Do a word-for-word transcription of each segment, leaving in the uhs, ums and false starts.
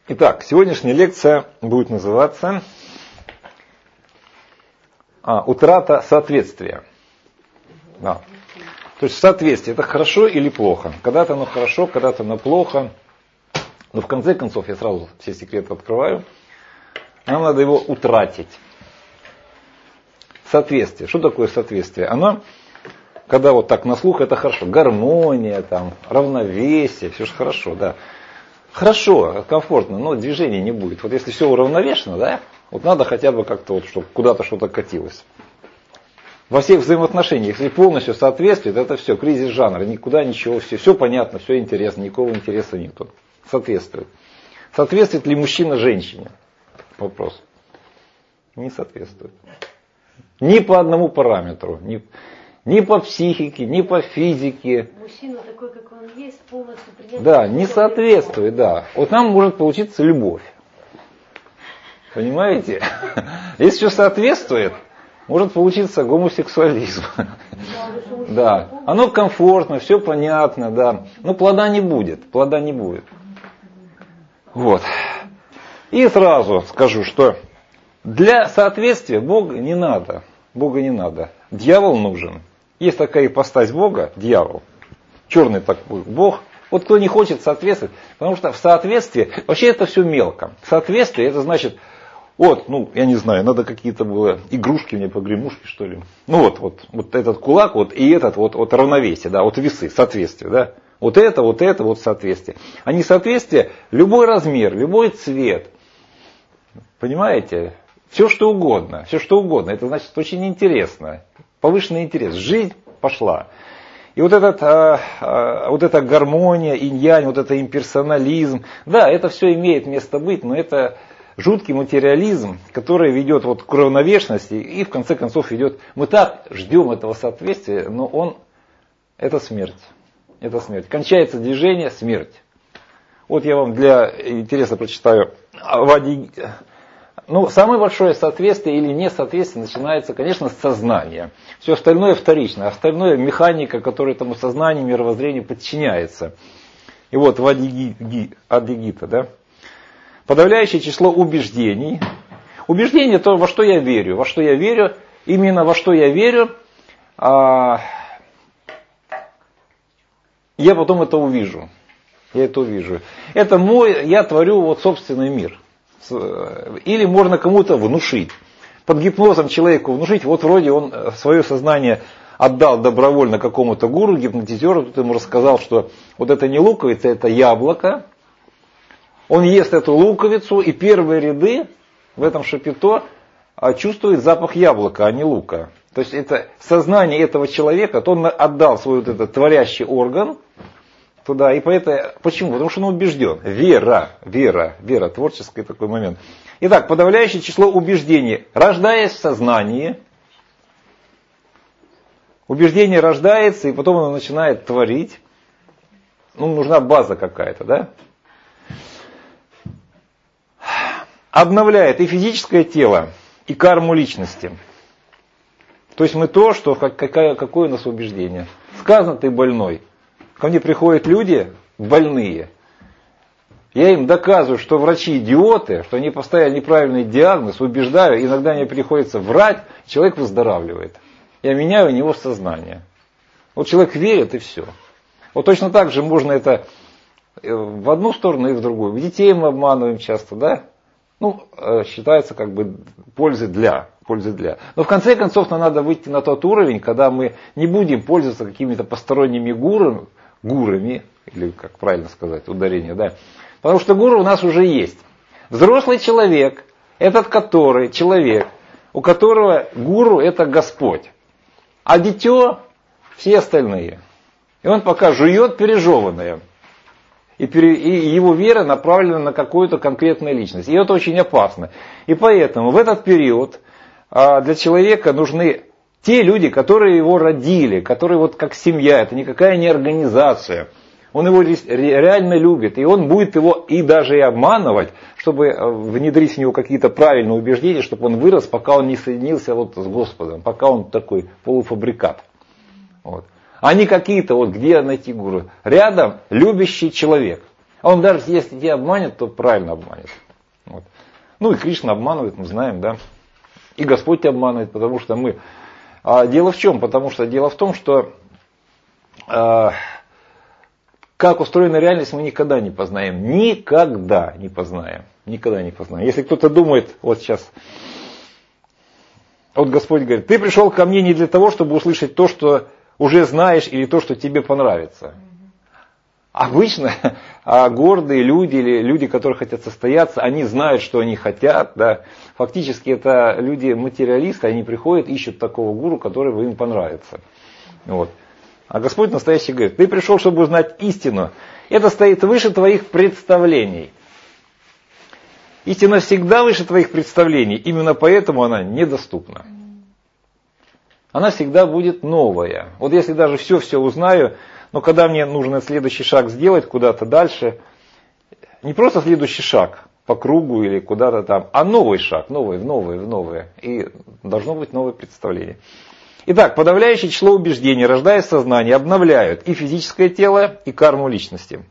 Итак, сегодняшняя лекция будет называться а, «Утрата соответствия». Да. То есть соответствие, это хорошо или плохо? Когда-то оно хорошо, когда-то оно плохо. Но в конце концов, я сразу все секреты открываю, нам надо его утратить. Соответствие. Что такое соответствие? Оно, когда вот так на слух, это хорошо. Гармония, там, равновесие, все же хорошо, да. Хорошо, комфортно, но движения не будет. Вот если все уравновешено, да, вот надо хотя бы как-то вот, чтобы куда-то что-то катилось. Во всех взаимоотношениях, если полностью соответствует, это все, кризис жанра, никуда ничего, все, все понятно, все интересно, никакого интереса нету. Соответствует. Соответствует ли мужчина женщине? Вопрос. Не соответствует. Ни по одному параметру. Ни, ни по психике, ни по физике. Мужчина такой, как он есть, полностью принять. Да, не соответствует, да. Вот нам может получиться любовь. Понимаете? Если все соответствует, может получиться гомосексуализм. Да. Оно комфортно, все понятно, да. Но плода не будет. Плода не будет. Вот. И сразу скажу, что для соответствия Бога не надо. Бога не надо. Дьявол нужен. Есть такая ипостась Бога, дьявол. Черный такой Бог. Вот кто не хочет соответствовать, потому что в соответствии, вообще это все мелко. Соответствие, это значит, вот, ну, я не знаю, надо какие-то было игрушки мне, погремушки, что ли. Ну вот, вот, вот этот кулак, вот и этот, вот, вот равновесие, да, вот весы, соответствие, да. Вот это, вот это, вот соответствие. А несоответствие, любой размер, любой цвет. Понимаете? Все что угодно, все что угодно. Это значит очень интересно. Повышенный интерес. Жизнь пошла. И вот, этот, а, а, вот эта гармония, инь-янь, вот это имперсонализм. Да, это все имеет место быть, но это жуткий материализм, который ведет вот к уравновешенности и в конце концов ведет... Мы так ждем этого соответствия, но он... Это смерть. Это смерть. Кончается движение, смерть. Вот я вам для интереса прочитаю. Ну, самое большое соответствие или несоответствие начинается, конечно, с сознания. Все остальное вторично. Остальное механика, которая этому сознанию, мировоззрению подчиняется. И вот в Адигита, да. Подавляющее число убеждений. Убеждение то, во что я верю. Во что я верю, именно во что я верю, а, я потом это увижу. Я это увижу. Это мой, я творю вот собственный мир. Или можно кому-то внушить. Под гипнозом человеку внушить, вот вроде он свое сознание отдал добровольно какому-то гуру, гипнотизеру, тут ему рассказал, что вот это не луковица, это яблоко. Он ест эту луковицу, и первые ряды в этом шапито чувствуют запах яблока, а не лука. То есть это сознание этого человека, то он отдал свой вот этот творящий орган туда. И поэтому, почему? Потому что он убежден. Вера, вера, вера, творческий такой момент. Итак, подавляющее число убеждений, рождаясь в сознании. Убеждение рождается, и потом оно начинает творить. Ну, нужна база какая-то, да? Обновляет и физическое тело, и карму личности. То есть мы то, что, какое, какое у нас убеждение. Сказано, ты больной. Ко мне приходят люди больные. Я им доказываю, что врачи идиоты, что они поставили неправильный диагноз, убеждаю, иногда мне приходится врать, человек выздоравливает. Я меняю у него сознание. Вот человек верит и все. Вот точно так же можно это в одну сторону и в другую. Детей мы обманываем часто, да? Ну, считается как бы пользы для, пользы для. Но в конце концов нам надо выйти на тот уровень, когда мы не будем пользоваться какими-то посторонними гурами, гурами, или как правильно сказать, ударение, да. Потому что гуру у нас уже есть. Взрослый человек, этот который, человек, у которого гуру это Господь. А дитё все остальные. И он пока жует пережеванное. И, пере, и его вера направлена на какую-то конкретную личность. И это очень опасно. И поэтому в этот период а, для человека нужны те люди, которые его родили, которые вот как семья, это никакая не организация. Он его реально любит, и он будет его и даже и обманывать, чтобы внедрить в него какие-то правильные убеждения, чтобы он вырос, пока он не соединился вот с Господом, пока он такой полуфабрикат. Вот. А не какие-то, вот где найти гуру. Рядом любящий человек. А он даже если тебя обманет, то правильно обманет. Вот. Ну и Кришна обманывает, мы знаем, да. И Господь тебя обманывает, потому что мы... А дело в чем? Потому что дело в том, что а, как устроена реальность, мы никогда не познаем. Никогда не познаем. Никогда не познаем. Если кто-то думает, вот сейчас... Вот Господь говорит, ты пришел ко мне не для того, чтобы услышать то, что уже знаешь, или то, что тебе понравится. Обычно а гордые люди или люди, которые хотят состояться, они знают, что они хотят. Да. Фактически это люди материалисты, они приходят, ищут такого гуру, который им понравится. Вот. А Господь настоящий говорит, ты пришел, чтобы узнать истину. Это стоит выше твоих представлений. Истина всегда выше твоих представлений, именно поэтому она недоступна. Она всегда будет новая. Вот если даже все-все узнаю, но когда мне нужно следующий шаг сделать куда-то дальше, не просто следующий шаг по кругу или куда-то там, а новый шаг, новый, в новое, в новое. И должно быть новое представление. Итак, подавляющее число убеждений, рождая сознание, обновляют и физическое тело, и карму личности.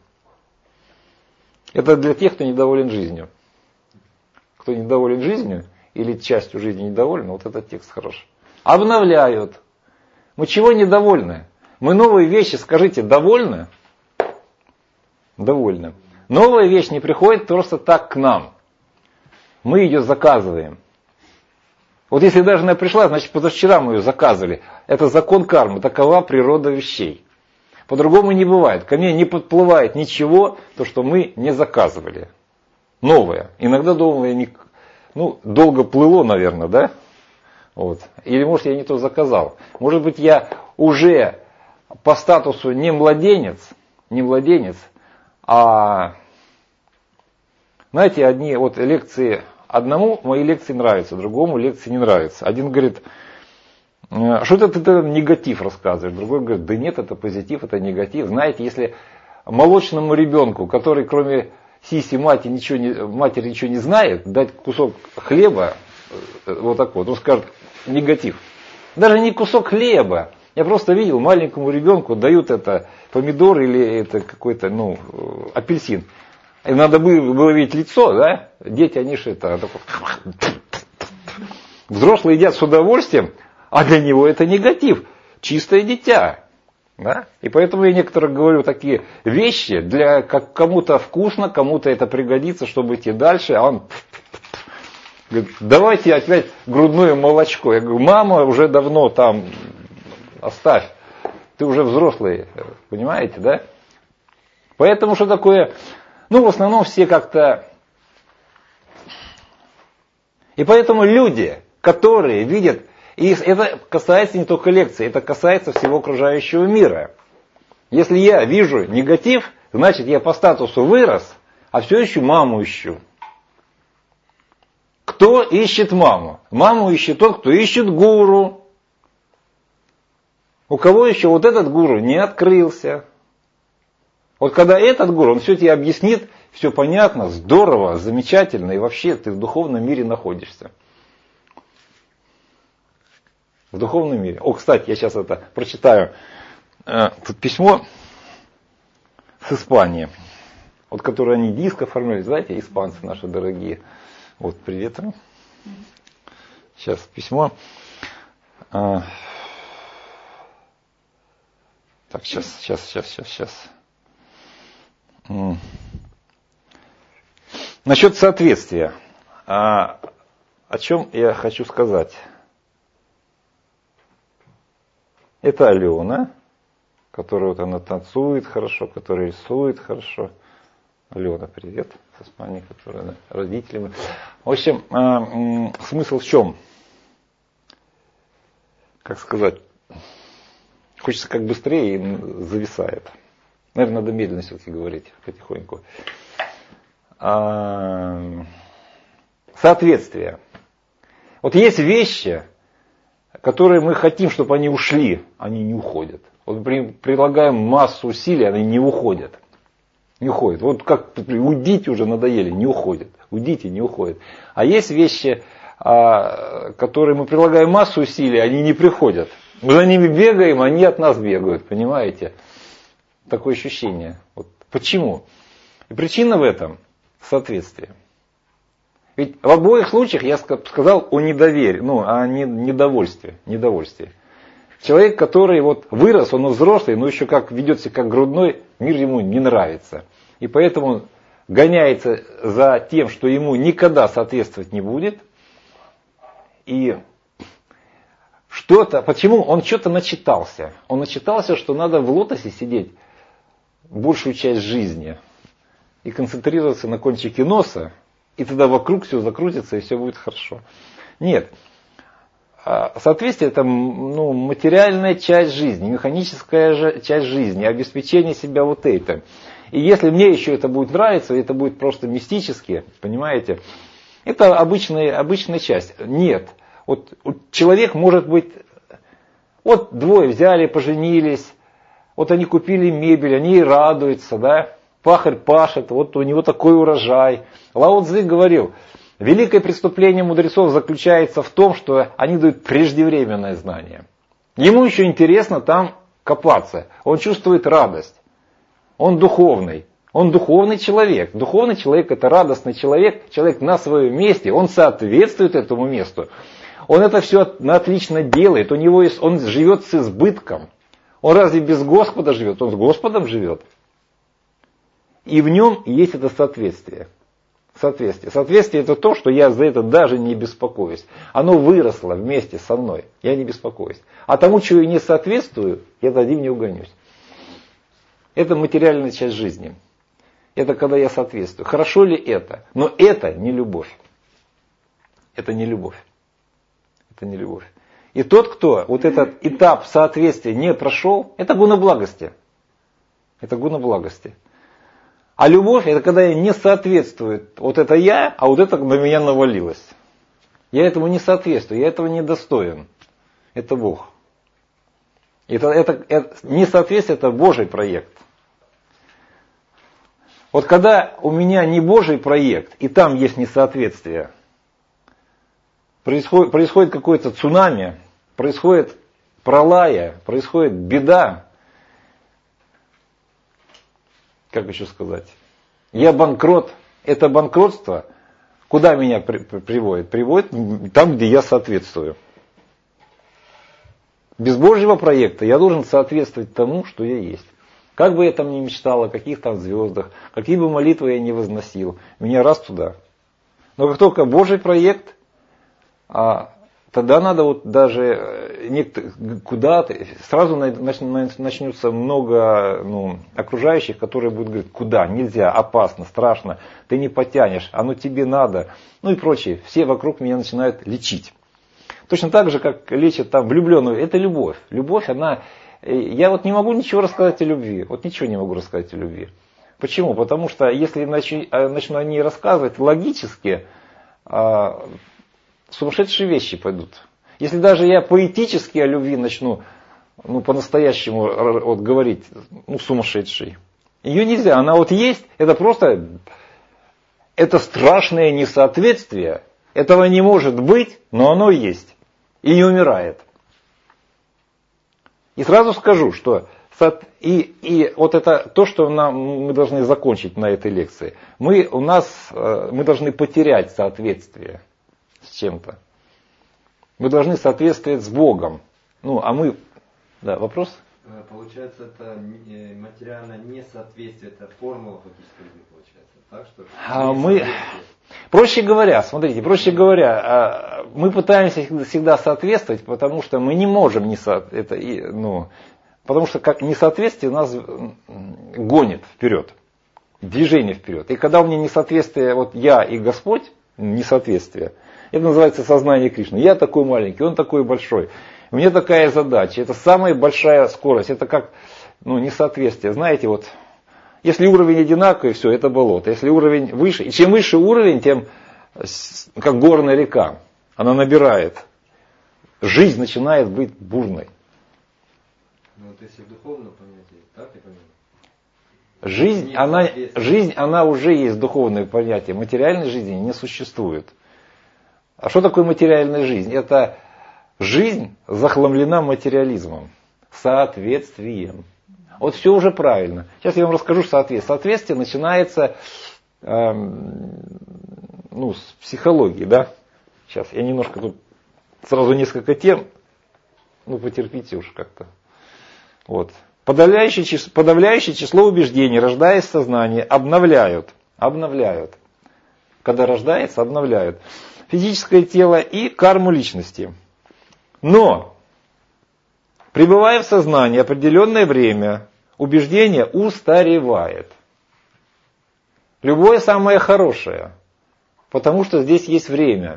Это для тех, кто недоволен жизнью. Кто недоволен жизнью или частью жизни недоволен, вот этот текст хороший. Обновляют. Мы чего недовольны? Мы новые вещи, скажите, довольны? Довольны. Новая вещь не приходит просто так к нам. Мы ее заказываем. Вот если даже она пришла, значит позавчера мы ее заказывали. Это закон кармы, такова природа вещей. По-другому не бывает. Ко мне не подплывает ничего, то, что мы не заказывали. Новое. Иногда новое не, ну, долго плыло, наверное, да? Вот. Или может я не то заказал. Может быть я уже по статусу не младенец, не младенец, а знаете, одни вот лекции, одному мои лекции нравятся, другому лекции не нравятся. Один говорит, что это ты негатив рассказываешь, другой говорит, да нет, это позитив, это негатив. Знаете, если молочному ребенку, который кроме сиси матери ничего не, матери ничего не знает, дать кусок хлеба, вот такой, вот, он скажет, негатив. Даже не кусок хлеба. Я просто видел, маленькому ребенку дают это помидор или это какой-то, ну, апельсин. И надо было видеть лицо, да? Дети, они же это... Взрослые едят с удовольствием, а для него это негатив. Чистое дитя. Да? И поэтому я некоторым говорю такие вещи, для как кому-то вкусно, кому-то это пригодится, чтобы идти дальше, а он говорит, давайте опять грудное молочко. Я говорю, мама уже давно там, оставь, ты уже взрослый, понимаете, да? Поэтому что такое, ну в основном все как-то, и поэтому люди, которые видят, и это касается не только лекций, это касается всего окружающего мира. Если я вижу негатив, значит я по статусу вырос, а все еще маму ищу. Кто ищет маму? Маму ищет тот, кто ищет гуру. У кого еще вот этот гуру не открылся. Вот когда этот гуру, он все тебе объяснит, все понятно, здорово, замечательно, и вообще ты в духовном мире находишься. В духовном мире. О, кстати, я сейчас это прочитаю. Тут письмо с Испании. Вот которое они диск оформляли, знаете, испанцы наши дорогие. Вот, привет им. Сейчас письмо. Так, сейчас, сейчас, сейчас, сейчас, сейчас. Насчет соответствия. О чем я хочу сказать. Это Алена, которая вот она танцует хорошо, которая рисует хорошо. Алена, привет, с Испании, которая, да, родители мы. В общем, э, э, смысл в чем? Как сказать? Хочется как быстрее и зависает. Наверное, надо медленно все-таки говорить, потихоньку. А, соответствие. Вот есть вещи, которые мы хотим, чтобы они ушли, они не уходят. Вот прилагаем массу усилий, они не уходят. Не уходят. Вот как уйдите уже надоели, не уходят. Уйдите, не уходят. А есть вещи, которые мы прилагаем массу усилий, они не приходят. Мы за ними бегаем, они от нас бегают, понимаете? Такое ощущение. Вот. Почему? И причина в этом соответствие. Ведь в обоих случаях я сказал о недоверии, ну, о недовольстве, недовольстве. Человек, который вот вырос, он взрослый, но еще как ведет себя как грудной, мир ему не нравится. И поэтому он гоняется за тем, что ему никогда соответствовать не будет. И что-то, почему? Он что-то начитался. Он начитался, что надо в лотосе сидеть большую часть жизни и концентрироваться на кончике носа, и тогда вокруг все закрутится и все будет хорошо. Нет. Соответствие это ну, материальная часть жизни, механическая часть жизни, обеспечение себя вот это. И если мне еще это будет нравиться, это будет просто мистически, понимаете, это обычная, обычная часть. Нет. Вот человек может быть, вот двое взяли, поженились, вот они купили мебель, они и радуются, да, пахарь пашет, вот у него такой урожай. Лао Цзы говорил, великое преступление мудрецов заключается в том, что они дают преждевременное знание. Ему еще интересно там копаться, он чувствует радость, он духовный. Он духовный человек. Духовный человек это радостный человек, человек на своем месте, он соответствует этому месту. Он это все отлично делает, у него есть, он живет с избытком. Он разве без Господа живет? Он с Господом живет. И в нем есть это соответствие. Соответствие. Соответствие это то, что я за это даже не беспокоюсь. Оно выросло вместе со мной, я не беспокоюсь. А тому, чего я не соответствую, я дадим не угонюсь. Это материальная часть жизни. Это когда я соответствую. Хорошо ли это? Но это не любовь. Это не любовь. Это не любовь. И тот, кто вот этот этап соответствия не прошел, это гуна благости. Это гуна благости. А любовь, это когда я не соответствую. Вот это я, а вот это на меня навалилось. Я этому не соответствую, я этого не достоин. Это Бог. Это, это, это, несоответствие это Божий проект. Вот когда у меня не Божий проект, и там есть несоответствие, происходит, происходит какое-то цунами, происходит пролая, происходит беда, как еще сказать, я банкрот, это банкротство, куда меня при, при, приводит? Приводит там, где я соответствую. Без Божьего проекта я должен соответствовать тому, что я есть. Как бы я там ни мечтал, о каких там звездах, какие бы молитвы я ни возносил, меня раз туда. Но как только Божий проект, а, тогда надо вот даже куда-то, сразу начнется много ну, окружающих, которые будут говорить, куда, нельзя, опасно, страшно, ты не потянешь, оно тебе надо, ну и прочее. Все вокруг меня начинают лечить. Точно так же, как лечат там влюбленную, это любовь. Любовь, она... Я вот не могу ничего рассказать о любви. Вот ничего не могу рассказать о любви. Почему? Потому что если начну, начну о ней рассказывать логически, а, сумасшедшие вещи пойдут. Если даже я поэтически о любви начну ну, по-настоящему вот, говорить, ну сумасшедший. Ее нельзя. Она вот есть, это просто это страшное несоответствие. Этого не может быть, но оно есть. И не умирает. И сразу скажу, что и, и вот это то, что нам, мы должны закончить на этой лекции. Мы, у нас, мы должны потерять соответствие с чем-то. Мы должны соответствовать с Богом. Ну, а мы... Да, вопрос? Получается, это материальное несоответствие, это формула фактически любви получается. Так, что а мы... Проще говоря, смотрите, проще говоря, мы пытаемся всегда соответствовать, потому что мы не можем не со... это, ну, потому что как несоответствие нас гонит вперед, движение вперед. И когда у меня несоответствие, вот я и Господь, несоответствие, это называется сознание Кришны. Я такой маленький, он такой большой. У меня такая задача, это самая большая скорость, это как ну, несоответствие. Знаете, вот если уровень одинаковый, все, это болото. Если уровень выше, и чем выше уровень, тем как горная река, она набирает. Жизнь начинает быть бурной. Ну вот если в духовном понятии, так я понимаю? Жизнь она, жизнь, она уже есть духовное понятие. Материальной жизни не существует. А что такое материальная жизнь? Это жизнь захламлена материализмом, соответствием. Вот все уже правильно. Сейчас я вам расскажу соответствие. Соответствие начинается эм, ну, с психологии, да? Сейчас я немножко тут сразу несколько тем, ну потерпите уж как-то. Вот. Подавляющее, подавляющее число убеждений, рождаясь в сознании, обновляют. Обновляют. Когда рождается, обновляют. Физическое тело и карму личности. Но, пребывая в сознании определенное время, убеждение устаревает. Любое самое хорошее. Потому что здесь есть время.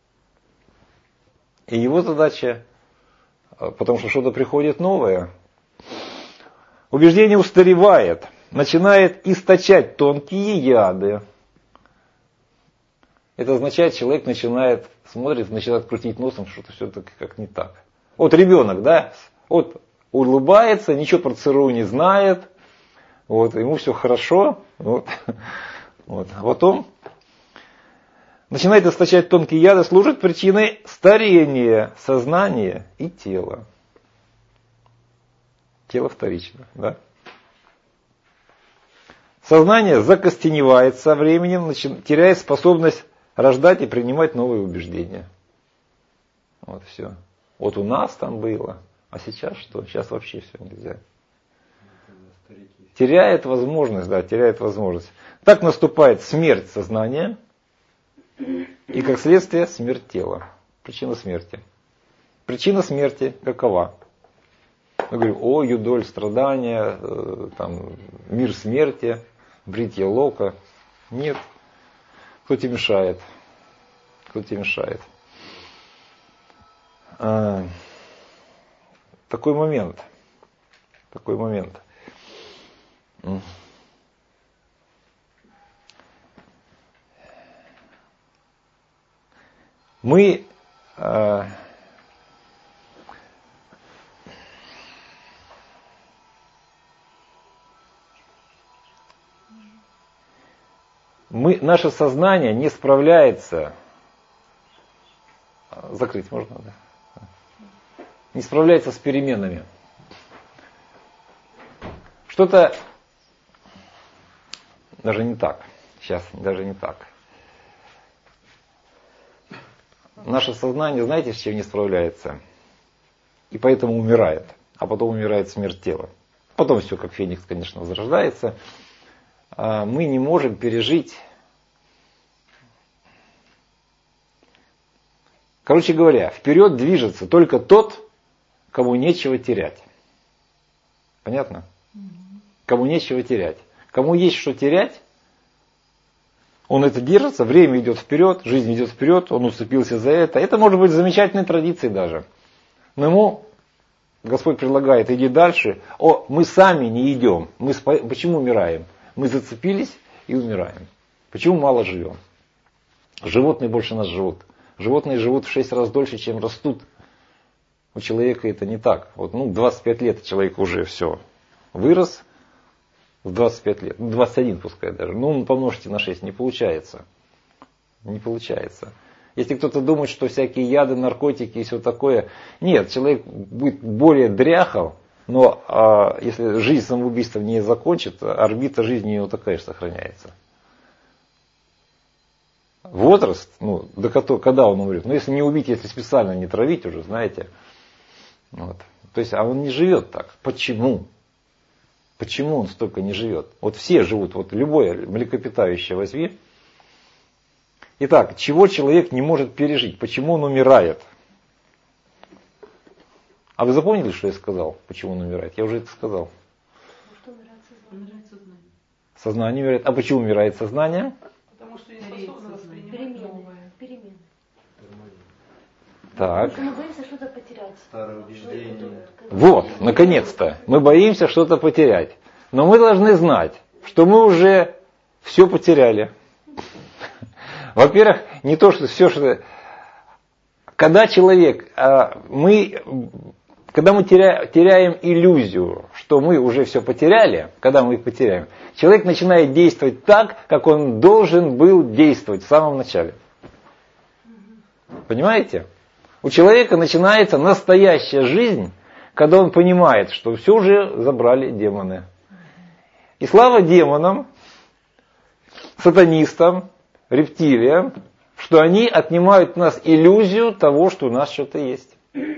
И его задача, потому что что-то приходит новое, убеждение устаревает, начинает источать тонкие яды. Это означает, человек начинает, смотрит, начинает крутить носом, что-то все-таки как не так. Вот ребенок, да, вот улыбается, ничего про ЦРУ не знает, вот, ему все хорошо, вот, вот. А потом начинает источать тонкие яды, служит причиной старения сознания и тела. Тело вторично, да. Сознание закостеневает со временем, теряет способность рождать и принимать новые убеждения. Вот все. Вот у нас там было, а сейчас что? Сейчас вообще все нельзя. Теряет возможность, да, теряет возможность. Так наступает смерть сознания и, как следствие, смерть тела. Причина смерти. Причина смерти какова? Мы говорим, о, юдоль, страдания, э, там, мир смерти, бритье лока. Нет. Кто тебе мешает? Кто тебе мешает? А, такой момент. Такой момент. Мы а, Мы, наше сознание не справляется, закрыть можно, да? Не справляется с переменами. Что-то даже не так. Сейчас даже не так. Наше сознание, знаете, с чем не справляется? И поэтому умирает. А потом умирает смерть тела. Потом все, как феникс, конечно, возрождается. Мы не можем пережить. Короче говоря, вперед движется только тот, кому нечего терять. Понятно? Кому нечего терять. Кому есть что терять, он это держится, время идет вперед, жизнь идет вперед, он уцепился за это. Это может быть замечательной традицией даже. Но ему Господь предлагает, иди дальше. О, мы сами не идем. Мы спа... Почему умираем? Мы зацепились и умираем. Почему мало живем? Животные больше нас живут. Животные живут в шесть раз дольше, чем растут. У человека это не так. Вот, ну, двадцать пять лет человек уже все вырос. В двадцать пять лет. Ну, двадцать один пускай даже. Ну, помножьте на шесть. Не получается. Не получается. Если кто-то думает, что всякие яды, наркотики и все такое. Нет, человек будет более дряхал. Но а, если жизнь самоубийством не закончит, орбита жизни его такая же сохраняется. Возраст, ну, до которого, когда он умрет? Ну, если не убить, если специально не травить уже, знаете. Вот. То есть, а он не живет так. Почему? Почему он столько не живет? Вот все живут, вот любое млекопитающее возьми. Итак, чего человек не может пережить? Почему он умирает? А вы запомнили, что я сказал? Почему он умирает? Я уже это сказал. Что умирает сознание? Сознание. Сознание умирает. А почему умирает сознание? Потому что не способны воспринимать Перемены. новое. Перемены. Так. Потому что мы боимся что-то потерять. Старое убеждение. Вот, наконец-то. Мы боимся что-то потерять. Но мы должны знать, что мы уже все потеряли. Во-первых, не то, что все, что... Когда человек, мы, когда мы теряем, теряем иллюзию, что мы уже все потеряли, когда мы их потеряем, человек начинает действовать так, как он должен был действовать в самом начале. Понимаете? У человека начинается настоящая жизнь, когда он понимает, что все уже забрали демоны. И слава демонам, сатанистам, рептилиям, что они отнимают у нас иллюзию того, что у нас что-то есть.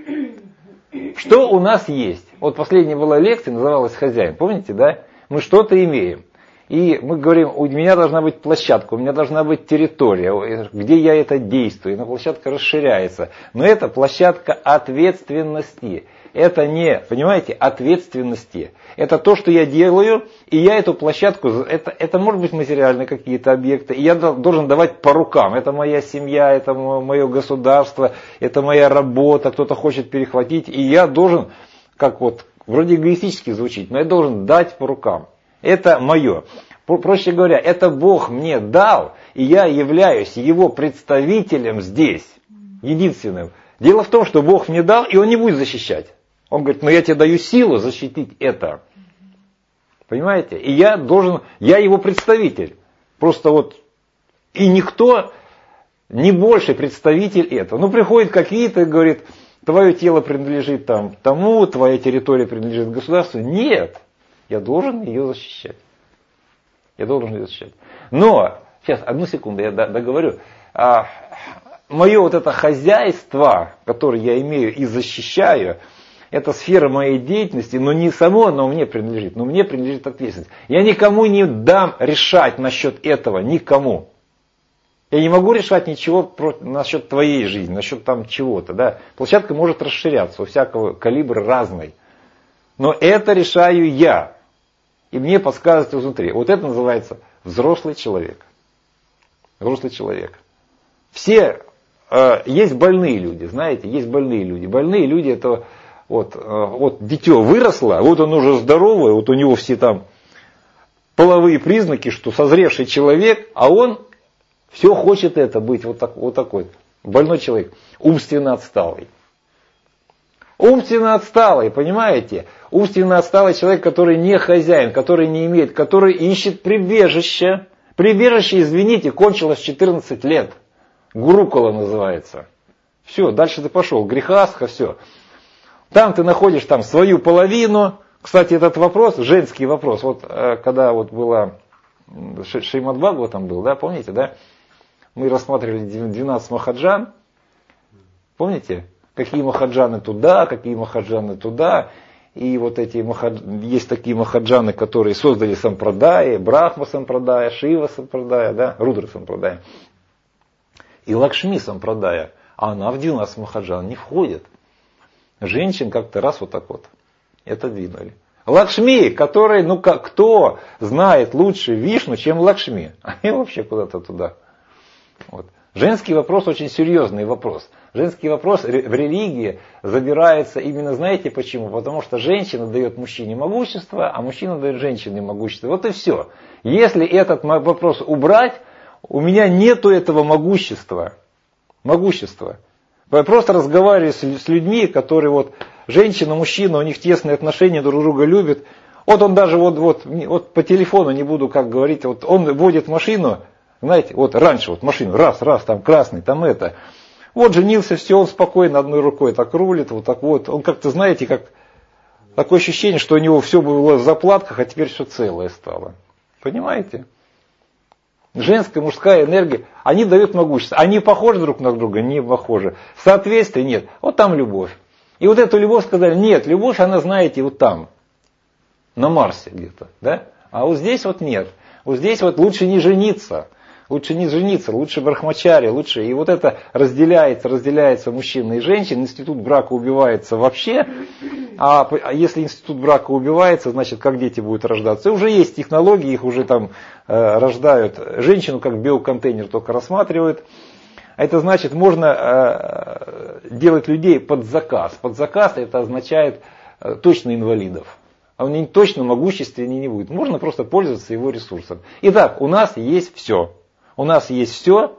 Что у нас есть? Вот последняя была лекция, называлась «Хозяин». Помните, да? Мы что-то имеем. И мы говорим, у меня должна быть площадка, у меня должна быть территория, где я это действую. И площадка расширяется. Но это площадка ответственности. Это не, понимаете, ответственности. Это то, что я делаю, и я эту площадку, это, это может быть материальные какие-то объекты, и я должен давать по рукам. Это моя семья, это мое государство, это моя работа, кто-то хочет перехватить, и я должен, как вот, вроде эгоистически звучит, но я должен дать по рукам. Это мое. Проще говоря, это Бог мне дал, и я являюсь его представителем здесь, единственным. Дело в том, что Бог мне дал, и он не будет защищать. Он говорит, но я тебе даю силу защитить это. Понимаете? И я должен, я его представитель. Просто вот, и никто не больше представитель этого. Ну, приходят какие-то и говорит, твое тело принадлежит там тому, твоя территория принадлежит государству. Нет, я должен ее защищать. Я должен ее защищать. Но, сейчас, одну секунду, я договорю. А, мое вот это хозяйство, которое я имею и защищаю, это сфера моей деятельности, но не само оно мне принадлежит, но мне принадлежит ответственность. Я никому не дам решать насчет этого, никому. Я не могу решать ничего насчет твоей жизни, насчет там чего-то. Да? Площадка может расширяться, у всякого калибра разный. Но это решаю я. И мне подсказывают изнутри. Вот это называется взрослый человек. Взрослый человек. Все, э, есть больные люди, знаете, есть больные люди. Больные люди это... Вот, вот дитё выросло, вот он уже здоровый, вот у него все там половые признаки, что созревший человек, а он все хочет это быть вот, так, вот такой больной человек, умственно отсталый. Умственно отсталый, понимаете? Умственно отсталый человек, который не хозяин, который не имеет, который ищет прибежище. Прибежище, извините, кончилось в четырнадцать лет. Гурукула называется. Все, дальше ты пошел, грехастха, все. Там ты находишь там свою половину. Кстати, этот вопрос, женский вопрос, вот когда вот была Шримад Бхагаватам был, да, помните, да? Мы рассматривали двенадцать махаджан. Помните? Какие махаджаны туда, какие махаджаны туда. И вот эти махадж... есть такие махаджаны, которые создали сампрадаи, Брахма сампрадая, Шива сампрадая, да, Рудра сампрадая. И Лакшми сампрадая. А она в двенадцать махаджан не входит. Женщин как-то раз вот так вот это двинули. Лакшми, который, ну как, кто знает лучше Вишну, чем Лакшми? Они вообще куда-то туда. Вот. Женский вопрос очень серьезный вопрос. Женский вопрос в религии забирается именно, знаете почему? Потому что женщина дает мужчине могущество, а мужчина дает женщине могущество. Вот и все. Если этот вопрос убрать, у меня нету этого могущества. Могущества. Я просто разговариваю с людьми, которые вот женщина, мужчина, у них тесные отношения, друг друга любят. Вот он даже вот, вот, вот по телефону, не буду как говорить, вот он водит машину, знаете, вот раньше вот машину, раз, раз, там красный, там это. Вот женился, все, он спокойно одной рукой так рулит, вот так вот. Он как-то, знаете, как такое ощущение, что у него все было в заплатках, а теперь все целое стало. Понимаете? Женская, мужская энергия, они дают могущество. Они похожи друг на друга? Не похожи. Соответствия нет. Вот там любовь. И вот эту любовь сказали, нет, любовь, она, знаете, вот там, на Марсе где-то. Да? А вот здесь вот нет. Вот здесь вот лучше не жениться. Лучше не жениться, лучше брахмачари, лучше. И вот это разделяется, разделяется мужчина и женщина. Институт брака убивается вообще. А если институт брака убивается, значит, как дети будут рождаться? И уже есть технологии, их уже там э, рождают. Женщину как биоконтейнер только рассматривают. Это значит, можно э, делать людей под заказ. Под заказ это означает э, точно инвалидов. А он точно могущественнее не будет. Можно просто пользоваться его ресурсом. Итак, у нас есть все. У нас есть все.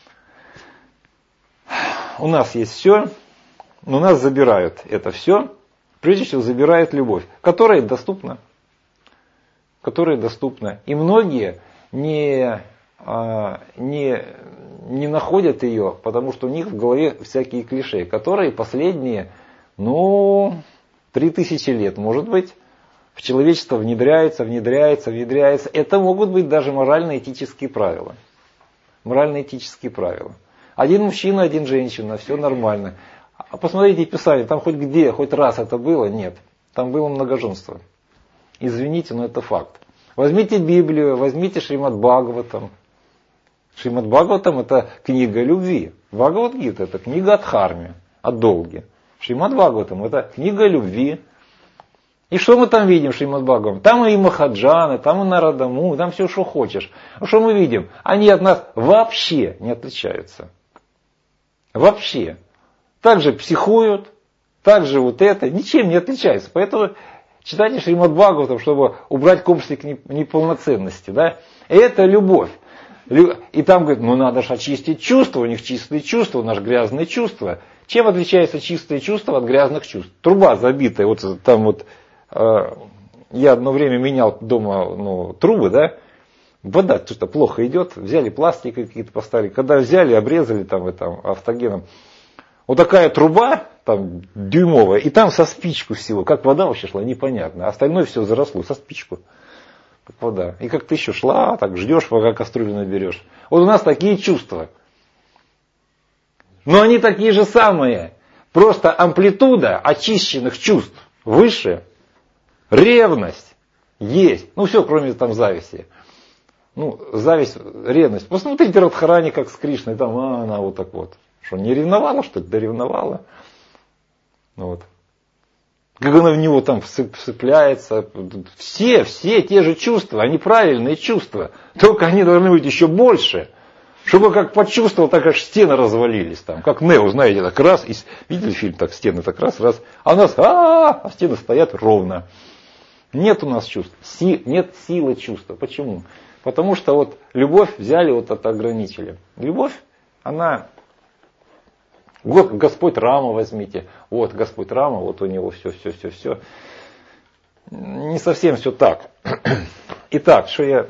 У нас есть все. Но нас забирают это все. Прежде всего забирает любовь, которая доступна. Которая доступна. И многие не, не, не находят ее, потому что у них в голове всякие клише, которые последние, ну, три тысячи лет, может быть, в человечество внедряется, внедряется, внедряется. Это могут быть даже морально-этические правила. Морально-этические правила. Один мужчина, один женщина, все нормально. А посмотрите Писание, там хоть где, хоть раз это было? Нет. Там было многоженство. Извините, но это факт. Возьмите Библию, возьмите Шримад Бхагаватам. Шримад Бхагаватам это книга любви. Бхагавад-гита это книга о дхарме, о долге. Шримад Бхагаватам это книга любви. И что мы там видим в Шримад Бхагаватам? Там и Махаджаны, там и Нарадаму, там все, что хочешь. А что мы видим? Они от нас вообще не отличаются. Вообще. Также психуют, также вот это, ничем не отличаются. Поэтому читайте Шримад Бхагаватам, чтобы убрать комплекс неполноценности. Да? Это любовь. И там говорят, ну надо же очистить чувства, у них чистые чувства, у нас грязные чувства. Чем отличается чистые чувства от грязных чувств? Труба забитая, вот там вот, э, я одно время менял дома ну, трубы, да, вода что-то плохо идет, взяли пластик какие-то поставили, когда взяли, обрезали там, там автогеном, вот такая труба, там дюймовая, и там со спичку всего, как вода вообще шла, непонятно, остальное все заросло, со спичку. Как вода. И как ты еще шла, так ждешь, пока кастрюлю наберешь. Вот у нас такие чувства. Но они такие же самые. Просто амплитуда очищенных чувств выше. Ревность есть. Ну все, кроме там зависти. Ну, зависть, ревность. Посмотрите Радхарани, как с Кришной. Там а, она вот так вот. Что, не ревновала, что ли? Да ревновала. Ну, вот. Как она в него там вцепляется. Все, все те же чувства, они правильные чувства. Только они должны быть еще больше. Чтобы как почувствовал, так аж стены развалились. Там, как Нео, знаете, так раз. И, видели фильм, так стены так раз, раз. А у нас, а, а стены стоят ровно. Нет у нас чувств. Си, нет силы чувства. Почему? Потому что вот любовь взяли, вот это ограничили. Любовь, она... Вот Господь Рама возьмите. Вот Господь Рама, вот у него все, все, все, все. Не совсем все так. Итак, что я,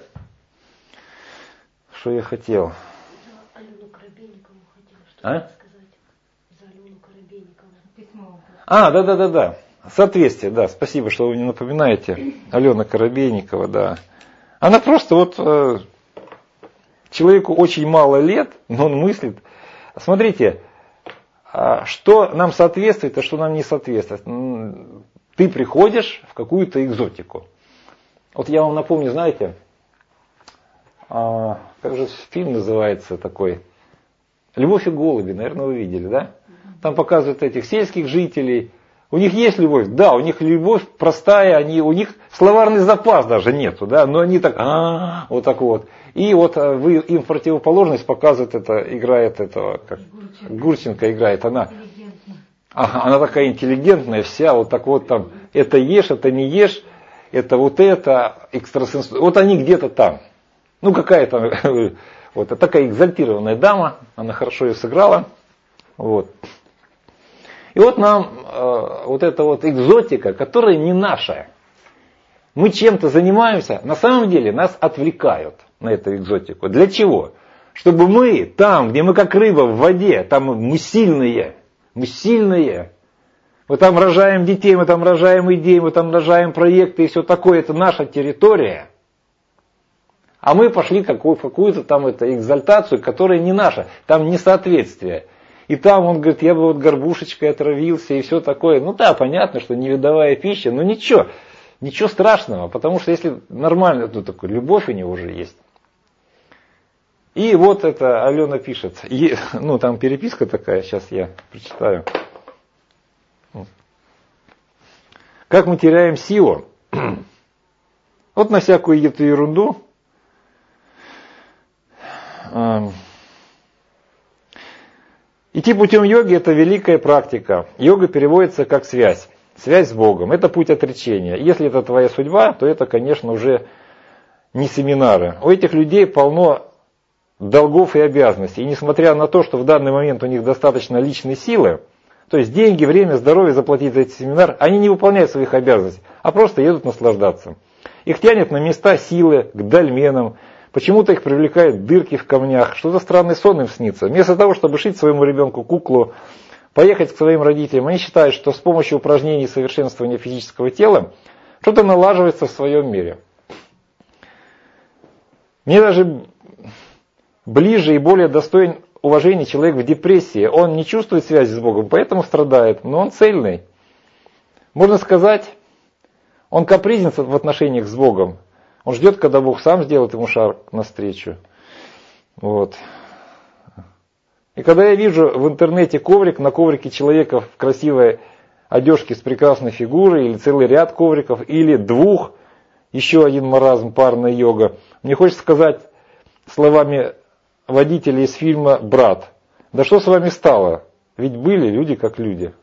что я хотел? За Алену Коробейникову хотела что-то А? сказать. За Алену Коробейникову. Письмо. А, да, да, да, да. Соответствие, да. Спасибо, что вы мне напоминаете. Алена Коробейникова, да. Она просто вот э, человеку очень мало лет, но он мыслит. Смотрите. Что нам соответствует, а что нам не соответствует. Ты приходишь в какую-то экзотику. Вот я вам напомню, знаете, как же фильм называется такой? «Любовь и голуби», наверное, вы видели, да? Там показывают этих сельских жителей. У них есть любовь? Да, у них любовь простая, они, у них словарный запас даже нету, да, но они так, а, вот так вот. И вот вы им противоположность показывает, это играет этого, как Гурченко, Гурченко играет, она, ага, она такая интеллигентная вся, вот так вот там, это ешь, это не ешь, это вот это, экстрасенс, вот они где-то там. Ну какая-то, вот такая экзальтированная дама, она хорошо ее сыграла, вот. И вот нам э, вот эта вот экзотика, которая не наша. Мы чем-то занимаемся, на самом деле нас отвлекают на эту экзотику. Для чего? Чтобы мы там, где мы как рыба в воде, там мы сильные, мы сильные. Мы там рожаем детей, мы там рожаем идеи, мы там рожаем проекты и все такое, это наша территория. А мы пошли в какую-то там это, экзальтацию, которая не наша, там несоответствие. И там он говорит, я бы вот горбушечкой отравился и все такое. Ну да, понятно, что невидовая пища, но ничего, ничего страшного, потому что если нормально, то такой, любовь у него уже есть. И вот это Алена пишет, и, ну там переписка такая, сейчас я прочитаю. Как мы теряем силу? Вот на всякую эту ерунду. Идти путем йоги – это великая практика. Йога переводится как связь. Связь с Богом. Это путь отречения. Если это твоя судьба, то это, конечно, уже не семинары. У этих людей полно долгов и обязанностей. И несмотря на то, что в данный момент у них достаточно личной силы, то есть деньги, время, здоровье заплатить за эти семинары, они не выполняют своих обязанностей, а просто едут наслаждаться. Их тянет на места силы, к дольменам. Почему-то их привлекают дырки в камнях, что-то странный сон им снится. Вместо того, чтобы шить своему ребенку куклу, поехать к своим родителям. Они считают, что с помощью упражнений совершенствования физического тела что-то налаживается в своем мире. Мне даже ближе и более достоин уважения человек в депрессии. Он не чувствует связи с Богом, поэтому страдает, но он цельный. Можно сказать, он капризен в отношениях с Богом. Он ждет, когда Бог сам сделает ему шаг навстречу. Вот. И когда я вижу в интернете коврик, на коврике человека в красивой одежке с прекрасной фигурой, или целый ряд ковриков, или двух, еще один маразм, парная йога, мне хочется сказать словами водителя из фильма «Брат», да что с вами стало? Ведь были люди как люди.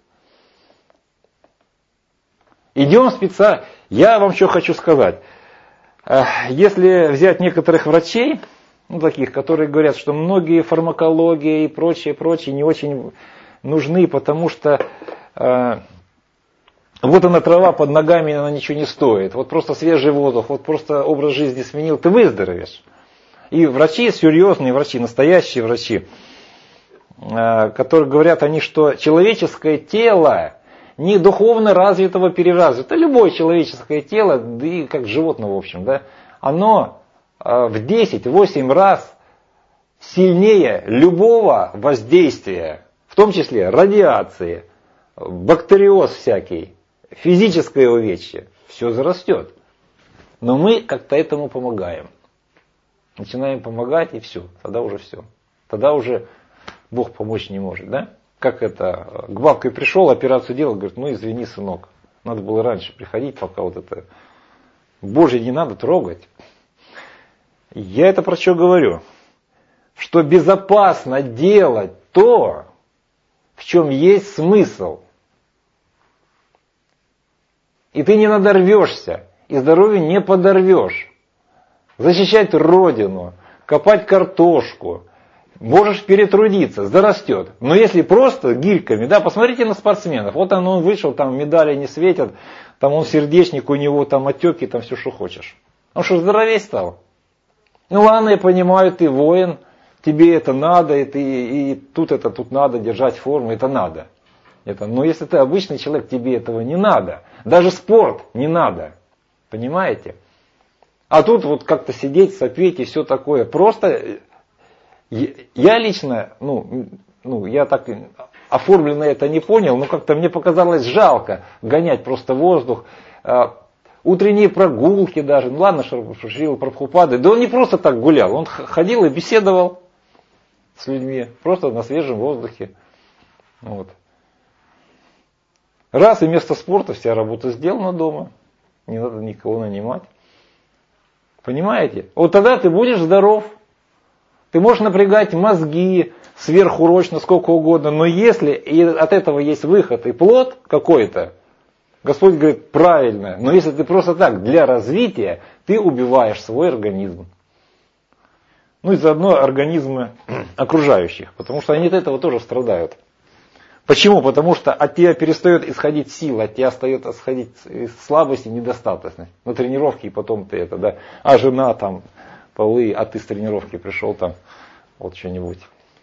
Идем специально. Я вам что хочу сказать. Если взять некоторых врачей, ну, таких, которые говорят, что многие фармакологии и прочее, прочее не очень нужны, потому что э, вот она трава под ногами, она ничего не стоит. Вот просто свежий воздух, вот просто образ жизни сменил, ты выздоровеешь. И врачи, серьезные врачи, настоящие врачи, э, которые говорят они, что человеческое тело не духовно развитого, переразвитого, любое человеческое тело, да и как животное в общем, да, оно в десять-восемь раз сильнее любого воздействия, в том числе радиации, бактериоз всякий, физическое увечье, все зарастет. Но мы как-то этому помогаем. Начинаем помогать и все, тогда уже все. Тогда уже Бог помочь не может, да? Как это, к бабке пришел, операцию делал, говорит, ну извини, сынок, надо было раньше приходить, пока вот это Божье не надо трогать. Я это про что говорю? Что безопасно делать то, в чем есть смысл. И ты не надорвешься, и здоровье не подорвешь. Защищать родину, копать картошку, можешь перетрудиться, зарастет. Но если просто гирьками, да, посмотрите на спортсменов. Вот он, он вышел, там медали не светят, там он сердечник, у него там отеки, там все, что хочешь. Он что, здоровее стал? Ну ладно, я понимаю, ты воин, тебе это надо, и, ты, и тут это тут надо, держать форму, это надо. Это, но если ты обычный человек, тебе этого не надо. Даже спорт не надо. Понимаете? А тут вот как-то сидеть, сопеть и все такое. Просто я лично, ну, ну я так оформленно это не понял, но как-то мне показалось жалко гонять просто воздух. Утренние прогулки даже, ну ладно, Шрила Прабхупады, да он не просто так гулял, он ходил и беседовал с людьми, просто на свежем воздухе. Вот. Раз и вместо спорта вся работа сделана дома, не надо никого нанимать. Понимаете? Вот тогда ты будешь здоров, ты можешь напрягать мозги сверхурочно, сколько угодно, но если и от этого есть выход и плод какой-то, Господь говорит, правильно, но если ты просто так, для развития, ты убиваешь свой организм. Ну и заодно организмы окружающих, потому что они от этого тоже страдают. Почему? Потому что от тебя перестает исходить сила, от тебя остается исходить слабость и недостаточность. На тренировке и потом ты это, да, а жена там, полы, а ты с тренировки пришел там, вот что-нибудь.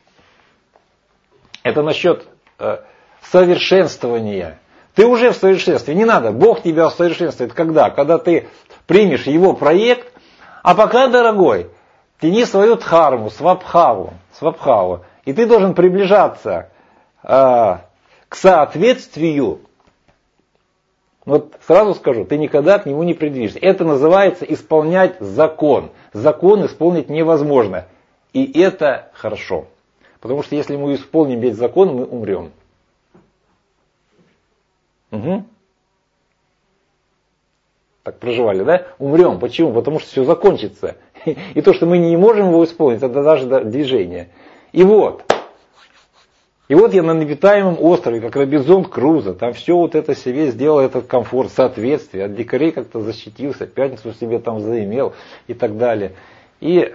Это насчет э, совершенствования. Ты уже в совершенстве, не надо, Бог тебя усовершенствует. Когда? Когда ты примешь Его проект, а пока, дорогой, тяни свою дхарму, свабхаву, свабхаву, и ты должен приближаться э, к соответствию. Вот сразу скажу, ты никогда к нему не придвижешься. Это называется исполнять закон. Закон исполнить невозможно. И это хорошо. Потому что если мы исполним весь закон, мы умрем. Угу. Так проживали, да? Умрем. Почему? Потому что все закончится. И то, что мы не можем его исполнить, это даже движение. И вот. И вот я на необитаемом острове, как Робинзон Крузо, там все вот это себе сделал, этот комфорт, соответствие. От дикарей как-то защитился, пятницу себе там заимел и так далее. И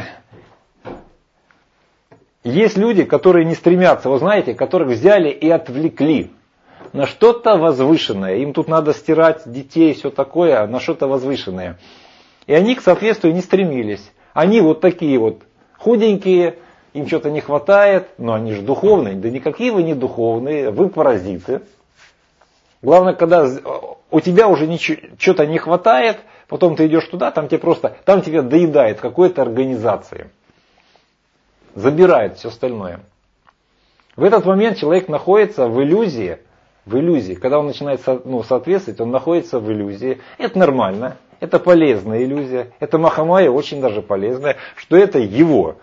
есть люди, которые не стремятся, вы знаете, которых взяли и отвлекли на что-то возвышенное. Им тут надо стирать детей, все такое, на что-то возвышенное. И они к соответствию не стремились. Они вот такие вот худенькие, им что-то не хватает, но они же духовные. Да никакие вы не духовные, вы паразиты. Главное, когда у тебя уже что-то не хватает, потом ты идешь туда, там тебе просто, там тебя доедает какой-то организации. Забирает все остальное. В этот момент человек находится в иллюзии, в иллюзии. Когда он начинает ну, соответствовать, он находится в иллюзии. Это нормально, это полезная иллюзия. Это Махамая очень даже полезная, что это его.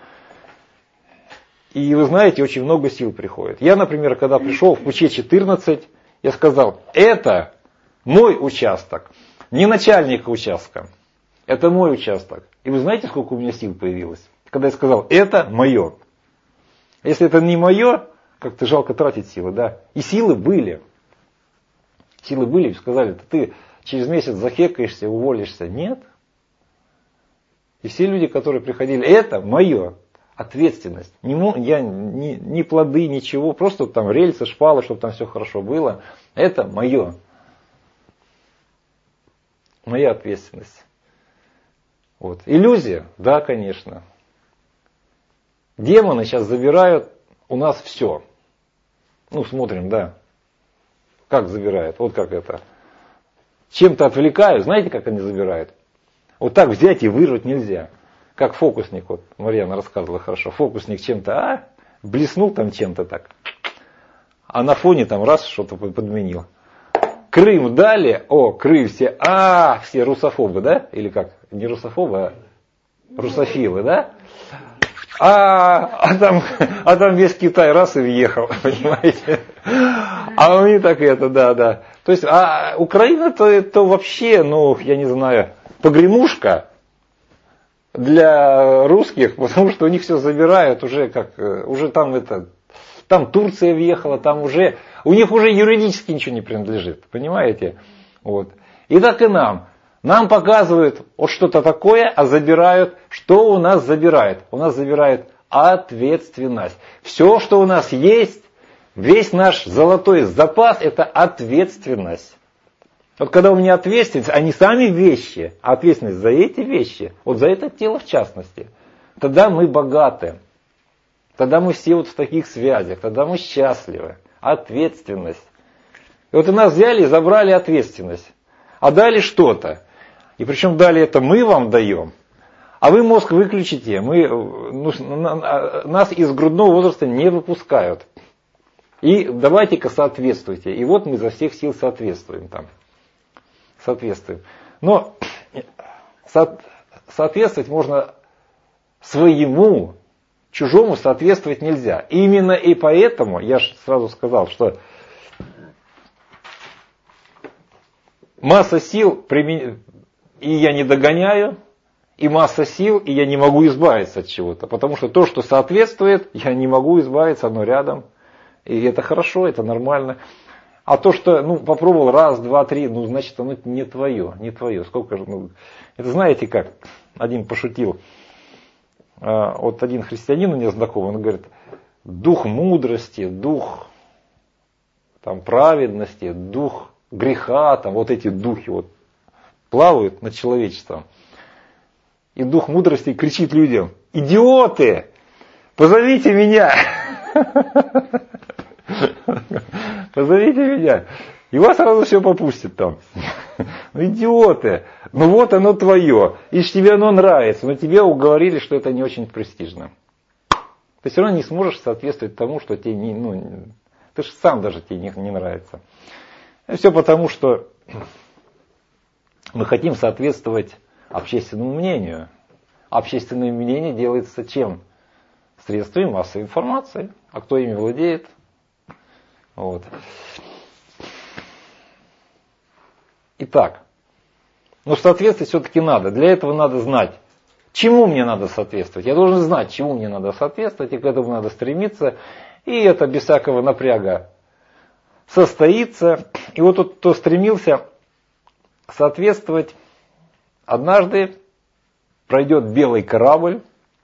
И вы знаете, очень много сил приходит. Я, например, когда пришел в Пуче четырнадцать, я сказал, это мой участок, не начальник участка, это мой участок. И вы знаете, сколько у меня сил появилось? Когда я сказал, это мое. Если это не мое, как-то жалко тратить силы, да? И силы были. Силы были, и сказали, ты через месяц захекаешься, уволишься. Нет. И все люди, которые приходили, это мое. Ответственность. Не, я, не, не плоды, ничего, просто там рельсы, шпалы, чтобы там все хорошо было. Это мое. Моя ответственность. Вот. Иллюзия? Да, конечно. Демоны сейчас забирают у нас все. Ну, смотрим, да. Как забирают? Вот как это. Чем-то отвлекают. Знаете, как они забирают? Вот так взять и вырвать нельзя. Как фокусник, вот Марьяна рассказывала хорошо, фокусник чем-то, а, блеснул там чем-то так, а на фоне там раз что-то подменил. Крым дали, о, Крым все, а, все русофобы, да? Или как? Не русофобы, а русофилы, да? А, а, там, а там весь Китай раз и въехал, понимаете? А у них так это, да, да. То есть, а Украина то, то вообще, ну, я не знаю, погремушка для русских, потому что у них все забирают уже как, уже там это, там Турция въехала, там уже, у них уже юридически ничего не принадлежит, понимаете? Вот. И так и нам. Нам показывают вот что-то такое, а забирают, что у нас забирают? У нас забирают ответственность. Все, что у нас есть, весь наш золотой запас, это ответственность. Вот когда у меня ответственность, а не сами вещи, а ответственность за эти вещи, вот за это тело в частности, тогда мы богаты. Тогда мы все вот в таких связях, тогда мы счастливы. Ответственность. И вот у нас взяли и забрали ответственность. А дали что-то. И причем дали это мы вам даем. А вы мозг выключите. Мы, ну, нас из грудного возраста не выпускают. И давайте-ка соответствуйте. И вот мы изо всех сил соответствуем там. Соответствуем. Но со, соответствовать можно своему, чужому соответствовать нельзя. И именно и поэтому, я же сразу сказал, что масса сил, и я не догоняю, и масса сил, и я не могу избавиться от чего-то. Потому что то, что соответствует, я не могу избавиться, оно рядом. И это хорошо, это нормально. А то, что, ну, попробовал раз, два, три, ну, значит, оно не твое, не твое. Сколько же, ну, это знаете как, один пошутил, а, вот один христианин у меня знакомый, он говорит, дух мудрости, дух там, праведности, дух греха, там, вот эти духи вот плавают над человечеством. И дух мудрости кричит людям, идиоты, позовите меня. Позовите меня. И вас сразу все попустит там. Ну идиоты. Ну вот оно твое. И тебе оно нравится. Но тебе уговорили, что это не очень престижно. Ты все равно не сможешь соответствовать тому, что тебе не... Ну, ты же сам даже тебе не, не нравится. И все потому, что мы хотим соответствовать общественному мнению. Общественное мнение делается чем? Средствами массовой информации. А кто ими владеет? Вот. Итак, но соответствовать все-таки надо. Для этого надо знать, чему мне надо соответствовать. Я должен знать, чему мне надо соответствовать, и к этому надо стремиться. И это без всякого напряга состоится. И вот тот, кто стремился соответствовать, однажды пройдет белый корабль,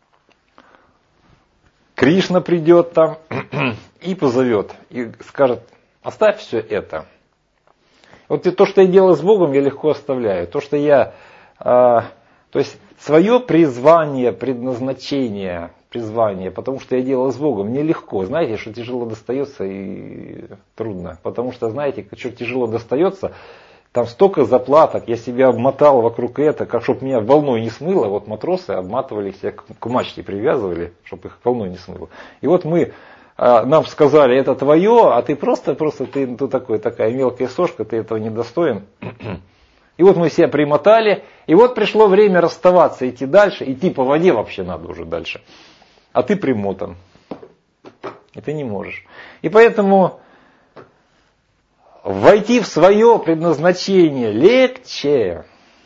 Кришна придет там и позовет, и скажет, оставь все это. Вот то, что я делаю с Богом, я легко оставляю. То, что я, э, то есть свое призвание, предназначение, призвание, потому что я делал с Богом. Мне легко. Знаете, что тяжело достается и трудно. Потому что, знаете, что тяжело достается, там столько заплаток, я себя обмотал вокруг этого, как чтобы меня волной не смыло. Вот матросы обматывали себя к мачте, привязывали, чтобы их волной не смыло. И вот мы, нам сказали, это твое, а ты просто, просто ты, ты такой, такая мелкая сошка, ты этого не достоин. И вот мы себя примотали, и вот пришло время расставаться, идти дальше, идти по воде вообще надо уже дальше. А ты примотан. И ты не можешь. И поэтому войти в свое предназначение легче,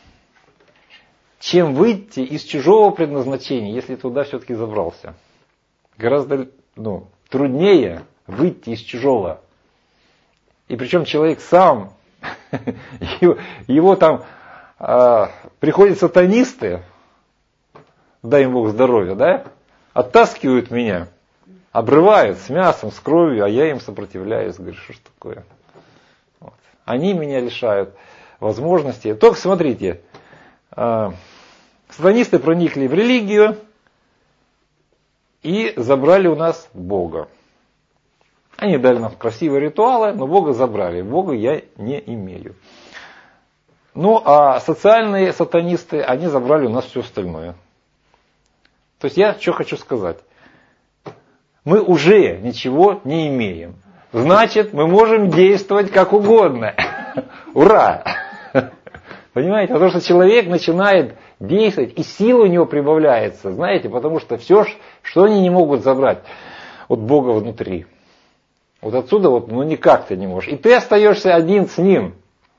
чем выйти из чужого предназначения, если туда все-таки забрался. Гораздо ну, труднее выйти из чужого. И причем человек сам, его, его там а, приходят сатанисты, дай им Бог здоровья, да, оттаскивают меня, обрывают с мясом, с кровью, а я им сопротивляюсь. Говорю, что ж такое? Вот. Они меня лишают возможности. Только смотрите, а, сатанисты проникли в религию и забрали у нас Бога. Они дали нам красивые ритуалы, но Бога забрали. Бога я не имею. Ну, а социальные сатанисты, они забрали у нас все остальное. То есть я что хочу сказать. Мы уже ничего не имеем. Значит, мы можем действовать как угодно. Ура! Понимаете? Потому что человек начинает действовать, и сила у него прибавляется. Знаете, потому что все, что они не могут забрать от Бога внутри. Вот отсюда вот, ну никак ты не можешь. И ты остаешься один с ним.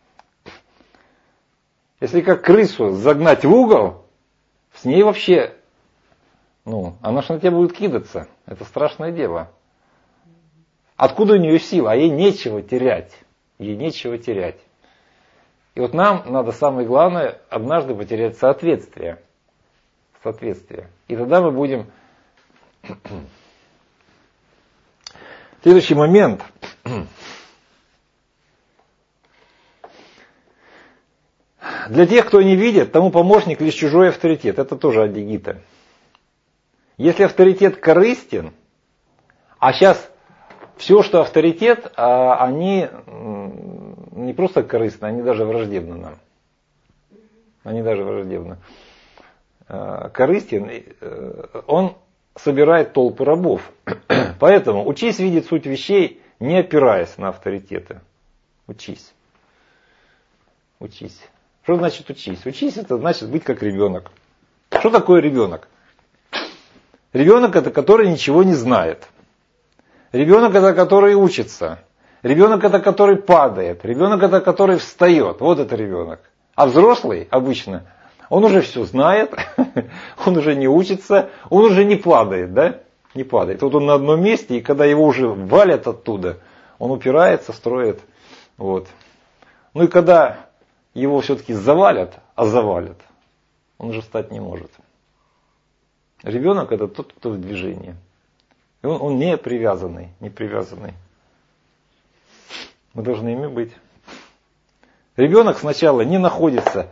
Если как крысу загнать в угол, с ней вообще, ну, она же на тебя будет кидаться. Это страшное дело. Откуда у нее сила? А ей нечего терять. Ей нечего терять. И вот нам надо самое главное однажды потерять соответствие. Соответствие. И тогда мы будем... Следующий момент. Для тех, кто не видит, тому помощник лишь чужой авторитет. Это тоже адигита. Если авторитет корыстен, а сейчас все, что авторитет, они не просто корыстны, они даже враждебны нам. Они даже враждебны. Корыстен, он собирает толпы рабов. Поэтому учись видеть суть вещей, не опираясь на авторитеты. Учись. Учись. Что значит учись? Учись, это значит быть как ребенок. Что такое ребенок? Ребенок это который ничего не знает. Ребенок это который учится. Ребенок это который падает. Ребенок это который встает. Вот это ребенок. А взрослый обычно, он уже все знает, он уже не учится, он уже не падает, да? Не падает. Вот он на одном месте, и когда его уже валят оттуда, он упирается, строит. Вот. Ну и когда его все-таки завалят, а завалят, он уже встать не может. Ребенок это тот, кто в движении. И он, он не привязанный, не привязанный. Мы должны ими быть. Ребенок сначала не находится.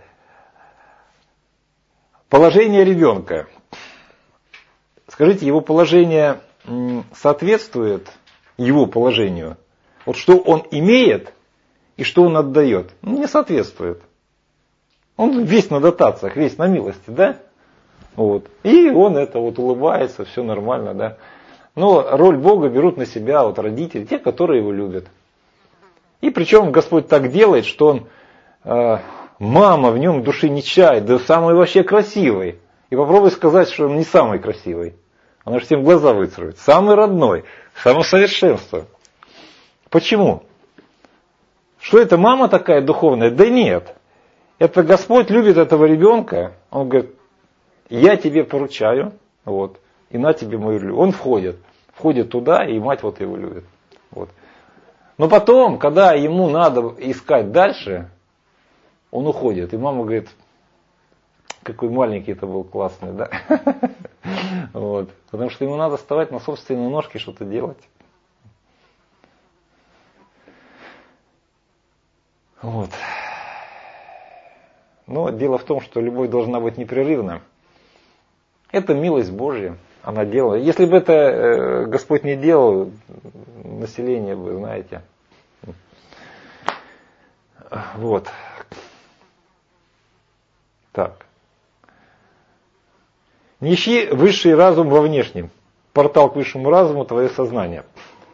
Положение ребенка. Скажите, его положение соответствует его положению? Вот что он имеет и что он отдает? Ну, не соответствует. Он весь на дотациях, весь на милости, да? Вот. И он это вот улыбается, все нормально, да? Но роль Бога берут на себя вот родители, те, которые его любят. И причем Господь так делает, что он, э, мама в нем души не чает, да самый вообще красивый. И попробуй сказать, что он не самый красивый. Она же всем глаза выцарапает. Самый родной, само совершенство. Почему? Что это мама такая духовная? Да нет. Это Господь любит этого ребенка. Он говорит, я тебе поручаю, вот, и на тебе мою любовь. Он входит. Входит туда, и мать вот его любит. Вот. Но потом, когда ему надо искать дальше, он уходит. И мама говорит, какой маленький это был классный, да? Вот. Потому что ему надо вставать на собственные ножки, что-то делать. Вот. Но дело в том, что любовь должна быть непрерывна. Это милость Божья. она делала. Если бы это Господь не делал, население бы, знаете. Вот. Так. Не ищи высший разум во внешнем. Портал к высшему разуму — твое сознание.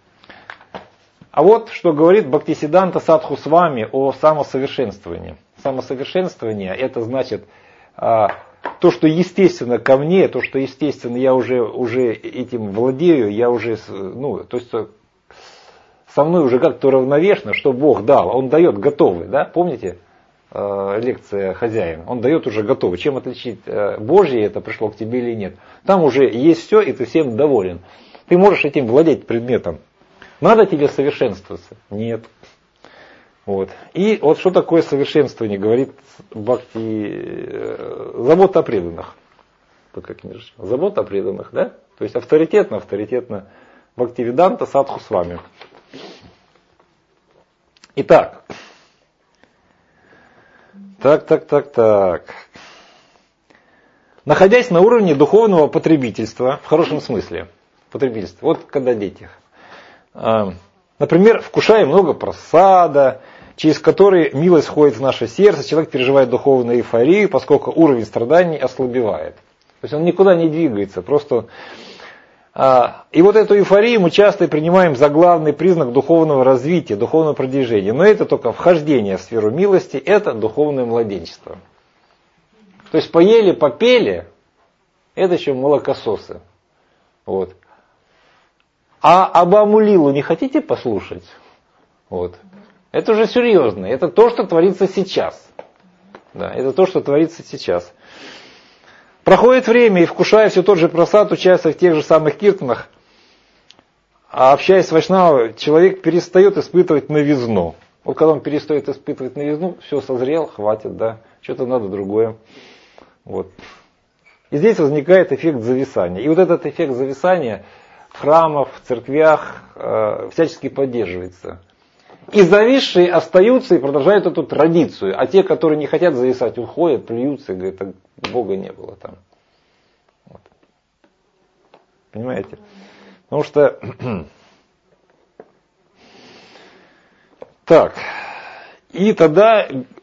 А вот что говорит Бхактисиданта Садху с вами о самосовершенствовании. Самосовершенствование — это значит а, то, что естественно ко мне, то, что естественно я уже, уже этим владею, я уже, ну, то есть со мной уже как-то равновешно, что Бог дал. Он дает готовый, да? Помните э, лекция «Хозяин»? Он дает уже готовый. Чем отличить э, Божье это пришло к тебе или нет? Там уже есть все, и ты всем доволен. Ты можешь этим владеть предметом. Надо тебе совершенствоваться? Нет. Вот. И вот что такое совершенствование, говорит Бхакти, э, забота о преданных. Такая книжечка. Забота о преданных, да? То есть авторитетно, авторитетно. Бхактивиданта Садху с вами. Итак. Так, так, так, так. Находясь на уровне духовного потребительства, в хорошем смысле, потребительства, вот когда дети, например, вкушая много просада, через который милость входит в наше сердце, человек переживает духовную эйфорию, поскольку уровень страданий ослабевает. То есть он никуда не двигается, просто... И вот эту эйфорию мы часто принимаем за главный признак духовного развития, духовного продвижения. Но это только вхождение в сферу милости, это духовное младенчество. То есть поели, попели, это еще молокососы. Вот. А Абаму Лилу не хотите послушать? Вот. Это уже серьезно. Это то, что творится сейчас. Да, это то, что творится сейчас. Проходит время, и вкушая все тот же просад, участвуя в тех же самых киртанах, а общаясь с вайшнавой, человек перестает испытывать новизну. Вот когда он перестает испытывать новизну, все, созрел, хватит, да, что-то надо другое. Вот. И здесь возникает эффект зависания. И вот этот эффект зависания в храмах, в церквях э, всячески поддерживается. И зависшие остаются и продолжают эту традицию. А те, которые не хотят зависать, уходят, плюются и говорят, Бога не было там. Вот. Понимаете? Потому что... так. И тогда,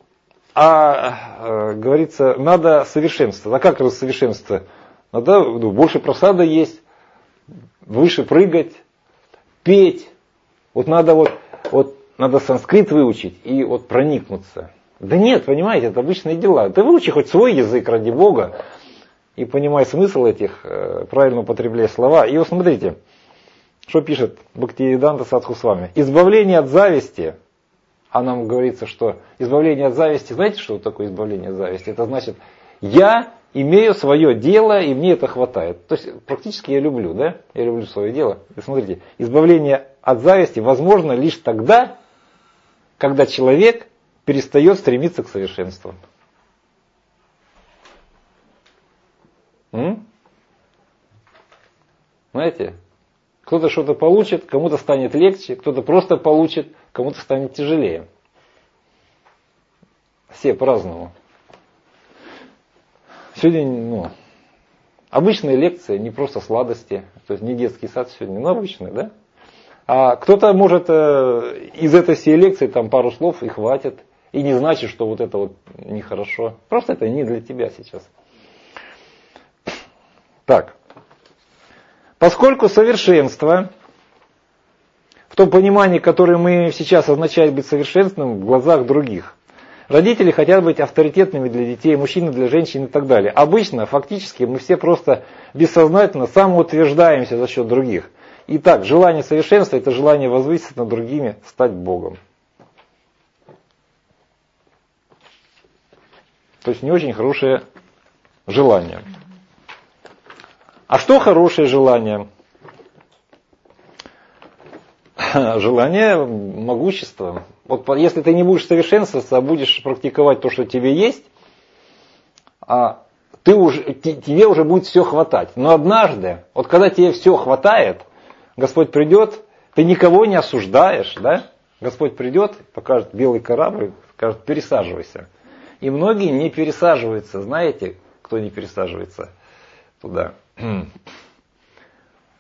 а, говорится, надо совершенство. А как это совершенство? Надо ну, больше просада есть, выше прыгать, петь. Вот надо вот... вот надо санскрит выучить и вот проникнуться. Да нет, понимаете, это обычные дела. Ты выучи хоть свой язык ради Бога и понимай смысл этих, правильно употребляя слова. И вот смотрите, что пишет Бхактивиданта Садху с вами. Избавление от зависти, а нам говорится, что избавление от зависти, знаете, что такое избавление от зависти? Это значит, я имею свое дело, и мне это хватает. То есть практически я люблю, да? Я люблю свое дело. И смотрите, избавление от зависти возможно лишь тогда, когда человек перестает стремиться к совершенству. М? Знаете, кто-то что-то получит, кому-то станет легче, кто-то просто получит, кому-то станет тяжелее. Все по-разному. Сегодня, ну, обычная лекция, не просто сладости, то есть не детский сад сегодня, но обычная, да? А кто-то может э, из этой всей лекции там пару слов и хватит. И не значит, что вот это вот нехорошо. Просто это не для тебя сейчас. Так. Поскольку совершенство, в том понимании, которое мы сейчас означает быть совершенственным в глазах других. Родители хотят быть авторитетными для детей, мужчины для женщин и так далее. Обычно, фактически, мы все просто бессознательно самоутверждаемся за счет других. Итак, желание совершенства – это желание возвыситься над другими, стать Богом. То есть не очень хорошее желание. А что хорошее желание? Желание могущества. Вот если ты не будешь совершенствоваться, а будешь практиковать то, что тебе есть, а ты уже, тебе уже будет все хватать. Но однажды, вот когда тебе все хватает, Господь придет, ты никого не осуждаешь, да? Господь придет, покажет белый корабль, скажет, пересаживайся. И многие не пересаживаются. Знаете, кто не пересаживается туда?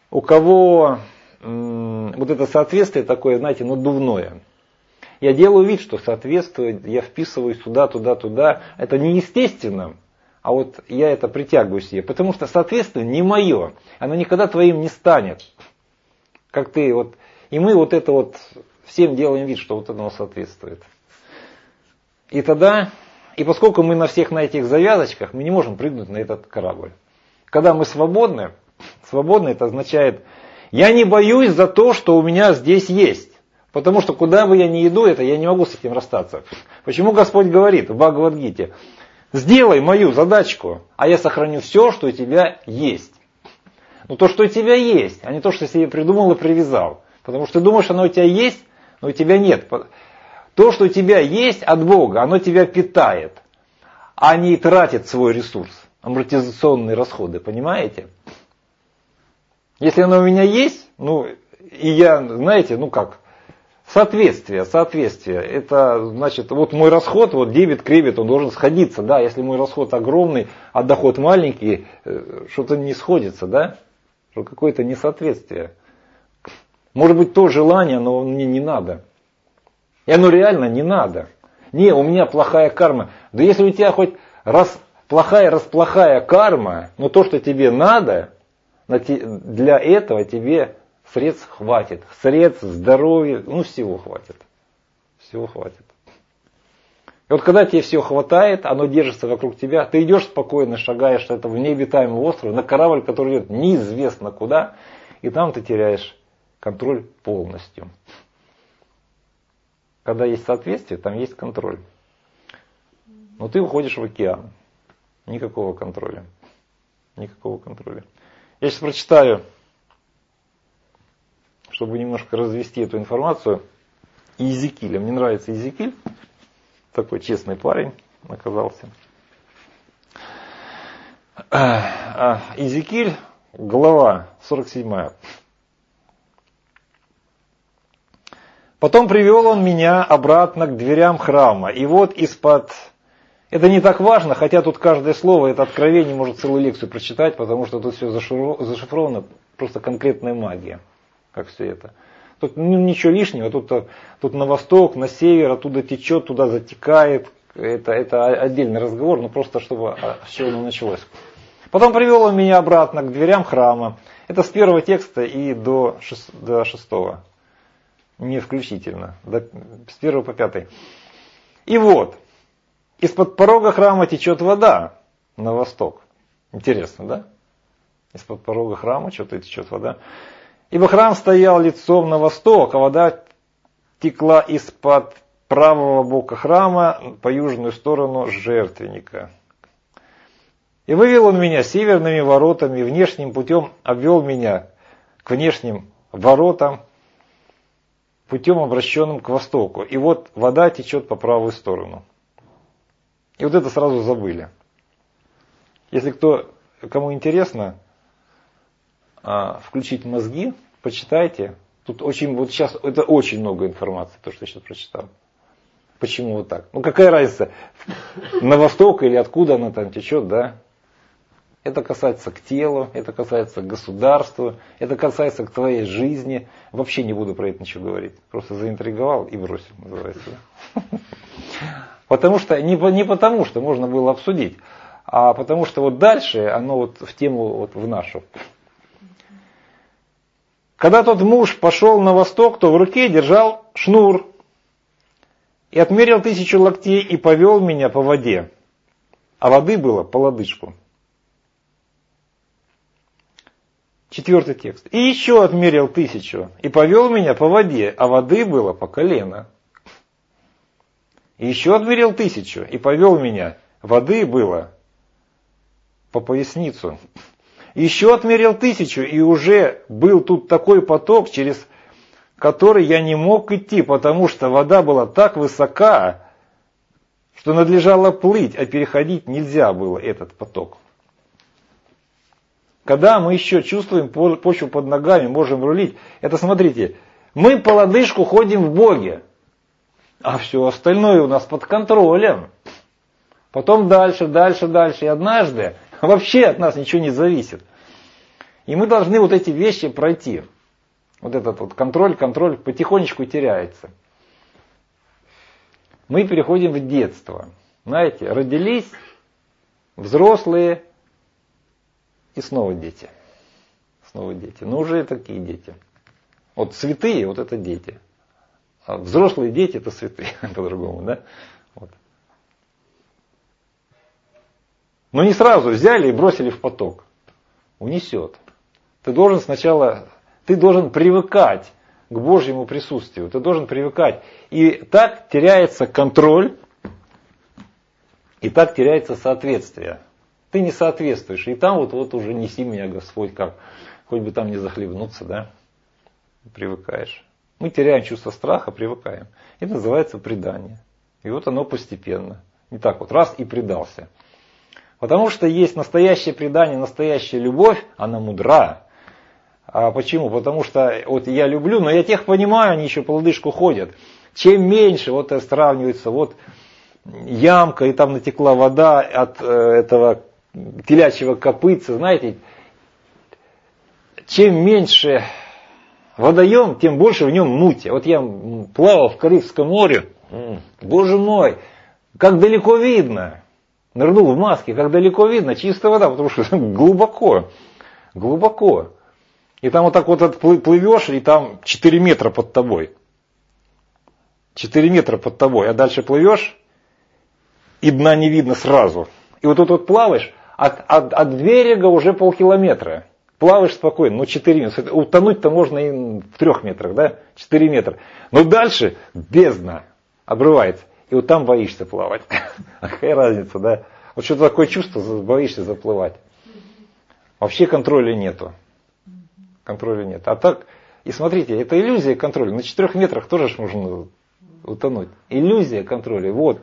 у кого м- вот это соответствие такое, знаете, надувное. Я делаю вид, что соответствует, я вписываюсь туда, туда, туда. Это неестественно, а вот я это притягиваю себе, потому что соответствие не мое, оно никогда твоим не станет. Как ты вот, и мы вот это вот всем делаем вид, что вот оно соответствует. И тогда, и поскольку мы на всех на этих завязочках, мы не можем прыгнуть на этот корабль. Когда мы свободны, свободны это означает, я не боюсь за то, что у меня здесь есть. Потому что куда бы я ни иду, это я не могу с этим расстаться. Почему Господь говорит в Бхагавад-гите, сделай мою задачку, а я сохраню все, что у тебя есть. Ну то, что у тебя есть, а не то, что ты себе придумал и привязал. Потому что ты думаешь, оно у тебя есть, но у тебя нет. То, что у тебя есть от Бога, оно тебя питает, а не тратит свой ресурс. Амортизационные расходы, понимаете? Если оно у меня есть, ну, и я, знаете, ну как, соответствие, соответствие, это значит, вот мой расход, вот дебет, кредит, он должен сходиться, да, если мой расход огромный, а доход маленький, что-то не сходится, да, что какое-то несоответствие. Может быть, то желание, но мне не надо. И оно реально не надо. Не, у меня плохая карма. Да если у тебя хоть раз плохая, расплохая карма, но то, что тебе надо, для этого тебе средств хватит. Средств, здоровья, ну всего хватит. Всего хватит. И вот когда тебе все хватает, оно держится вокруг тебя, ты идешь спокойно, шагаешь это в необитаемый остров, на корабль, который идет неизвестно куда, и там ты теряешь контроль полностью. Когда есть соответствие, там есть контроль. Но ты уходишь в океан. Никакого контроля. Никакого контроля. Я сейчас прочитаю, чтобы немножко развести эту информацию, Иезекииля. Мне нравится Иезекииль. Такой честный парень оказался. Иезекииль, глава сорок седьмая. Потом привел он меня обратно к дверям храма. И вот из-под... Это не так важно, хотя тут каждое слово, это откровение, может целую лекцию прочитать, потому что тут все зашифровано, просто конкретная магия, как все это. Тут ну, ничего лишнего, тут, тут на восток, на север, оттуда течет, туда затекает. Это, это отдельный разговор, но просто чтобы с чего оно началось. Потом привел он меня обратно к дверям храма. Это с первого текста и до, шест, до шестого. Не включительно, до, с первого по пятый. И вот, из-под порога храма течет вода на восток. Интересно, да? Из-под порога храма что-то течет вода. Ибо храм стоял лицом на восток, а вода текла из-под правого бока храма по южную сторону жертвенника. И вывел он меня северными воротами, внешним путем обвел меня к внешним воротам, путем обращенным к востоку. И вот вода течет по правую сторону. И вот это сразу забыли. Если кто, кому интересно, включить мозги, почитайте. Тут очень, вот сейчас, это очень много информации, то, что я сейчас прочитал. Почему вот так? Ну какая разница, на восток или откуда она там течет, да? Это касается к телу, это касается к государству, это касается к твоей жизни. Вообще не буду про это ничего говорить. Просто заинтриговал и бросил, называется. Потому что, не, не потому, что можно было обсудить, а потому что вот дальше оно вот в тему, вот в нашу. Когда тот муж пошел на восток, то в руке держал шнур и отмерил тысячу локтей и повел меня по воде. А воды было по лодыжку. Четвертый текст. И еще отмерил тысячу и повел меня по воде, а воды было по колено. И еще отмерил тысячу и повел меня, воды было по поясницу. И еще отмерил тысячу, и уже был тут такой поток, через который я не мог идти, потому что вода была так высока, что надлежало плыть, а переходить нельзя было этот поток. Когда мы еще чувствуем почву под ногами, можем рулить, это смотрите, мы по лодыжку ходим в Боге, а все остальное у нас под контролем. Потом дальше, дальше, дальше. И однажды вообще от нас ничего не зависит. И мы должны вот эти вещи пройти. Вот этот вот контроль, контроль потихонечку теряется. Мы переходим в детство. Знаете, родились, взрослые и снова дети. Снова дети. Но уже такие дети. Вот святые, вот это дети. А взрослые дети это святые, по-другому, да? Вот. Но не сразу взяли и бросили в поток. Унесет. Ты должен сначала, ты должен привыкать к Божьему присутствию. Ты должен привыкать. И так теряется контроль, и так теряется соответствие. Ты не соответствуешь. И там вот, вот уже неси меня, Господь, как. Хоть бы там не захлебнуться, да? Привыкаешь. Мы теряем чувство страха, привыкаем. Это называется предание. И вот оно постепенно. Не так вот раз и предался. Потому что есть настоящее предание, настоящая любовь, она мудра. А почему? Потому что вот я люблю, но я тех понимаю, они еще по лодыжку ходят. Чем меньше, вот сравнивается, вот ямка, и там натекла вода от э, этого телячьего копытца, знаете, чем меньше водоем, тем больше в нем мути. Вот я плавал в Карибском море, боже мой, как далеко видно. Нырнул в маске, как далеко видно, чистая вода, потому что глубоко, глубоко. И там вот так вот плывешь, и там четыре метра под тобой. четыре метра под тобой, а дальше плывешь, и дна не видно сразу. И вот тут вот плаваешь, от, от, от берега уже полкилометра. Плаваешь спокойно, ну четыре метра. Утонуть-то можно и в трех метрах, да? четыре метра. Но дальше бездна обрывается. И вот там боишься плавать. А какая разница, да? Вот что-то такое чувство, боишься заплывать. Вообще контроля нету. Контроля нет. А так, и смотрите, это иллюзия контроля. На четырех метрах тоже ж можно утонуть. Иллюзия контроля. Вот.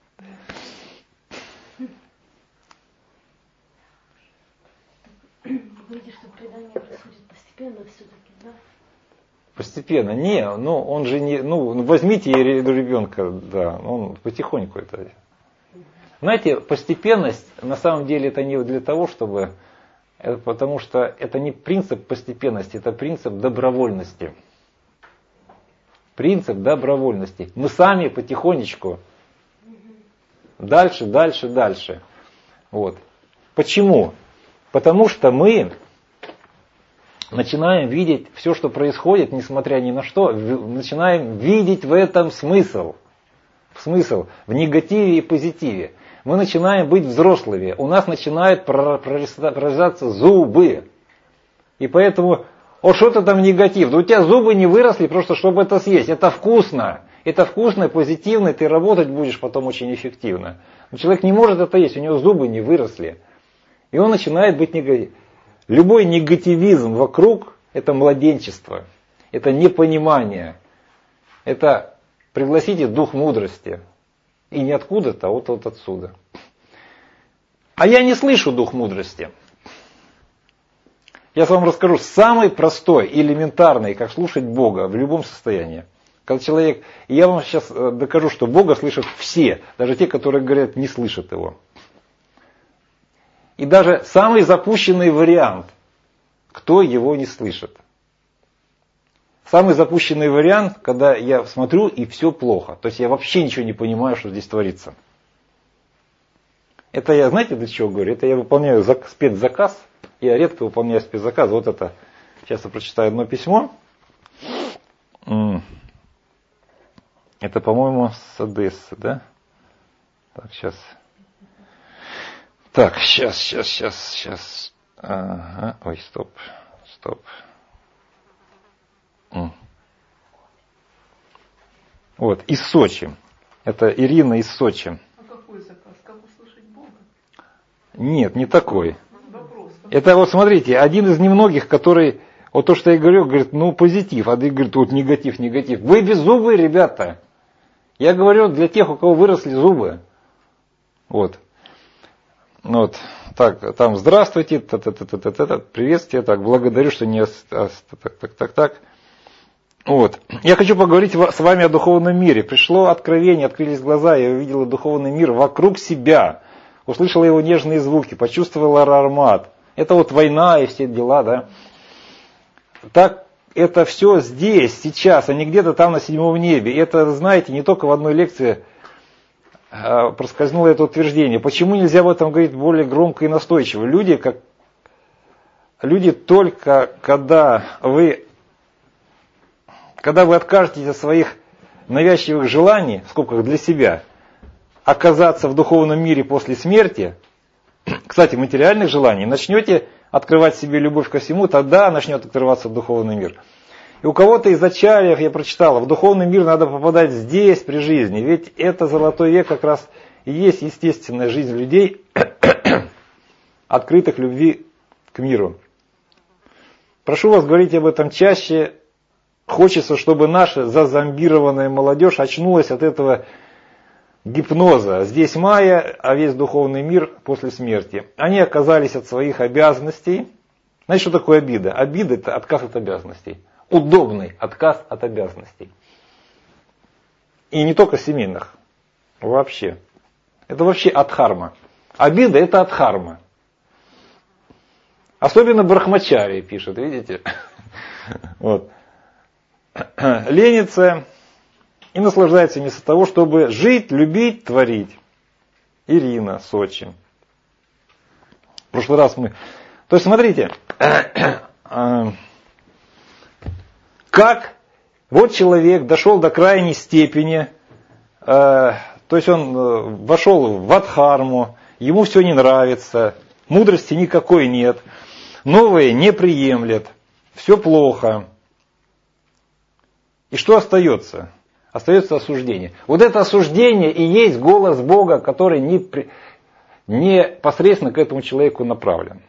Видишь, что предание происходит постепенно все-таки, да? Постепенно. Не, ну он же не. Ну, возьмите ребенка, да, он потихоньку это. Знаете, постепенность на самом деле это не для того, чтобы. Это потому что это не принцип постепенности, это принцип добровольности. Принцип добровольности. Мы сами потихонечку. Дальше, дальше, дальше. Вот. Почему? Потому что мы начинаем видеть все, что происходит, несмотря ни на что, начинаем видеть в этом смысл. Смысл в негативе и позитиве. Мы начинаем быть взрослыми. У нас начинают прорезаться зубы. И поэтому, о, что-то там негатив. Да у тебя зубы не выросли просто, чтобы это съесть. Это вкусно. Это вкусно, позитивно, ты работать будешь потом очень эффективно. Но человек не может это есть, у него зубы не выросли. И он начинает быть негативным. Любой негативизм вокруг – это младенчество, это непонимание, это пригласите дух мудрости. И не откуда-то, а вот, вот отсюда. А я не слышу дух мудрости. Я вам расскажу самый простой, элементарный, как слушать Бога в любом состоянии. Когда человек, и я вам сейчас докажу, что Бога слышат все, даже те, которые говорят, не слышат Его. И даже самый запущенный вариант, кто его не слышит. Самый запущенный вариант, когда я смотрю и все плохо. То есть я вообще ничего не понимаю, что здесь творится. Это я, знаете, для чего говорю? Это я выполняю спецзаказ. Я редко выполняю спецзаказ. Вот это, сейчас я прочитаю одно письмо. Это, по-моему, с Одессы, да? Так, сейчас. Так, сейчас, сейчас, сейчас, сейчас. Ага. Ой, стоп, стоп. Вот, из Сочи. Это Ирина из Сочи. А какой заказ? Как услышать Бога? Нет, не такой. Вопрос. Это вот смотрите, один из немногих, который, вот то, что я говорю, говорит, ну позитив, а ты говорит, вот негатив, негатив. Вы беззубые, ребята. Я говорю для тех, у кого выросли зубы. Вот. Вот. Так, там здравствуйте, та -та -та -та -та -та -та, приветствие, так, благодарю, что не... Так, так, так, так. Вот. Я хочу поговорить с вами о духовном мире. Пришло откровение, открылись глаза, я увидела духовный мир вокруг себя. Услышала его нежные звуки, почувствовала аромат. Это вот война и все дела, да. Так это все здесь, сейчас, а не где-то там на седьмом небе. Это, знаете, не только в одной лекции а, проскользнуло это утверждение. Почему нельзя об этом говорить более громко и настойчиво? Люди, как, люди только когда вы, когда вы откажетесь от своих навязчивых желаний, в скобках для себя, оказаться в духовном мире после смерти, кстати, материальных желаний, начнете открывать себе любовь ко всему, тогда начнет открываться духовный мир. И у кого-то из ачарьев я прочитал, в духовный мир надо попадать здесь, при жизни, ведь это золотой век как раз и есть естественная жизнь людей, открытых любви к миру. Прошу вас говорить об этом чаще. Хочется, чтобы наша зазомбированная молодежь очнулась от этого гипноза. Здесь майя, а весь духовный мир после смерти. Они оказались от своих обязанностей. Знаете, что такое обида? Обида – это отказ от обязанностей. Удобный отказ от обязанностей. И не только семейных. Вообще. Это вообще адхарма. Обида – это адхарма. Особенно брахмачари пишет, видите? Вот. Ленится и наслаждается вместо того, чтобы жить, любить, творить. Ирина, Сочи. В прошлый раз мы... То есть, смотрите, как вот человек дошел до крайней степени, то есть он вошел в адхарму, ему все не нравится, мудрости никакой нет, новое не приемлет, все плохо. И что остается? Остается осуждение. Вот это осуждение и есть голос Бога, который не, не непосредственно к этому человеку направлен.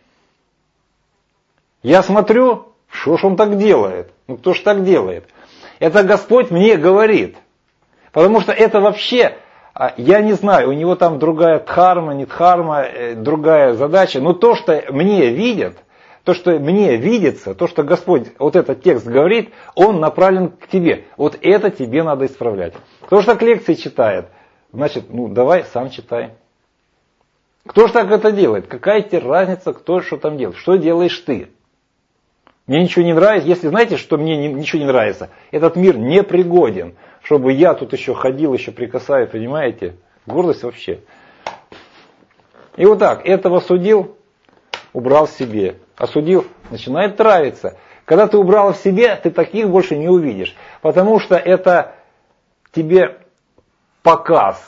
Я смотрю, что ж он так делает? Ну кто ж так делает? Это Господь мне говорит. Потому что это вообще, я не знаю, у него там другая дхарма, не дхарма, другая задача. Но то, что мне видят, то, что мне видится, то, что Господь, вот этот текст говорит, он направлен к тебе. Вот это тебе надо исправлять. Кто же так лекции читает? Значит, ну давай сам читай. Кто же так это делает? Какая тебе разница, кто что там делает? Что делаешь ты? Мне ничего не нравится. Если знаете, что мне ничего не нравится, этот мир непригоден, чтобы я тут еще ходил, еще прикасаю, понимаете? Гордость вообще. И вот так, этого судил, убрал себе. Осудил, начинает нравиться. Когда ты убрал в себе, ты таких больше не увидишь. Потому что это тебе показ.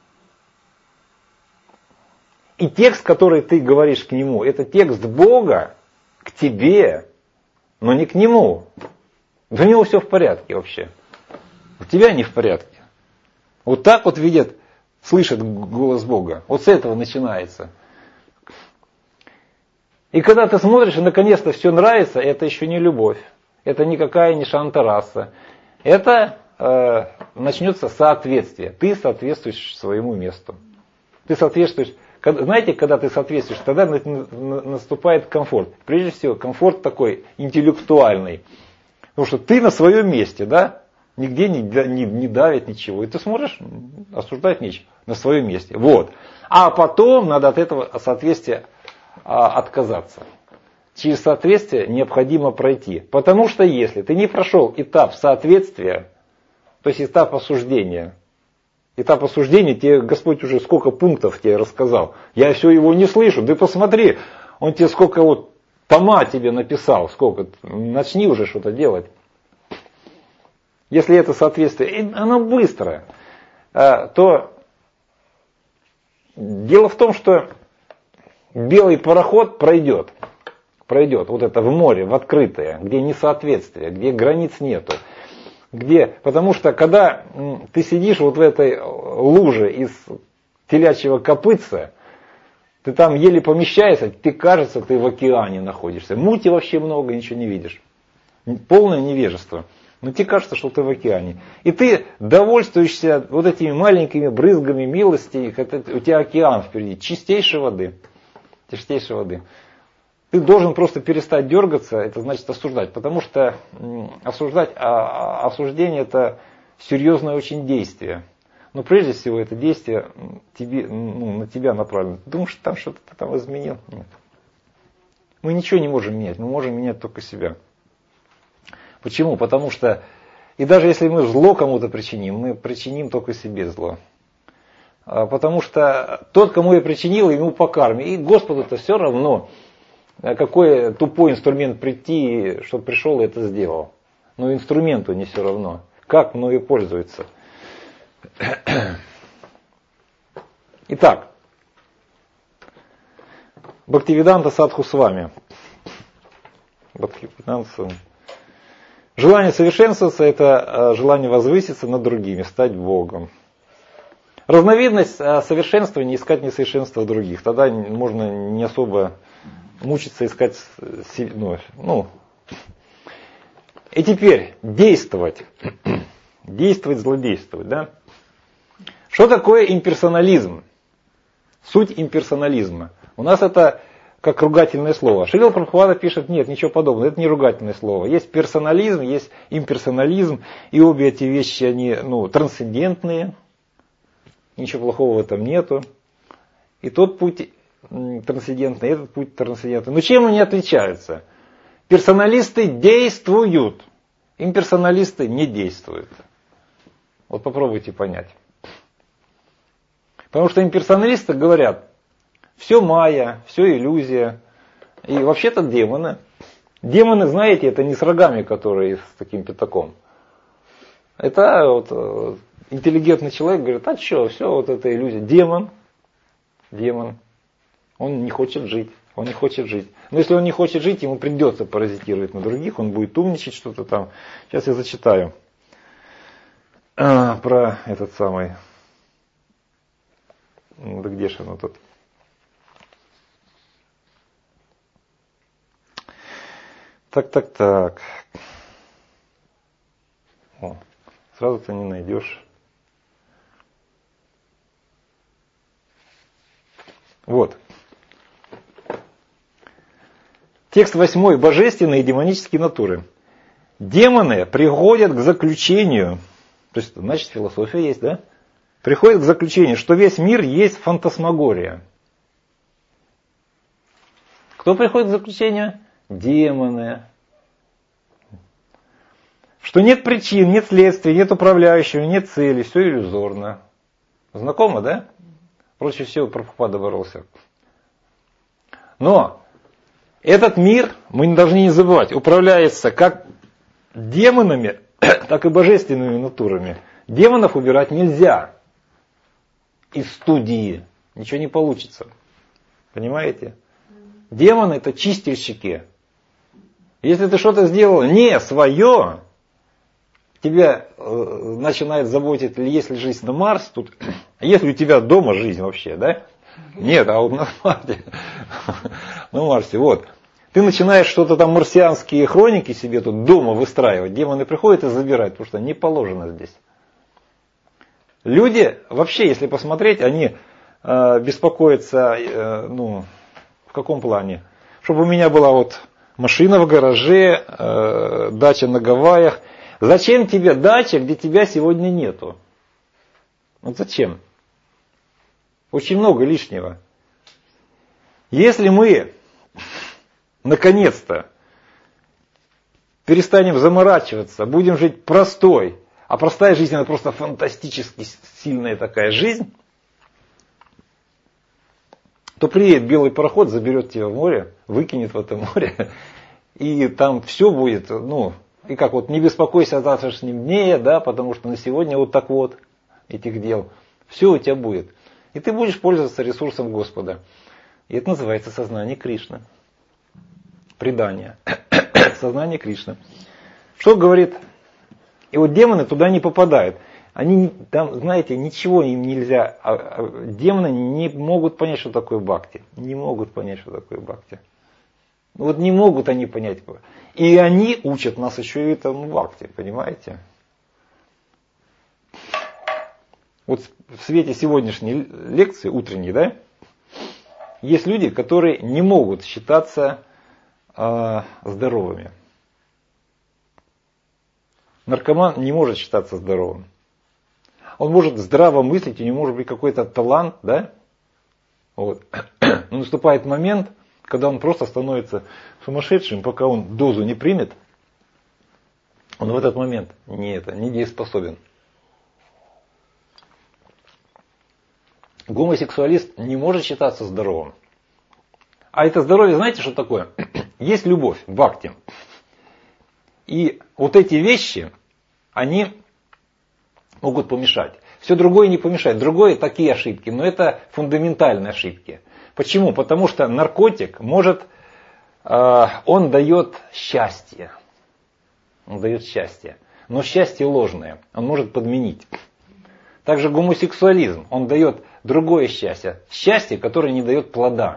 И текст, который ты говоришь к нему, это текст Бога к тебе, но не к нему. У него все в порядке вообще. У тебя не в порядке. Вот так вот видят, слышат голос Бога. Вот с этого начинается. И когда ты смотришь, и наконец-то все нравится, это еще не любовь. Это никакая не шантараса. Это э, начнется соответствие. Ты соответствуешь своему месту. Ты соответствуешь. Когда, знаете, когда ты соответствуешь, тогда наступает комфорт. Прежде всего, комфорт такой интеллектуальный. Потому что ты на своем месте, да? Нигде не, не, не давит ничего. И ты смотришь, осуждать нечего. На своем месте. Вот. А потом надо от этого соответствия отказаться. Через соответствие необходимо пройти. Потому что если ты не прошел этап соответствия, то есть этап осуждения, этап осуждения, тебе Господь уже сколько пунктов тебе рассказал. Я все его не слышу. Да посмотри, он тебе сколько вот тома тебе написал, сколько. Начни уже что-то делать. Если это соответствие, оно быстрое, то дело в том, что белый пароход пройдет, пройдет вот это в море, в открытое, где несоответствие, где границ нету. Где, потому что когда ты сидишь вот в этой луже из телячьего копытца, ты там еле помещаешься, ты кажется, ты в океане находишься. Мути вообще много, ничего не видишь. Полное невежество. Но тебе кажется, что ты в океане. И ты довольствуешься вот этими маленькими брызгами милости, у тебя океан впереди, чистейшей воды. Чистейшей воды. Ты должен просто перестать дергаться, это значит осуждать. Потому что осуждать, а осуждение это серьезное очень действие. Но прежде всего это действие тебе, ну, на тебя направлено. Ты думаешь, там что-то ты там изменил? Нет. Мы ничего не можем менять, мы можем менять только себя. Почему? Потому что, и даже если мы зло кому-то причиним, мы причиним только себе зло. Потому что тот, кому я причинил, ему по карме. И Господу-то все равно, какой тупой инструмент прийти, чтобы пришел и это сделал. Но инструменту не все равно. Как мною пользуется. Итак, Бхактивиданта Садху с вами. Бхактивиданта. Желание совершенствоваться – это желание возвыситься над другими, стать Богом. Разновидность совершенствования – искать несовершенство других. Тогда можно не особо мучиться, искать, ну, ну. И теперь действовать. Действовать, злодействовать, да? Что такое имперсонализм? Суть имперсонализма. У нас это как ругательное слово. Шрила Прабхупада пишет, нет, ничего подобного, это не ругательное слово. Есть персонализм, есть имперсонализм, и обе эти вещи, они ну, трансцендентные, ничего плохого в этом нету. И тот путь трансцендентный, и этот путь трансцендентный. Но чем они отличаются? Персоналисты действуют, имперсоналисты не действуют. Вот попробуйте понять. Потому что имперсоналисты говорят, все майя, все иллюзия. И вообще-то демоны. Демоны, знаете, это не с рогами, которые с таким пятаком. Это вот интеллигентный человек говорит, а что, все, вот это иллюзия. Демон, демон, он не хочет жить, он не хочет жить. Но если он не хочет жить, ему придется паразитировать на других, он будет умничать что-то там. Сейчас я зачитаю а, про этот самый... Да где же оно тут? Так, так, так. О, сразу ты не найдешь. Вот. Текст восьмой. Божественные и демонические натуры. Демоны приходят к заключению, то есть, значит, философия есть, да? Приходит к заключению, что весь мир есть фантасмагория. Кто приходит к заключению? Демоны. Что нет причин, нет следствия, нет управляющего, нет цели, все иллюзорно. Знакомо, да? Проще всего Прабхупада боролся. Но этот мир, мы не должны не забывать, управляется как демонами, так и божественными натурами. Демонов убирать нельзя. Из студии. Ничего не получится. Понимаете? Демоны это чистильщики. Если ты что-то сделал не свое, тебя э, начинает заботить, есть ли жизнь на Марсе, тут, если у тебя дома жизнь вообще, да? Нет, а вот на Марсе, на Марсе, вот. Ты начинаешь что-то там марсианские хроники себе тут дома выстраивать, демоны приходят и забирают, потому что не положено здесь. Люди, вообще, если посмотреть, они э, беспокоятся, э, ну, в каком плане? Чтобы у меня была вот машина в гараже, э, дача на Гавайях. Зачем тебе дача, где тебя сегодня нету? Вот зачем? Очень много лишнего. Если мы, наконец-то, перестанем заморачиваться, будем жить простой, а простая жизнь, это просто фантастически сильная такая жизнь, то приедет белый пароход, заберет тебя в море, выкинет в это море, и там все будет, ну, и как вот, не беспокойся о завтрашнем дне, да, потому что на сегодня вот так вот этих дел, все у тебя будет. И ты будешь пользоваться ресурсом Господа. И это называется сознание Кришны. Предание. Сознание Кришны. Что говорит? И вот демоны туда не попадают. Они там, знаете, ничего им нельзя. А, а, демоны не могут понять, что такое бхакти. Не могут понять, что такое бхакти. Вот не могут они понять. И они учат нас еще и этому бхакти, понимаете? Вот в свете сегодняшней лекции, утренней, да, есть люди, которые не могут считаться э, здоровыми. Наркоман не может считаться здоровым. Он может здраво мыслить, у него может быть какой-то талант, да? Вот. Но наступает момент, когда он просто становится сумасшедшим, пока он дозу не примет, он в этот момент не, это, не дееспособен. Гомосексуалист не может считаться здоровым. А это здоровье, знаете, что такое? Есть любовь, бхакти. И вот эти вещи, они могут помешать. Все другое не помешает. Другое такие ошибки, но это фундаментальные ошибки. Почему? Потому что наркотик может, э, он дает счастье. Он дает счастье. Но счастье ложное. Он может подменить. Также гомосексуализм, он дает другое счастье. Счастье, которое не дает плода.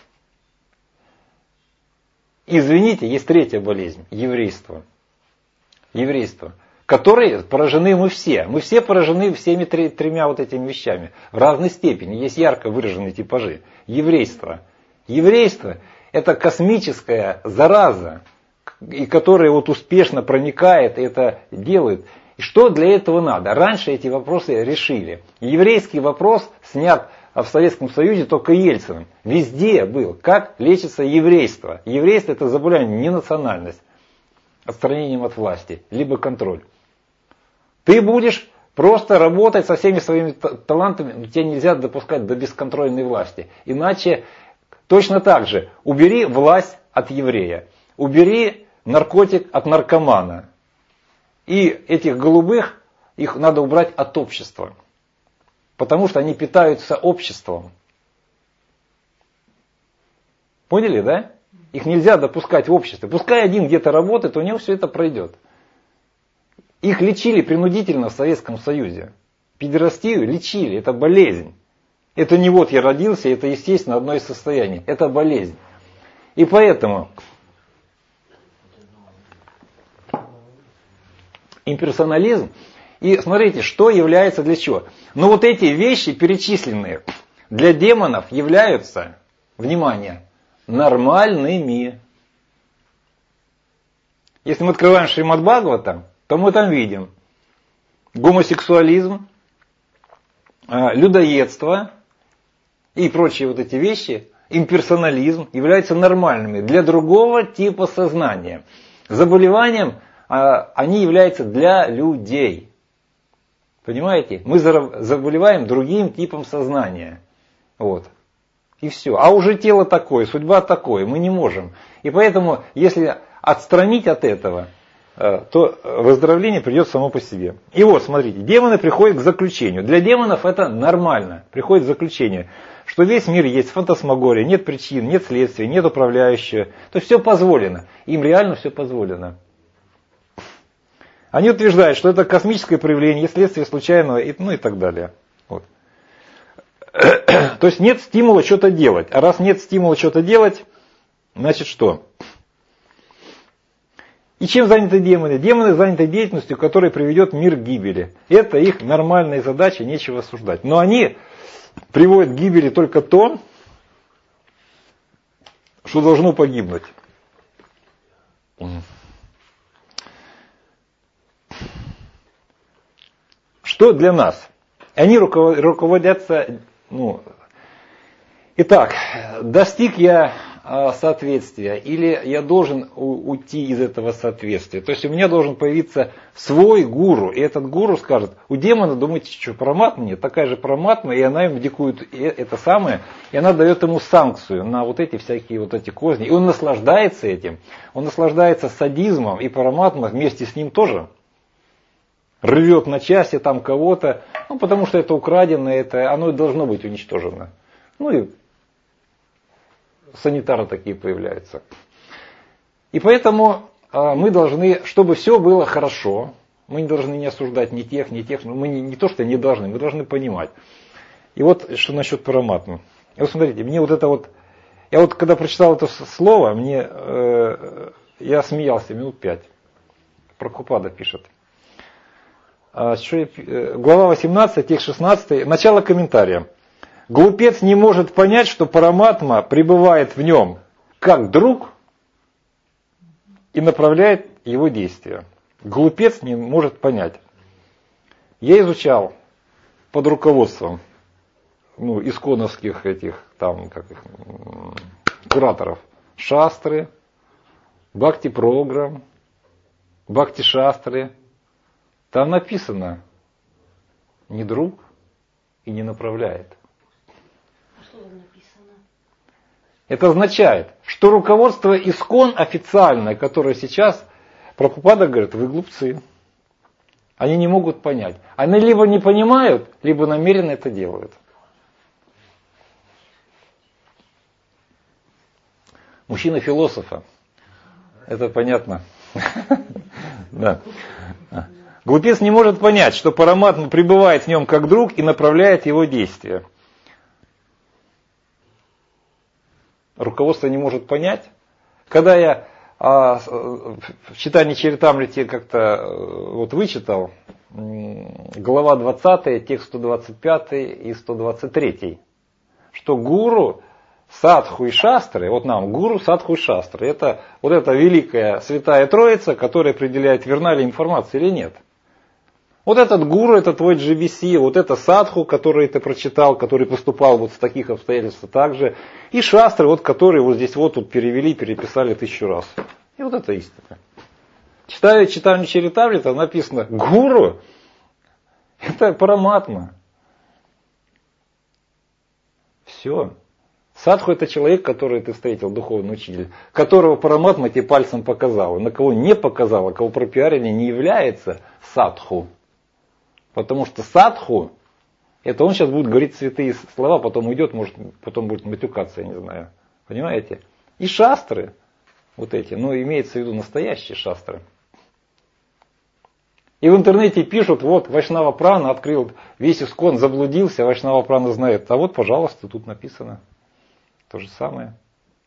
Извините, есть третья болезнь. Еврейство. Еврейство. Которой поражены мы все. Мы все поражены всеми тремя вот этими вещами. В разной степени. Есть ярко выраженные типажи. Еврейство. Еврейство – это космическая зараза, и которая вот успешно проникает и это делает. И что для этого надо? Раньше эти вопросы решили. Еврейский вопрос снят в Советском Союзе только Ельциным. Везде был. Как лечится еврейство? Еврейство – это заболевание, не национальность. Отстранением от власти, либо контроль. Ты будешь просто работать со всеми своими талантами, но тебе нельзя допускать до бесконтрольной власти. Иначе точно так же убери власть от еврея, убери наркотик от наркомана. И этих голубых, их надо убрать от общества. Потому что они питаются обществом. Поняли, да? Их нельзя допускать в обществе. Пускай один где-то работает, у него все это пройдет. Их лечили принудительно в Советском Союзе. Педерастию лечили, это болезнь. Это не вот я родился, это естественно одно из состояний. Это болезнь. И поэтому имперсонализм. И смотрите, что является для чего. Ну вот эти вещи перечисленные для демонов являются, внимание, нормальными. Если мы открываем Шримад Бхагаватам, то мы там видим гомосексуализм, людоедство и прочие вот эти вещи, имперсонализм являются нормальными для другого типа сознания. Заболеванием они являются для людей. Понимаете? Мы заболеваем другим типом сознания. Вот. И все. А уже тело такое, судьба такое, мы не можем. И поэтому, если отстранить от этого, то выздоровление придет само по себе. И вот, смотрите, демоны приходят к заключению. Для демонов это нормально. Приходит к заключению, что весь мир есть фантасмагория, нет причин, нет следствия, нет управляющего. То есть все позволено. Им реально все позволено. Они утверждают, что это космическое проявление, следствие случайного, и, ну и так далее. Вот. То есть нет стимула что-то делать. А раз нет стимула что-то делать, значит что? И чем заняты демоны? Демоны заняты деятельностью, которая приведет мир к гибели. Это их нормальная задача, нечего осуждать. Но они приводят к гибели только то, что должно погибнуть. Что для нас? Они руководятся, ну, итак, достиг я соответствия или я должен уйти из этого соответствия. То есть у меня должен появиться свой гуру, и этот гуру скажет, у демона, думаете, что параматма? Нет, такая же параматма, и она ему диктует это самое, и она дает ему санкцию на вот эти всякие вот эти козни, и он наслаждается этим, он наслаждается садизмом, и параматма вместе с ним тоже рвет на части там кого-то, ну потому что это украденное, это, оно должно быть уничтожено. Ну и санитары такие появляются. И поэтому э, мы должны, чтобы все было хорошо, мы не должны не осуждать ни тех, ни тех, мы не, не то, что не должны, мы должны понимать. И вот что насчет параматмы. И вот смотрите, мне вот это вот, я вот когда прочитал это слово, мне, э, я смеялся минут пять. Прабхупада пишет. А, что, э, глава восемнадцать, текст шестнадцать, начало комментария. Глупец не может понять, что параматма пребывает в нем как друг и направляет его действия. Глупец не может понять. Я изучал под руководством ну, исконовских этих, там, как их, кураторов. Шастры, бхакти-программ, бхакти-шастры. Там написано, не друг и не направляет. А что там написано? Это означает, что руководство ИСККОН официальное, которое сейчас, Прабхупада говорит, вы глупцы. Они не могут понять. Они либо не понимают, либо намеренно это делают. Мужчина-философа. Это понятно. Да. Глупец не может понять, что Параматма пребывает в нем как друг и направляет его действия. Руководство не может понять. Когда я а, в читании Чаритамрити как-то вот вычитал, глава двадцатая, текст сто двадцать пятый и сто двадцать третий, что гуру, садху и шастры, вот нам гуру, садху и шастры, это вот эта великая святая троица, которая определяет, верна ли информация или нет. Вот этот гуру, это твой джи би си, вот это садху, который ты прочитал, который поступал вот в таких обстоятельствах также, и шастры, вот которые вот здесь вот тут перевели, переписали тысячу раз. И вот это истина. Читаю, читаю Чаритамрити, там написано, гуру, это Параматма. Все. Садху это человек, который ты встретил, духовный учитель, которого Параматма тебе пальцем показал. И на кого не показал, а кого пропиарили, не является садху. Потому что садху, это он сейчас будет говорить святые слова, потом уйдет, может, потом будет матюкаться, я не знаю. Понимаете? И шастры, вот эти, но имеется в виду настоящие шастры. И в интернете пишут, вот Вайшнава Прана открыл весь ИСККОН, заблудился, Вайшнава Прана знает. А вот, пожалуйста, тут написано то же самое.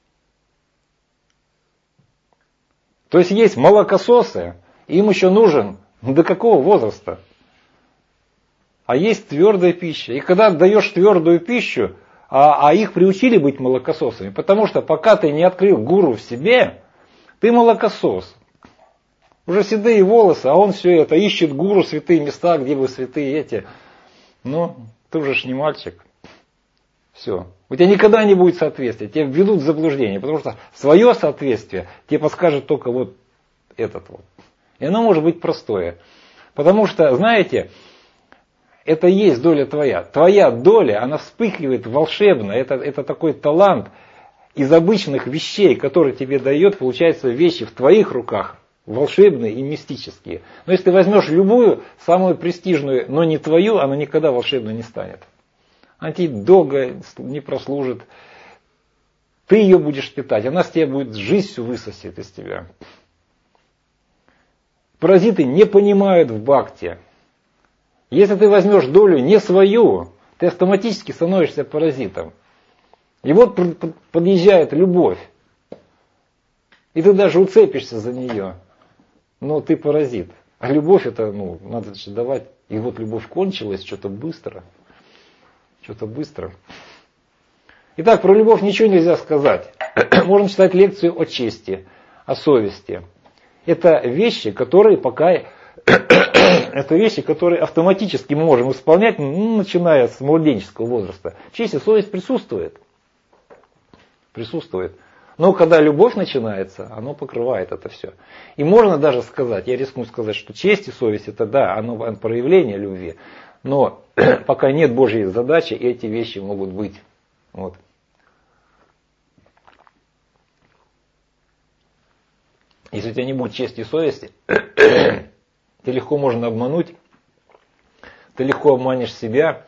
То есть есть молокососы, им еще нужен, до какого возраста? А есть твердая пища. И когда даешь твердую пищу, а, а их приучили быть молокососами, потому что пока ты не открыл гуру в себе, ты молокосос. Уже седые волосы, а он все это ищет гуру, святые места, где вы святые эти. Ну, ты уже ж не мальчик. Все. У тебя никогда не будет соответствия. Тебя введут в заблуждение, потому что свое соответствие тебе подскажет только вот этот вот. И оно может быть простое. Потому что, знаете, это и есть доля твоя. Твоя доля, она вспыхивает волшебно. Это, это такой талант из обычных вещей, который тебе дает, получается, вещи в твоих руках, волшебные и мистические. Но если ты возьмешь любую, самую престижную, но не твою, она никогда волшебной не станет. Она тебе долго не прослужит. Ты ее будешь питать, она с тебя будет жизнь всю высосет из тебя. Паразиты не понимают в бхакти. Если ты возьмешь долю не свою, ты автоматически становишься паразитом. И вот подъезжает любовь. И ты даже уцепишься за нее. Но ты паразит. А любовь это, ну, надо же давать. И вот любовь кончилась, что-то быстро. Что-то быстро. Итак, про любовь ничего нельзя сказать. Можно читать лекцию о чести, о совести. Это вещи, которые пока... Это вещи, которые автоматически мы можем исполнять, ну, начиная с младенческого возраста. Честь и совесть присутствует. Присутствует. Но когда любовь начинается, оно покрывает это все. И можно даже сказать, я рискну сказать, что честь и совесть это да, оно проявление любви. Но пока нет Божьей задачи, эти вещи могут быть. Вот. Если у тебя не будет чести и совести, ты легко можно обмануть, ты легко обманешь себя,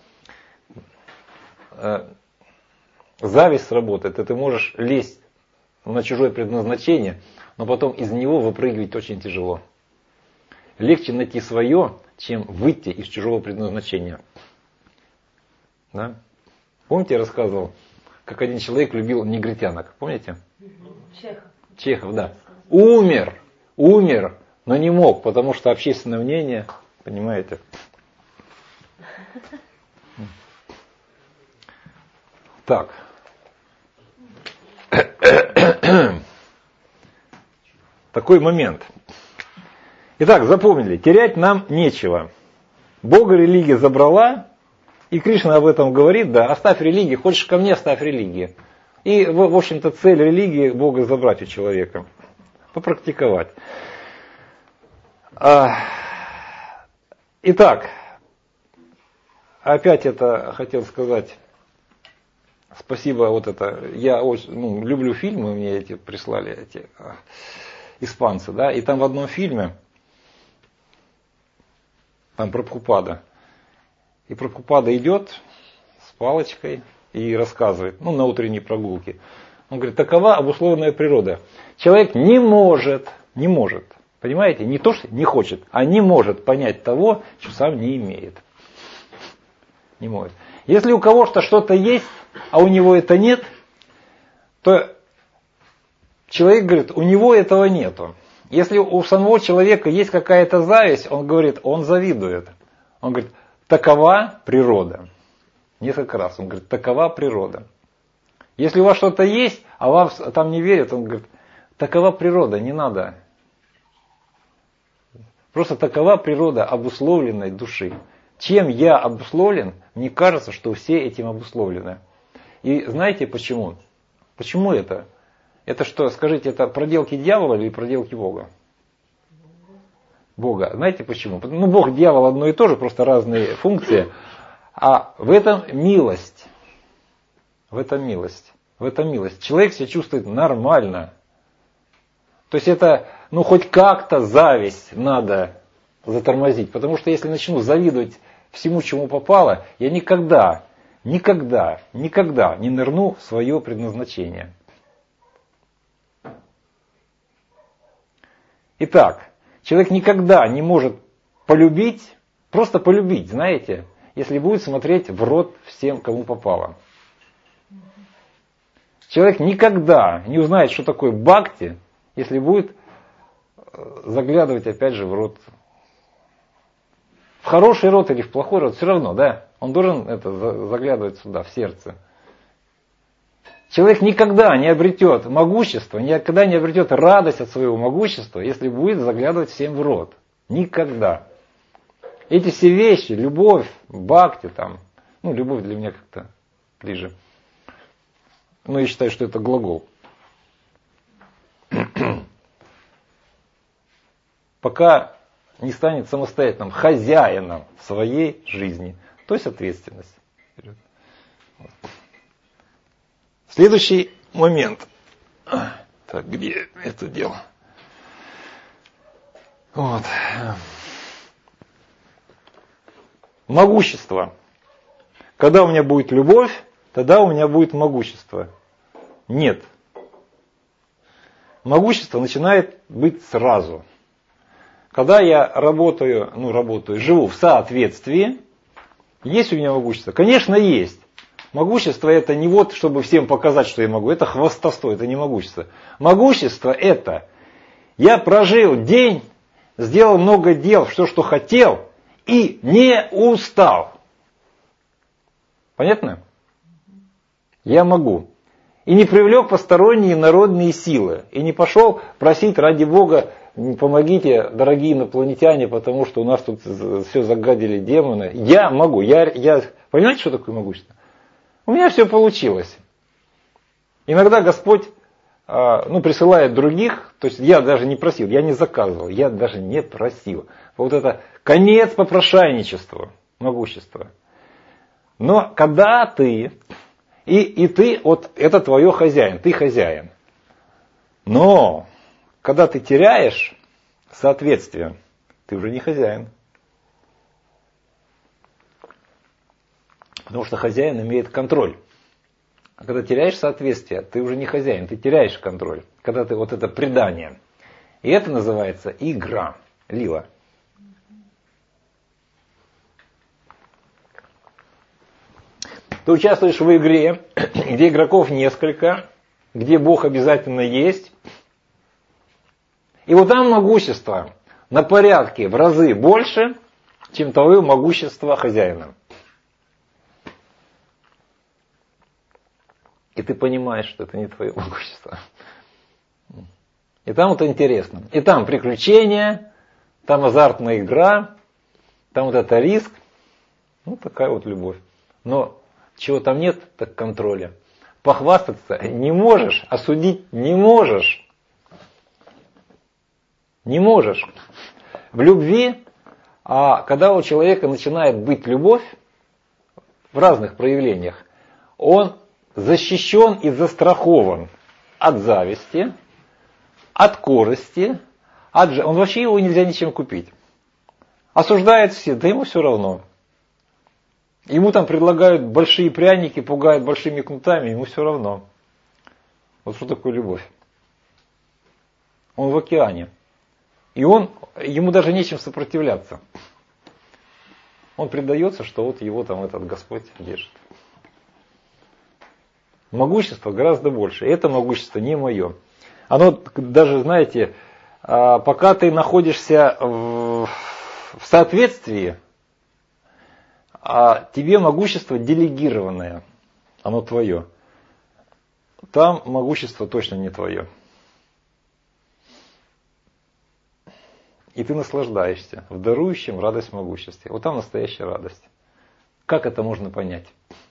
зависть сработает, и ты можешь лезть на чужое предназначение, но потом из него выпрыгивать очень тяжело. Легче найти свое, чем выйти из чужого предназначения. Да? Помните, я рассказывал, как один человек любил негритянок, помните? Чехов. Чехов, да. Умер, умер, но не мог, потому что общественное мнение, понимаете. Так. Такой момент. Итак, запомнили, терять нам нечего. Бога религия забрала, и Кришна об этом говорит, да, оставь религию, хочешь ко мне, оставь религию. И, в, в общем-то, цель религии Бога забрать у человека. Попрактиковать. А, итак, опять это хотел сказать. Спасибо, вот это. Я очень ну, люблю фильмы, мне эти прислали эти а, испанцы, да, и там в одном фильме, там Прабхупада. И Прабхупада идет с палочкой и рассказывает, ну, на утренней прогулке. Он говорит, такова обусловленная природа. Человек не может, не может, понимаете, не то, что не хочет, а не может понять того, что сам не имеет. Не может. Если у кого-то что-то есть, а у него это нет, то человек говорит, у него этого нету. Если у самого человека есть какая-то зависть, он говорит, он завидует. Он говорит, такова природа. Несколько раз он говорит, такова природа. Если у вас что-то есть, а вам там не верят, он говорит, такова природа, не надо. Просто такова природа обусловленной души. Чем я обусловлен, мне кажется, что все этим обусловлены. И знаете почему? Почему это? Это что, скажите, это проделки дьявола или проделки Бога? Бога. Знаете почему? Ну, Бог, дьявол одно и то же, просто разные функции. А в этом милость. В этом милость. В этом милость. Человек себя чувствует нормально. То есть это, ну, хоть как-то зависть надо затормозить. Потому что если начну завидовать всему, чему попало, я никогда, никогда, никогда не нырну в свое предназначение. Итак, человек никогда не может полюбить, просто полюбить, знаете, если будет смотреть в рот всем, кому попало. Человек никогда не узнает, что такое бхакти, если будет заглядывать опять же в рот. В хороший рот или в плохой рот, все равно, да, он должен это, заглядывать сюда, в сердце. Человек никогда не обретет могущество, никогда не обретет радость от своего могущества, если будет заглядывать всем в рот. Никогда. Эти все вещи, любовь, бхакти, там, ну, любовь для меня как-то ближе. Но я считаю, что это глагол. Пока не станет самостоятельным хозяином своей жизни, то есть ответственность. Следующий момент. Так, где это дело? Вот. Могущество. Когда у меня будет любовь, тогда у меня будет могущество. Нет. Могущество начинает быть сразу. Когда я работаю, ну работаю, живу в соответствии, есть у меня могущество? Конечно, есть. Могущество это не вот, чтобы всем показать, что я могу. Это хвастовство, это не могущество. Могущество это я прожил день, сделал много дел, все, что хотел, и не устал. Понятно? Я могу. И не привлек посторонние народные силы. И не пошел просить ради Бога, помогите, дорогие инопланетяне, потому что у нас тут все загадили демоны. Я могу. Я, я... Понимаете, что такое могущество? У меня все получилось. Иногда Господь ну, присылает других, то есть я даже не просил, я не заказывал, я даже не просил. Вот это конец попрошайничеству, могущества. Но когда ты, и, и ты, вот это твое хозяин, ты хозяин. Но когда ты теряешь соответствие, ты уже не хозяин. Потому что хозяин имеет контроль. А когда теряешь соответствие, ты уже не хозяин, ты теряешь контроль. Когда ты вот это предание. И это называется игра, лила. Ты участвуешь в игре, где игроков несколько, где Бог обязательно есть. И вот там могущество на порядке в разы больше, чем твое могущество хозяина. И ты понимаешь, что это не твое могущество. И там вот интересно. И там приключения, там азартная игра, там вот это риск. Ну, такая вот любовь. Но чего там нет, так контроля. похвастаться не можешь, осудить не можешь. Не можешь. В любви, а когда у человека начинает быть любовь в разных проявлениях, он защищен и застрахован от зависти, от корысти, от же... он вообще его нельзя ничем купить. Осуждает все, да ему все равно. Ему там предлагают большие пряники, пугают большими кнутами, ему все равно. Вот что такое любовь? Он в океане. И он, ему даже нечем сопротивляться. Он предается, что вот его там этот Господь держит. Могущество гораздо больше. Это могущество не мое. Оно даже, знаете, пока ты находишься в соответствии, а тебе могущество делегированное, оно твое. Там могущество точно не твое. И ты наслаждаешься в дарующем радость могуществе. Вот там настоящая радость. Как это можно понять?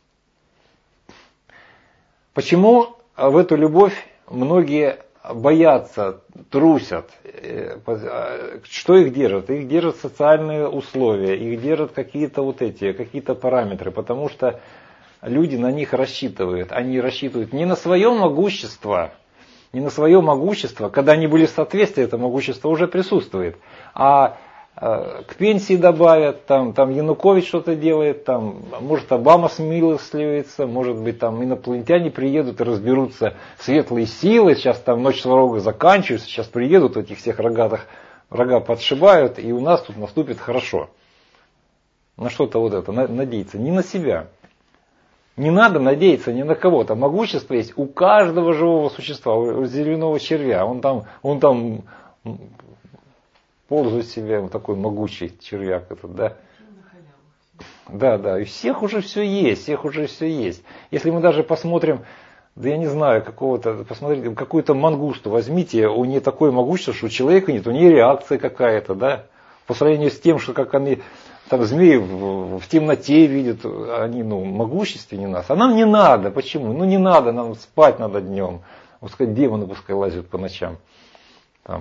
Почему в эту любовь многие боятся, трусят? Что их держит? Их держат социальные условия, их держат какие-то вот эти, какие-то параметры, потому что люди на них рассчитывают. Они рассчитывают не на свое могущество, не на свое могущество, когда они были в соответствии, это могущество уже присутствует, а э, к пенсии добавят, там, там Янукович что-то делает, там, может Обама смилостливится, может быть там инопланетяне приедут и разберутся, светлые силы, сейчас там ночь сварога заканчивается, сейчас приедут, этих всех рогатых, рога подшибают, и у нас тут наступит хорошо. На что-то вот это, надеяться, не на себя. Не надо надеяться ни на кого-то. Могущество есть у каждого живого существа, у зеленого червя. Он там, он там ползает себе, вот такой могучий червяк этот, да? Да, да. И всех уже все есть, всех уже все есть. Если мы даже посмотрим, да я не знаю, какого-то, посмотрите, какую-то мангусту возьмите, у нее такое могущество, что у человека нет, у нее реакция какая-то, да? По сравнению с тем, что как они... Там змеи в, в темноте видят, они ну, могущественнее нас. А нам не надо. Почему? Ну не надо, нам спать надо днем. Пускай демоны пускай лазят по ночам. Там.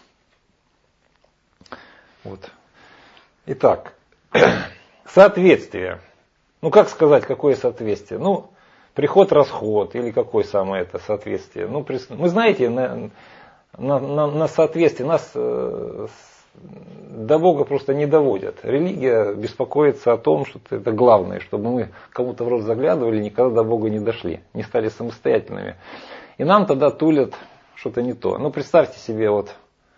Вот. Итак, соответствие. Ну как сказать, какое соответствие? Ну, приход-расход или какое самое это соответствие? Ну, мы знаете, на, на, на, на соответствие нас... до Бога просто не доводят. Религия беспокоится о том, что это главное, чтобы мы кому-то в рот заглядывали, никогда до Бога не дошли, не стали самостоятельными. И нам тогда тулят что-то не то. Ну, представьте себе, вот,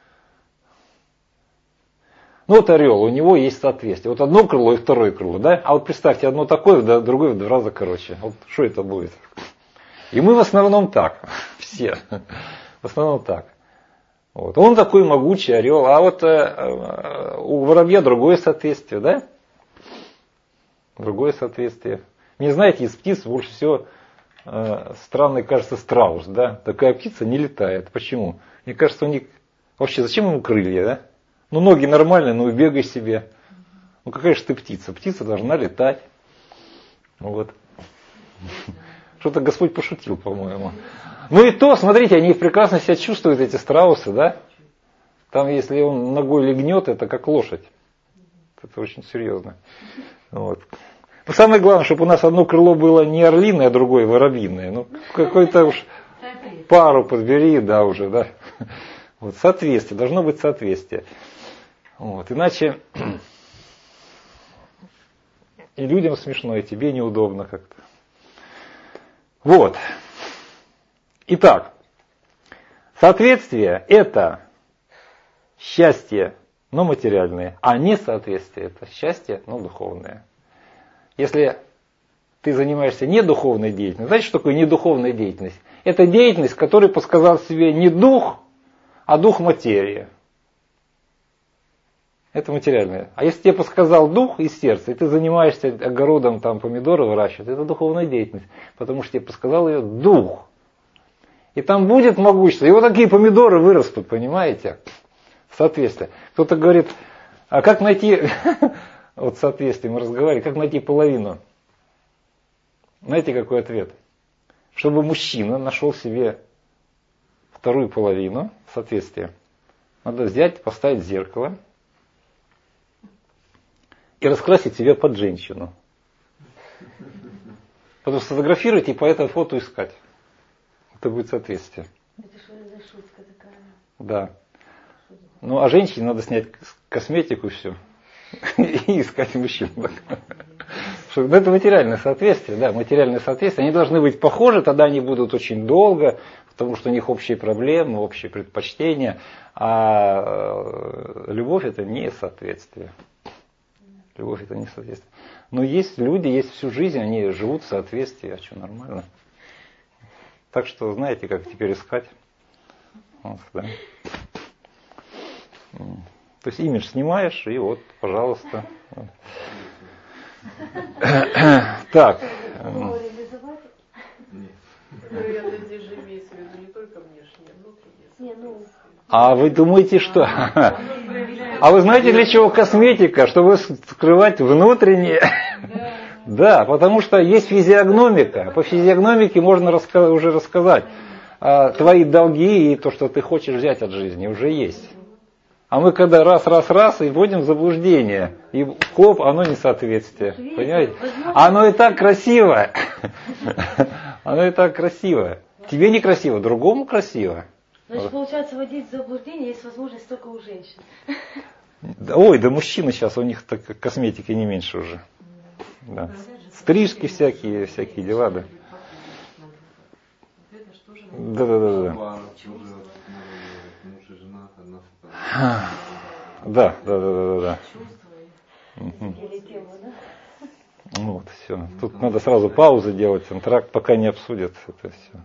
ну вот орел, у него есть соответствие. Вот одно крыло и второе крыло, да? А вот представьте, одно такое, да, другое в два раза короче. Вот что это будет? И мы в основном так, все, в основном так. Вот. Он такой могучий орел, а вот э, у воробья другое соответствие, да? Другое соответствие. Мне, знаете, из птиц больше всего э, странный кажется страус, да? Такая птица не летает. Почему? Мне кажется, у них... Вообще, зачем ему крылья, да? Ну, ноги нормальные, ну и бегай себе. Ну, какая же ты птица? Птица должна летать. Вот. Что-то Господь пошутил, по-моему. Ну и то, смотрите, они прекрасно себя чувствуют, эти страусы, да? Там, если он ногой легнет, это как лошадь. Это очень серьезно. Вот. Но самое главное, чтобы у нас одно крыло было не орлиное, а другое воробьиное. Ну, какой-то уж пару подбери, да, уже, да. Вот, соответствие, должно быть соответствие. Вот, иначе и людям смешно, и тебе неудобно как-то. Вот. Итак, соответствие – это счастье, но материальное, а несоответствие – это счастье, но духовное. Если ты занимаешься недуховной деятельностью, знаете, что такое недуховная деятельность? Это деятельность, которая подсказал себе не дух, а дух материи. Это материальное. А если тебе подсказал дух из сердца, и ты занимаешься огородом, там помидоры выращивать, это духовная деятельность, потому что тебе подсказал ее дух. И там будет могущество. И вот такие помидоры вырастут, понимаете? Соответствие. Кто-то говорит, а как найти, вот соответствие мы разговаривали, как найти половину? Знаете, какой ответ? чтобы мужчина нашел себе вторую половину соответствия, надо взять, поставить зеркало и раскрасить себя под женщину. Потом сфотографировать и по этому фото искать. Это будет соответствие. Это что за шутка такая? Да. Ну, а женщине надо снять косметику и все. И искать мужчину. Ну, это материальное соответствие, да, материальное соответствие. Они должны быть похожи, тогда они будут очень долго, потому что у них общие проблемы, общие предпочтения. А любовь это не соответствие. Любовь это не соответствие. Но есть люди, есть всю жизнь, они живут в соответствии, а что, нормально. Так что знаете, как теперь искать. Вот, да. То есть имидж снимаешь, и вот, пожалуйста. Так. Вероятно, здесь же имеется в виду не только внешнее, но и внутреннее. А вы думаете, что? А вы знаете, для чего косметика? Чтобы скрывать внутреннее? Да, потому что есть физиогномика. По физиогномике можно раска- уже рассказать. А, твои долги и то, что ты хочешь взять от жизни, уже есть. А мы когда раз-раз-раз и вводим в заблуждение. И хоп, оно несоответствие. Понимаете? Оно и так красиво. Оно и так красиво. Тебе некрасиво, другому красиво. Значит, получается, вводить в заблуждение есть возможность только у женщин. Ой, да мужчины сейчас, у них так косметики не меньше уже. Да. Стрижки всякие, всякие дела, да. Да, да, да, да. Да, да, да, да, да. Угу. Вот, все. Тут надо сразу паузу делать, антракт, пока не обсудят это все.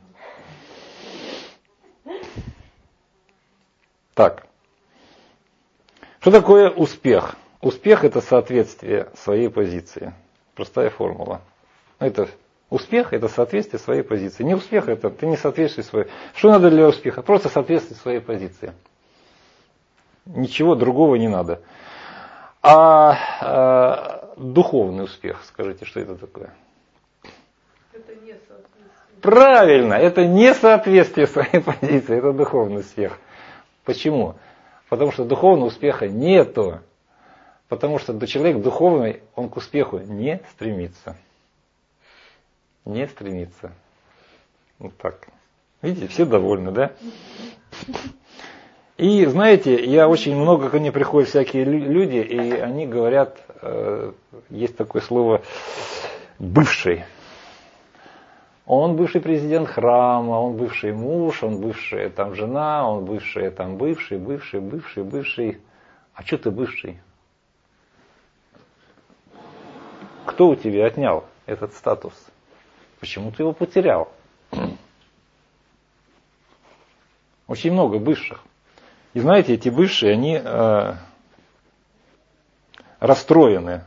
Так. Что такое успех? Успех это соответствие своей позиции. Простая формула. Это успех это соответствие своей позиции. Не успех это ты не соответствуешь своей. Что надо для успеха? Просто соответствие своей позиции. Ничего другого не надо. А, а духовный успех, скажите, что это такое? Это не соответствие. Правильно, это не соответствие своей позиции, это духовный успех. Почему? Потому что духовного успеха нету. Потому что человек духовный, он к успеху не стремится. Не стремится. Вот так. Видите, все довольны, да? И знаете, я очень много ко мне приходят всякие люди, и они говорят, э, есть такое слово бывший. Он бывший президент храма, он бывший муж, он бывшая там жена, он бывшая там бывший, бывший, бывший, бывший. А что ты бывший? Кто у тебя отнял этот статус? Почему ты его потерял? Очень много бывших. И знаете, эти бывшие, они э, расстроены.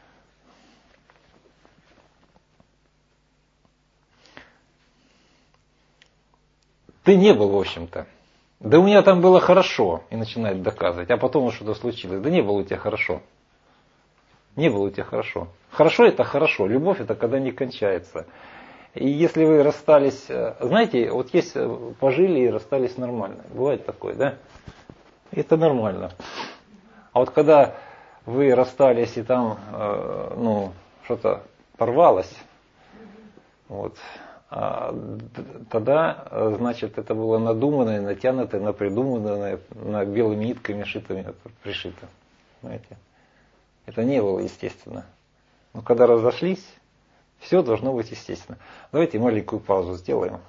Ты не был, в общем-то. Да у меня там было хорошо. И начинает доказывать. А потом вот что-то случилось. Да не было у тебя хорошо. Не было у тебя хорошо. Хорошо это хорошо. Любовь это когда не кончается. И если вы расстались... Знаете, вот есть пожили и расстались нормально. Бывает такое, да? Это нормально. А вот когда вы расстались и там э, ну, что-то порвалось, вот, а, тогда, значит, это было надуманное, натянутое, напридуманное, на белыми нитками шитыми, пришито. Знаете? Это не было естественно. Но когда разошлись, все должно быть естественно. Давайте маленькую паузу сделаем.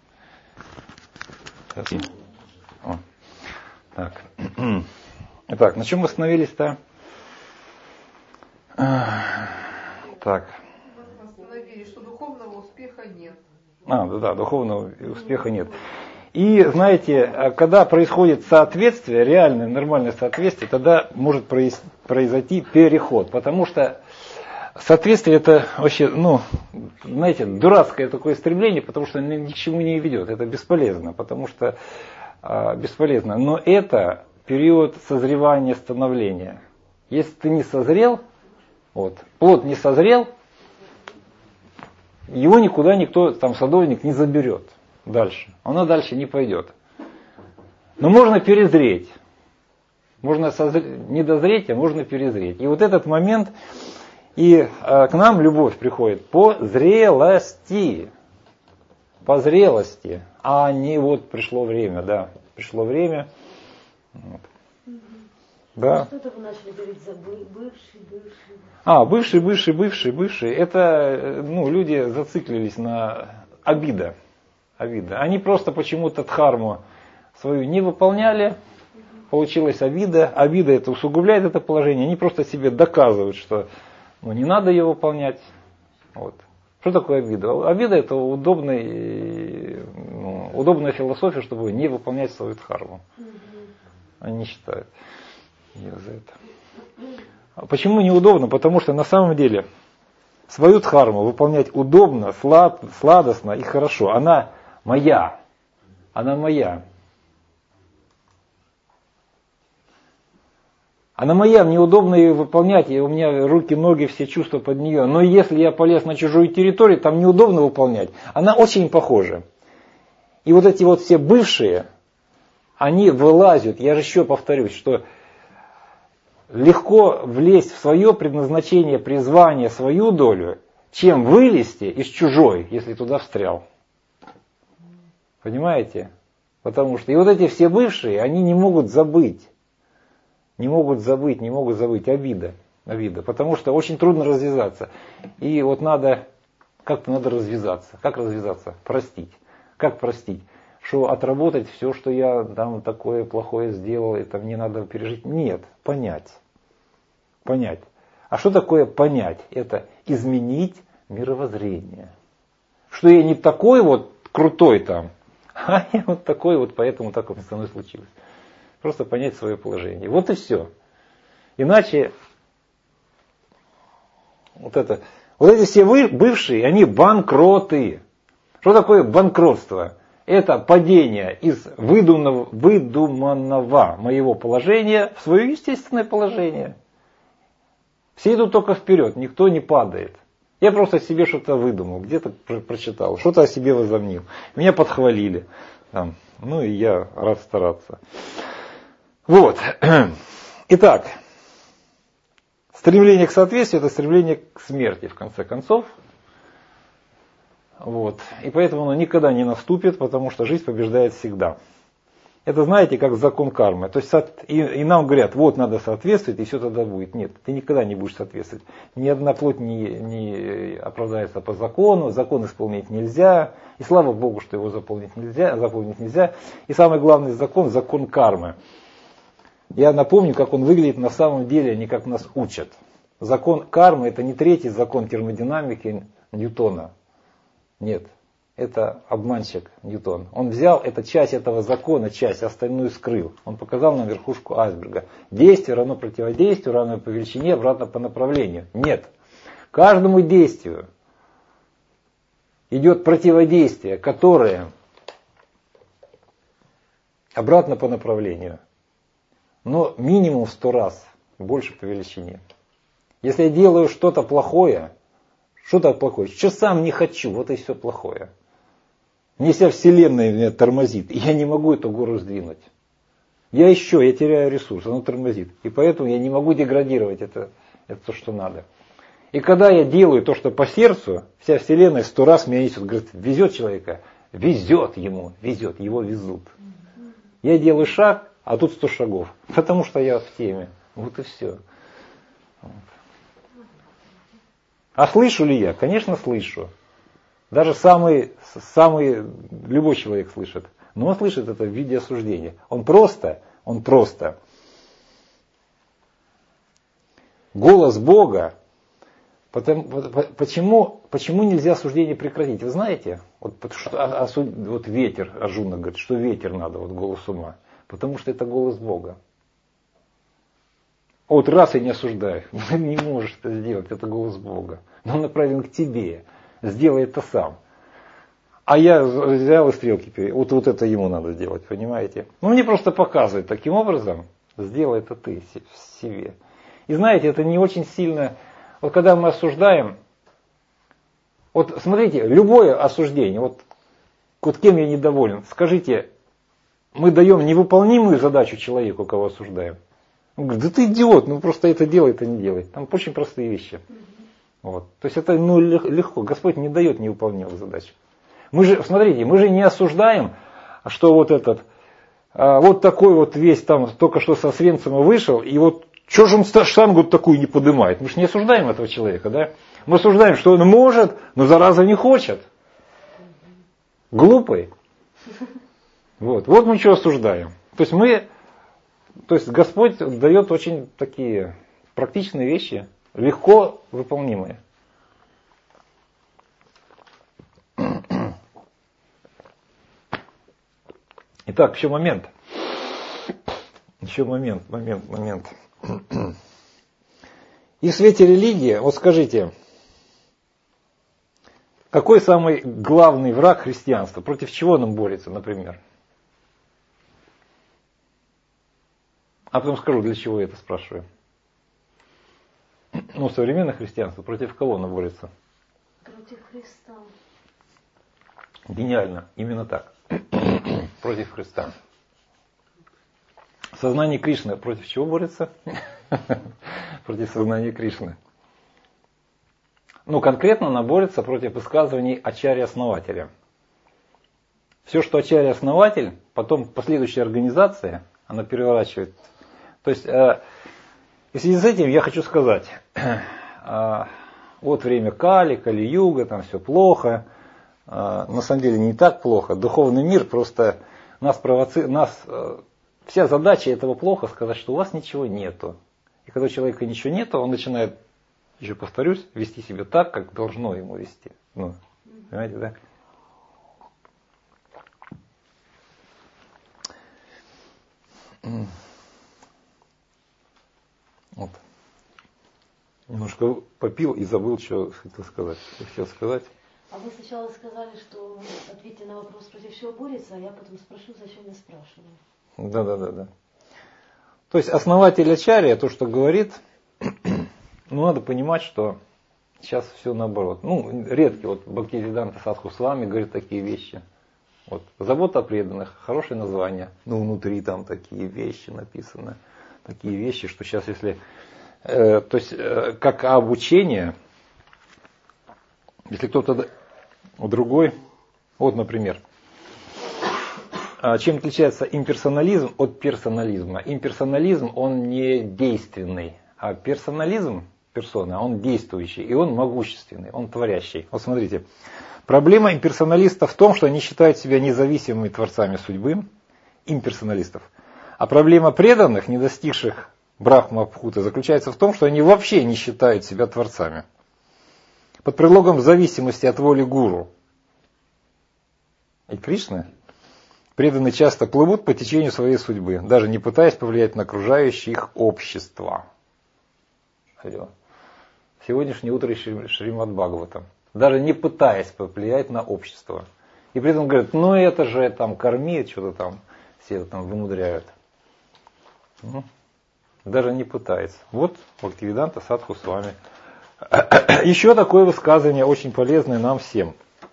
О. Так. Итак, на чем мы остановились-то? Так. Остановились, что духовного успеха нет. А, да, да, духовного успеха нет. И, знаете, когда происходит соответствие, реальное, нормальное соответствие, тогда может произойти переход. Потому что соответствие это вообще, ну, знаете, дурацкое такое стремление, потому что ни к чему не ведет. Это бесполезно, потому что э, бесполезно. Но это период созревания, становления. Если ты не созрел, вот, плод не созрел, его никуда никто, там садовник, не заберет дальше. Оно дальше не пойдет. Но можно перезреть. Можно созреть, не дозреть, а можно перезреть. И вот этот момент, и а, к нам любовь приходит по зрелости. По зрелости. А не вот пришло время, да. Пришло время. Вот. Угу. Да. Что-то вы начали говорить за бывший, бывший. А, бывший, бывший, бывший, бывший. Это, ну, люди зациклились на обида. Обида. Они просто почему-то дхарму свою не выполняли. Получилась обида. Обида это усугубляет это положение. Они просто себе доказывают, что ну, не надо ее выполнять. Вот. Что такое обида? Обида это удобный, ну, удобная философия, чтобы не выполнять свою дхарму. Они не считают ее за это. А почему неудобно? Потому что на самом деле свою дхарму выполнять удобно, слад, сладостно и хорошо. Она моя. Она моя. Она моя, мне удобно ее выполнять, и у меня руки, ноги, все чувства под нее. Но если я полез на чужую территорию, там неудобно выполнять. Она очень похожа. И вот эти вот все бывшие, они вылазят. Я же еще повторюсь, что легко влезть в свое предназначение, призвание, свою долю, чем вылезти из чужой, если туда встрял. Понимаете? Потому что и вот эти все бывшие, они не могут забыть. Не могут забыть, не могут забыть. Обида. Обида. Потому что очень трудно развязаться. И вот надо, как-то надо развязаться. Как развязаться? Простить. Как простить? Что отработать все, что я там такое плохое сделал, это мне надо пережить? Нет. Понять. Понять. А что такое понять? Это изменить мировоззрение. Что я не такой вот крутой там, а я вот такой вот, поэтому так вот со мной случилось. Просто понять свое положение. Вот и все. Иначе вот это, вот эти все вы, бывшие, они банкроты. Что такое банкротство? Это падение из выдуманного, выдуманного моего положения в свое естественное положение. Все идут только вперед, никто не падает. Я просто себе что-то выдумал, где-то прочитал, что-то о себе возомнил. Меня подхвалили. Там, ну и я рад стараться. Вот. Итак, стремление к соответствию – это стремление к смерти, в конце концов. Вот. И поэтому оно никогда не наступит, потому что жизнь побеждает всегда. Это, знаете, как закон кармы. То есть и, и нам говорят, вот надо соответствовать, и все тогда будет. Нет, ты никогда не будешь соответствовать. Ни одна плоть не, не оправдается по закону, закон исполнить нельзя. И слава Богу, что его заполнить нельзя, заполнить нельзя. И самый главный закон – закон кармы. Я напомню, как он выглядит на самом деле, а не как нас учат. Закон кармы – это не третий закон термодинамики Ньютона. Нет, это обманщик Ньютон. Он взял эту часть этого закона, часть, остальную скрыл. Он показал нам верхушку айсберга. Действие равно противодействию, равно по величине, обратно по направлению. Нет. Каждому действию идет противодействие, которое обратно по направлению. Но минимум в сто раз больше по величине. Если я делаю что-то плохое, что-то плохое, что сам не хочу, вот и все плохое. Мне вся вселенная меня тормозит, и я не могу эту гору сдвинуть. Я еще, я теряю ресурс, оно тормозит. И поэтому я не могу деградировать это, это то, что надо. И когда я делаю то, что по сердцу, вся вселенная сто раз меня несет, говорит, везет человека, везет ему, везет, его везут. Я делаю шаг, а тут сто шагов, потому что я в теме. Вот и все. Вот. А слышу ли я? Конечно, слышу. Даже самый, самый, любой человек слышит. Но он слышит это в виде осуждения. Он просто, он просто. Голос Бога. Потому, почему, почему нельзя осуждение прекратить? Вы знаете? Вот, что, осуд, вот ветер, Арджуна говорит, что ветер надо, вот голос ума. Потому что это голос Бога. Вот раз я не осуждаю, не можешь это сделать, это голос Бога. Но он направлен к тебе, сделай это сам. А я взял и стрелки, вот, вот это ему надо сделать, понимаете? Ну мне просто показывает таким образом, сделай это ты себе. И знаете, это не очень сильно, вот когда мы осуждаем, Вот смотрите, любое осуждение, вот, вот кем я недоволен, скажите, мы даем невыполнимую задачу человеку, кого осуждаем. Он говорит, да ты идиот, ну просто это делай, это не делай. Там очень простые вещи. Вот. То есть это ну, легко. Господь не дает невыполнимых задач. Мы же, смотрите, мы же не осуждаем, что вот этот, а, вот такой вот весь там только что со Свенцема вышел, и вот что же он штангу такую не поднимает? Мы же не осуждаем этого человека, да? Мы осуждаем, что он может, но зараза не хочет. Глупый. Вот, вот мы что осуждаем. То есть мы, то есть Господь дает очень такие практичные вещи, легко выполнимые. Итак, еще момент. Еще момент, момент, момент. И в свете религии, вот скажите, какой самый главный враг христианства? Против чего он борется, например? А потом скажу, для чего я это спрашиваю. Ну, современное христианство, против кого оно борется? Против Христа. Гениально, именно так. Против Христа. Сознание Кришны против чего борется? Против сознания Кришны. Ну, конкретно она борется против высказываний Ачарьи-основателя. Все, что Ачарья-основатель, потом последующая организация, она переворачивает. То есть, э, в связи с этим я хочу сказать, э, вот время Кали, Кали-юга, там все плохо. Э, на самом деле не так плохо. Духовный мир просто нас провоцирует, нас, э, вся задача этого плохо сказать, что у вас ничего нету. И когда у человека ничего нету, он начинает, еще повторюсь, вести себя так, как должно ему вести. Ну, понимаете, да? Вот. Немножко попил и забыл, что хотел сказать. Что хотел сказать. А вы сначала сказали, что ответьте на вопрос, против чего борется, а я потом спрошу, зачем я спрашиваю. Да, да, да, да. То есть основатель Ачарья, то, что говорит, ну, надо понимать, что сейчас все наоборот. Ну, редкий, вот Бхактисиддханта Садху Свами говорит такие вещи. Вот, забота о преданных, хорошее название. Ну, внутри там такие вещи написаны. Такие вещи, что сейчас, если... Э, то есть, э, как обучение, если кто-то другой... Вот, например, чем отличается имперсонализм от персонализма? Имперсонализм, он не действенный, а персонализм, персона, он действующий, и он могущественный, он творящий. Вот смотрите, проблема имперсоналистов в том, что они считают себя независимыми творцами судьбы, имперсоналистов. А проблема преданных, не достигших брахма-абхуты, заключается в том, что они вообще не считают себя творцами. Под предлогом зависимости от воли гуру и Кришны преданные часто плывут по течению своей судьбы, даже не пытаясь повлиять на окружающее их общество. Алло. Сегодняшнее утро Шримад Бхагаватам. Даже не пытаясь повлиять на общество. И при этом говорят, ну это же там кормит, что-то там все там вымудряют. Ну, даже не пытается. Вот Бхактивиданта Садху Свами. Еще такое высказывание очень полезное нам всем.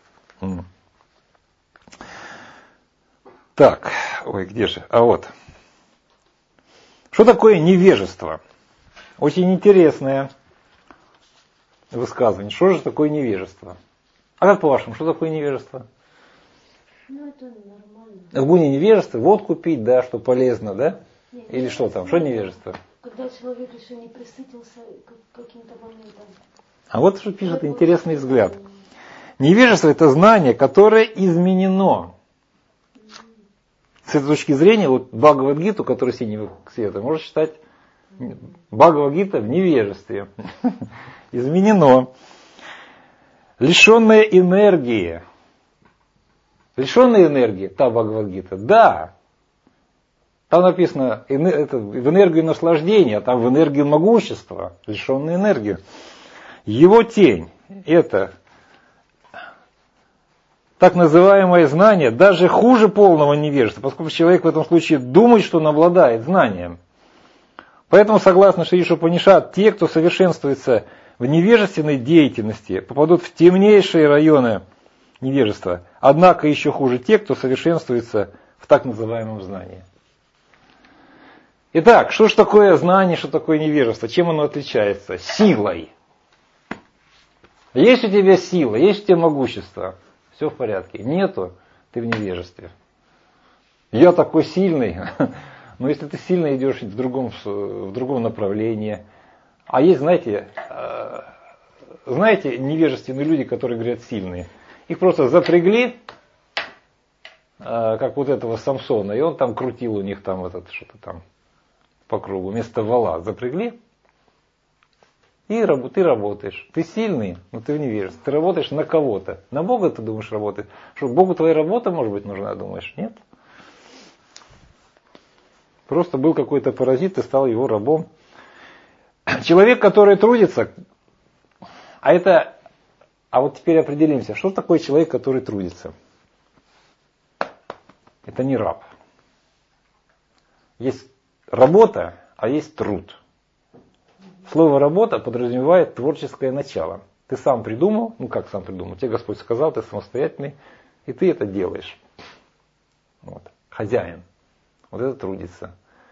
Так, ой, где же? А вот. Что такое невежество? Очень интересное высказывание. Что же такое невежество? А как по-вашему, что такое невежество? Ну, это нормально. В гуне невежества водку пить, да, что полезно, да? Нет, Или что там? Что невежество? Когда человек еще не присытился каким-то моментом. А вот что пишет интересный взгляд. Невежество – это знание, которое изменено. С этой точки зрения, вот Бхагавад-гиту, который синего цвета, можно считать Бхагавад-гита в невежестве. Изменено. Лишенная энергии. Лишенная энергии, та Бхагавад-гита, да. Там написано это, в энергию наслаждения, а там в энергию могущества, лишенная энергии. Его тень, это так называемое знание, даже хуже полного невежества, поскольку человек в этом случае думает, что он обладает знанием. Поэтому, согласно Шри Упанишад, те, кто совершенствуется в невежественной деятельности попадут в темнейшие районы невежества. Однако еще хуже те, кто совершенствуется в так называемом знании. Итак, что же такое знание, что такое невежество? Чем оно отличается? Силой. Есть у тебя сила, есть у тебя могущество. Все в порядке. Нету, ты в невежестве. Я такой сильный. Но если ты сильно идешь в другом, в другом направлении. А есть, знаете, знаете, невежественные люди, которые говорят сильные. Их просто запрягли, как вот этого Самсона, и он там крутил у них там этот, что-то там по кругу. Вместо вала запрягли, и ты работаешь. Ты сильный, но ты в невежестве. Ты работаешь на кого-то. На Бога ты думаешь работать. Что, Богу твоя работа, может быть, нужна, думаешь? Нет. Просто был какой-то паразит, ты стал его рабом. Человек, который трудится, а это, а вот теперь определимся, что такое человек, который трудится? Это не раб. Есть работа, а есть труд. Слово работа подразумевает творческое начало. Ты сам придумал, ну как сам придумал, тебе Господь сказал, ты самостоятельный, и ты это делаешь. Вот. Хозяин. Вот это трудится.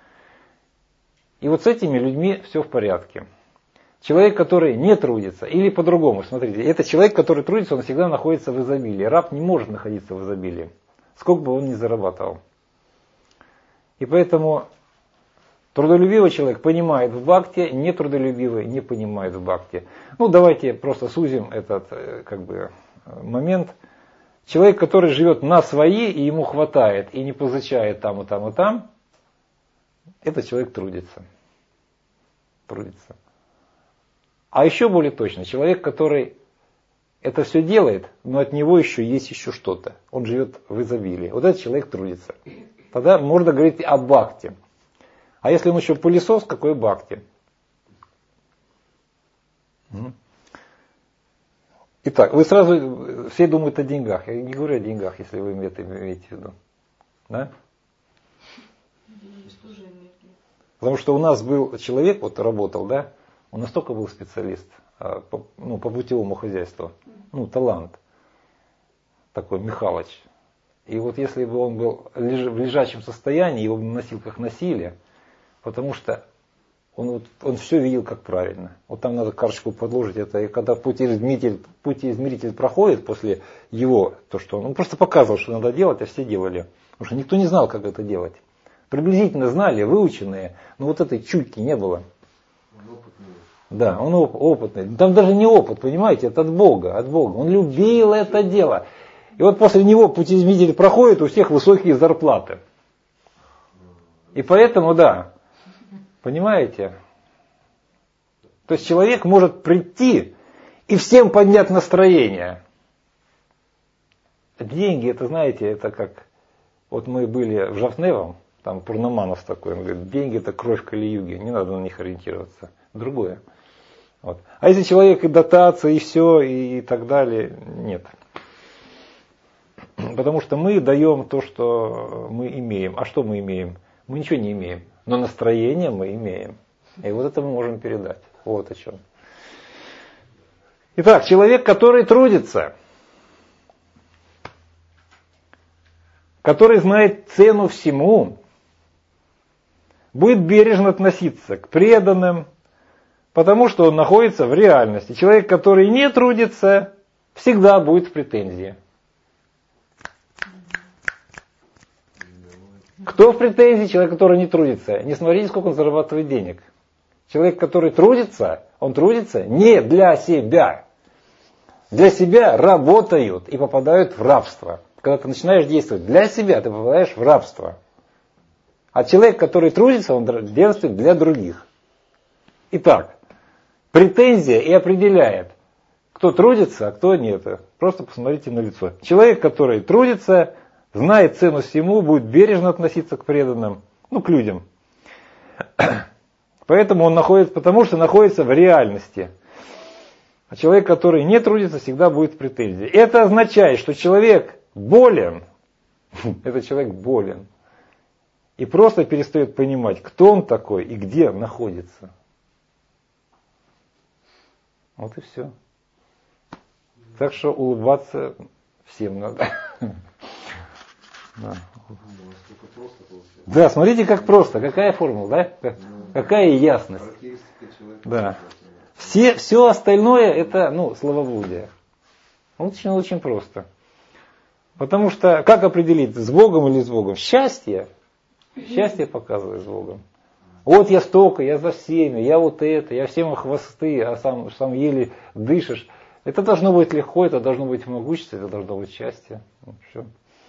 И вот с этими людьми все в порядке. Человек, который не трудится, или по-другому, смотрите, это человек, который трудится, он всегда находится в изобилии. Раб не может находиться в изобилии, сколько бы он ни зарабатывал. И поэтому трудолюбивый человек понимает в бхакти, нетрудолюбивый не понимает в бхакти. Ну, давайте просто сузим этот как бы, момент. Человек, который живет на свои, и ему хватает, и не позычает там, и там, и там, этот человек трудится. Трудится. А еще более точно, человек, который это все делает, но от него еще есть еще что-то. Он живет в изобилии. Вот этот человек трудится. Тогда можно говорить о бхакти. А если он еще пылесос, какой бхакти? Итак, вы сразу, все думают о деньгах. Я не говорю о деньгах, если вы это имеете в виду. Да? Потому что у нас был человек, вот работал, да, он настолько был специалист по, ну, по путевому хозяйству, ну, талант такой, Михалыч. И вот если бы он был в лежачем состоянии, его на носилках носили, потому что он, вот, он все видел как правильно. Вот там надо карточку подложить, это и когда путеизмеритель, путеизмеритель проходит после его, то что он, он просто показывал, что надо делать, а все делали. Потому что никто не знал, как это делать. Приблизительно знали, выученные, но вот этой чутки не было. Он опытный. Да, он оп- опытный. Там даже не опыт, понимаете, это от Бога, от Бога. Он любил это дело. И вот после него путеизмеритель проходит, у всех высокие зарплаты. И поэтому, да, понимаете? То есть человек может прийти и всем поднять настроение. Деньги, это знаете, это как, вот мы были в Жафневом, там Пурнаманов такой, он говорит, деньги это кровь Кали-юги, не надо на них ориентироваться. Другое. Вот. А если человек и дотация, и все, и, и так далее, нет. Потому что мы даем то, что мы имеем. А что мы имеем? Мы ничего не имеем. Но настроение мы имеем. И вот это мы можем передать. Вот о чем. Итак, человек, который трудится, который знает цену всему, будет бережно относиться к преданным, потому что он находится в реальности. Человек, который не трудится, всегда будет в претензии. Кто в претензии? Человек, который не трудится. Не смотрите, сколько он зарабатывает денег. Человек, который трудится, он трудится не для себя. Для себя работают и попадают в рабство. Когда ты начинаешь действовать для себя, ты попадаешь в рабство. А человек, который трудится, он действует для других. Итак, претензия и определяет, кто трудится, а кто нет. Просто посмотрите на лицо. Человек, который трудится, знает цену всему, будет бережно относиться к преданным, ну, к людям. Поэтому он находится, потому что находится в реальности. А человек, который не трудится, всегда будет в претензии. Это означает, что человек болен. Этот человек болен. И просто перестает понимать, кто он такой и где находится. Вот и все. Так что улыбаться всем надо. Да. Да, смотрите, как просто, какая формула, да? Какая ясность. Да. Все, все остальное это, ну, словоблудие. Очень, очень просто. Потому что, как определить, с Богом или с Богом? Счастье. Счастье показывает с Богом. Вот я столько, я за всеми, я вот это, я всем хвосты, а сам, сам еле дышишь. Это должно быть легко, это должно быть могущество, это должно быть счастье. Ну, все.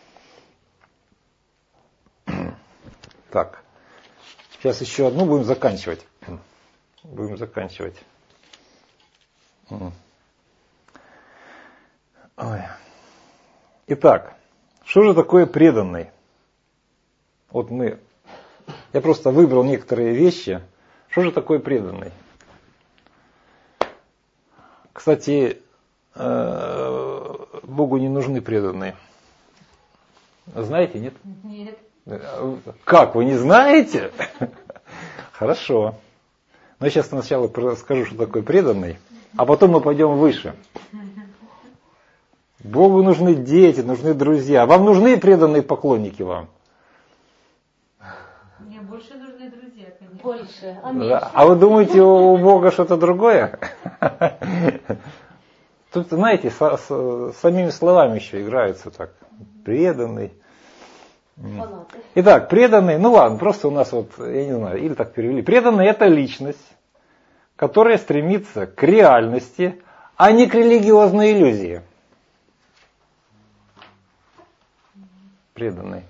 Так. Сейчас еще одну будем заканчивать. Будем заканчивать. Ой. Итак, что же такое преданный? Вот мы, я просто выбрал некоторые вещи. Что же такое преданный? Кстати, Богу не нужны преданные. Знаете, нет? Нет. Как, вы не знаете? Хорошо. Но я сейчас сначала скажу, что такое преданный, а потом мы пойдем выше. Богу нужны дети, нужны друзья. Вам нужны преданные поклонники вам? Мне больше нужны друзья, конечно. Больше, а меньше. Да. А вы думаете, у Бога что-то другое? Тут, знаете, с, с самими словами еще играются так. Преданный. Фанаты. Итак, преданный, ну ладно, просто у нас вот, я не знаю, или так перевели. Преданный это личность, которая стремится к реальности, а не к религиозной иллюзии. Преданный.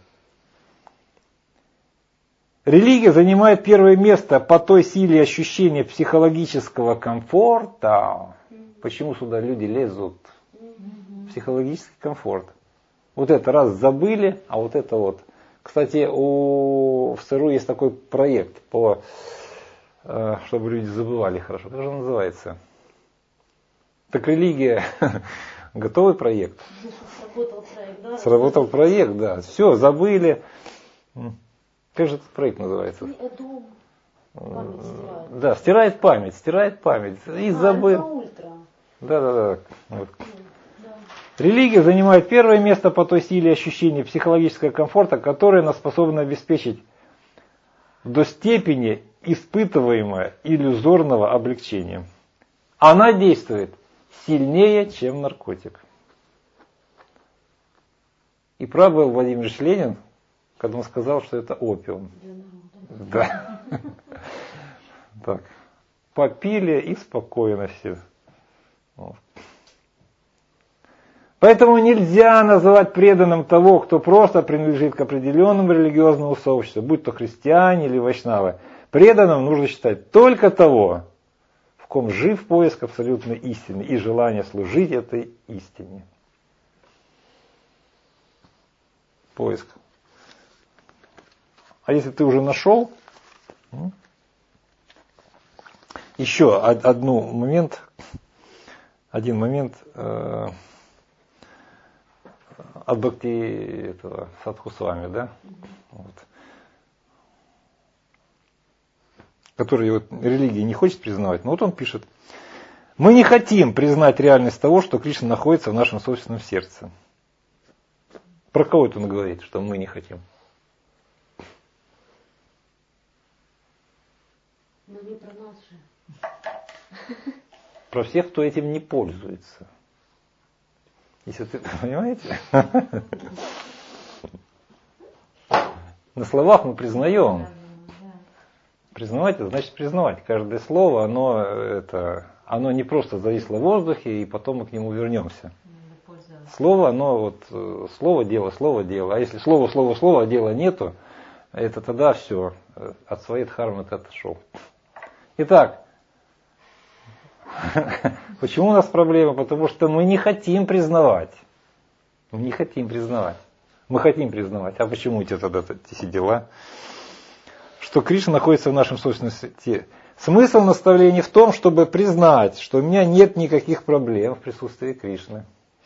Религия занимает первое место по той силе ощущения психологического комфорта. Почему сюда люди лезут? Психологический комфорт. Вот это раз забыли, а вот это вот. Кстати, у, в ЦРУ есть такой проект, по, чтобы люди забывали хорошо. Как же он называется? Так религия, готовый проект? Сработал проект, да? Сработал проект, да. Все, забыли. Как же этот проект называется? Дом. Память стирает. Да, стирает память, стирает память. И А, забыл. это ультра. Да, да, да. Вот. Да. Религия занимает первое место по той силе ощущения психологического комфорта, которое она способна обеспечить до степени испытываемого иллюзорного облегчения. Она действует сильнее, чем наркотик. И прав был Владимир Ильич Ленин, когда он сказал, что это опиум. Да. Так. Попили и спокойно все. Поэтому нельзя называть преданным того, кто просто принадлежит к определенному религиозному сообществу, будь то христиане или вайшнавы. Преданным нужно считать только того, в ком жив поиск абсолютной истины и желание служить этой истине. Поиск. А если ты уже нашел, еще одну момент, один момент э, от Бхакти этого Садху с вами, да, вот, который вот религия не хочет признавать, но вот он пишет: мы не хотим признать реальность того, что Кришна находится в нашем собственном сердце. Про кого это он говорит, что мы не хотим? Но не про нас же. Про всех, кто этим не пользуется. Если ты, понимаете? На словах мы признаем. Признавать, это значит признавать. Каждое слово, оно, это, оно не просто зависло в воздухе, и потом мы к нему вернемся. Слово, оно вот, слово, дело, слово, дело. А если слово, слово, слово, а дела нету, это тогда все, от своей дхармы ты отошел. Итак, почему у нас проблема? Потому что мы не хотим признавать. Мы не хотим признавать. Мы хотим признавать. А почему эти тогда эти все дела? Что Кришна находится в нашем собственном сердце. Смысл наставления в том, чтобы признать, что у меня нет никаких проблем в присутствии Кришны.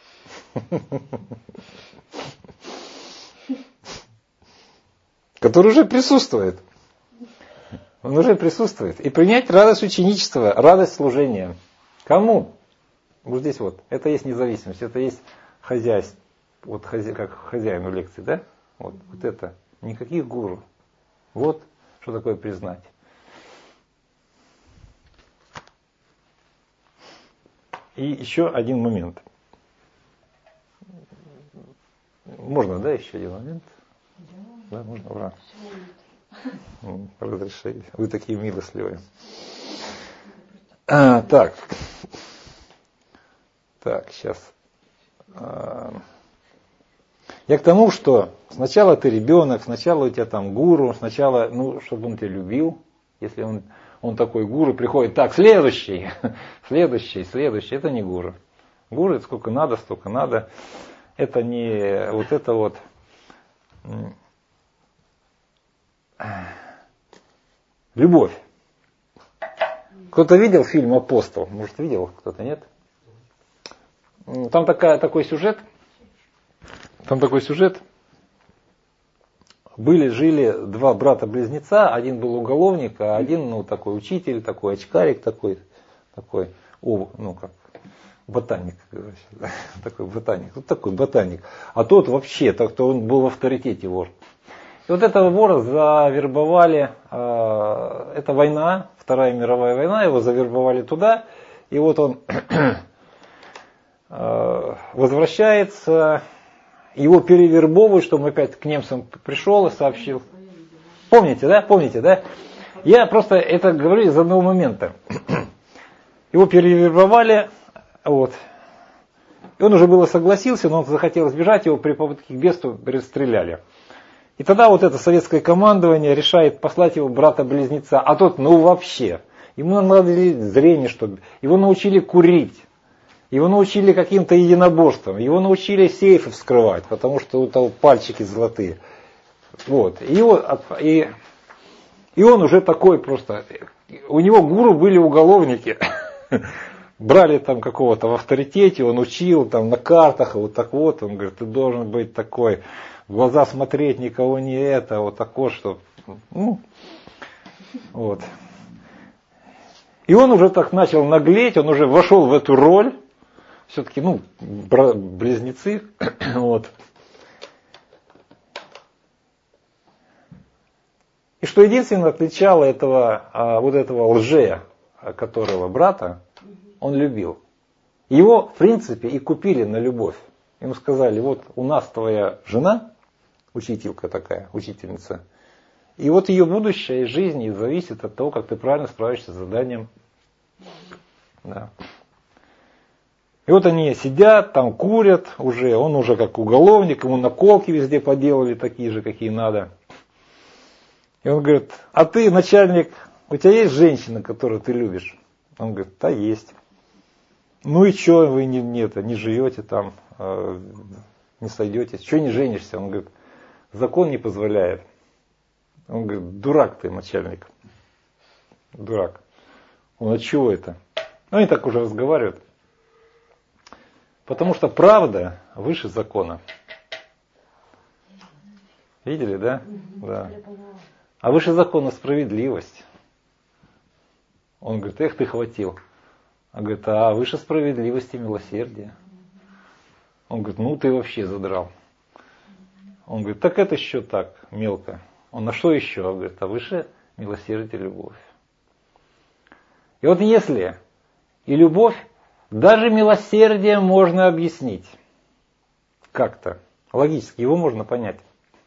Который уже присутствует. Он уже присутствует. И принять радость ученичества, радость служения. Кому? Вот здесь вот. Это есть независимость, это есть хозяйство. Вот хозя... как хозяину лекции, да? Вот, вот это. Никаких гуру. Вот что такое признать. И еще один момент. Можно, да, еще один момент? Да, можно, ура. Разрешили. Вы такие милостливые. А, так. Так, сейчас. А, я к тому, что сначала ты ребенок, сначала у тебя там гуру, сначала, ну, чтобы он тебя любил, если он, он такой гуру, приходит, так, следующий, следующий, следующий, это не гуру. Гуру это сколько надо, столько надо. Это не вот это вот. Любовь. Кто-то видел фильм «Апостол»? Может, видел? Кто-то нет? Там такая, такой сюжет. Там такой сюжет. Были, жили два брата-близнеца. Один был уголовник, а один, ну, такой учитель, такой очкарик, такой, такой, о, ну, как, ботаник, такой ботаник. Вот такой ботаник. А тот вообще, так-то он был в авторитете вор. И вот этого вора завербовали, э, это война, Вторая мировая война, его завербовали туда, и вот он э, возвращается, его перевербовывают, чтобы он опять к немцам пришел и сообщил. Помните, да? Помните, да? Я просто это говорю из одного момента. Его перевербовали, вот. И он уже было согласился, но он захотел сбежать, его при попытке к бегству расстреляли. И тогда вот это советское командование решает послать его брата-близнеца, а тот, ну вообще, ему надо зрение, чтобы его научили курить, его научили каким-то единоборствам, его научили сейфы вскрывать, потому что у того пальчики золотые. Вот. И, его, и, и он уже такой просто, у него гуру были уголовники, брали там какого-то в авторитете, он учил там на картах, вот так вот, он говорит, ты должен быть такой, в глаза смотреть, никого не это, вот такое, что, ну, вот. И он уже так начал наглеть, он уже вошел в эту роль, все-таки, ну, близнецы, вот. И что единственное отличало этого, вот этого лже, которого брата, он любил. Его, в принципе, и купили на любовь. Ему сказали, вот у нас твоя жена, учителька такая, учительница, и вот ее будущее и жизнь зависит от того, как ты правильно справишься с заданием. Да. И вот они сидят, там курят уже, он уже как уголовник, ему наколки везде поделали, такие же, какие надо. И он говорит, а ты, начальник, у тебя есть женщина, которую ты любишь? Он говорит, да есть. Ну и что, вы не, не, это, не живете там, э, не сойдетесь, что не женишься? Он говорит, закон не позволяет. Он говорит, дурак ты, начальник. Дурак. Он, а чего это? Ну, они так уже разговаривают. Потому что правда выше закона. Видели, да? Да. А выше закона справедливость. Он говорит, эх, ты хватил. Он говорит, а выше справедливости милосердие. Он говорит, ну ты вообще задрал. Он говорит, так это еще так, мелко. Он, на что еще? Он говорит, а выше милосердие, любовь. И вот если и любовь, даже милосердие можно объяснить. Как-то. Логически его можно понять.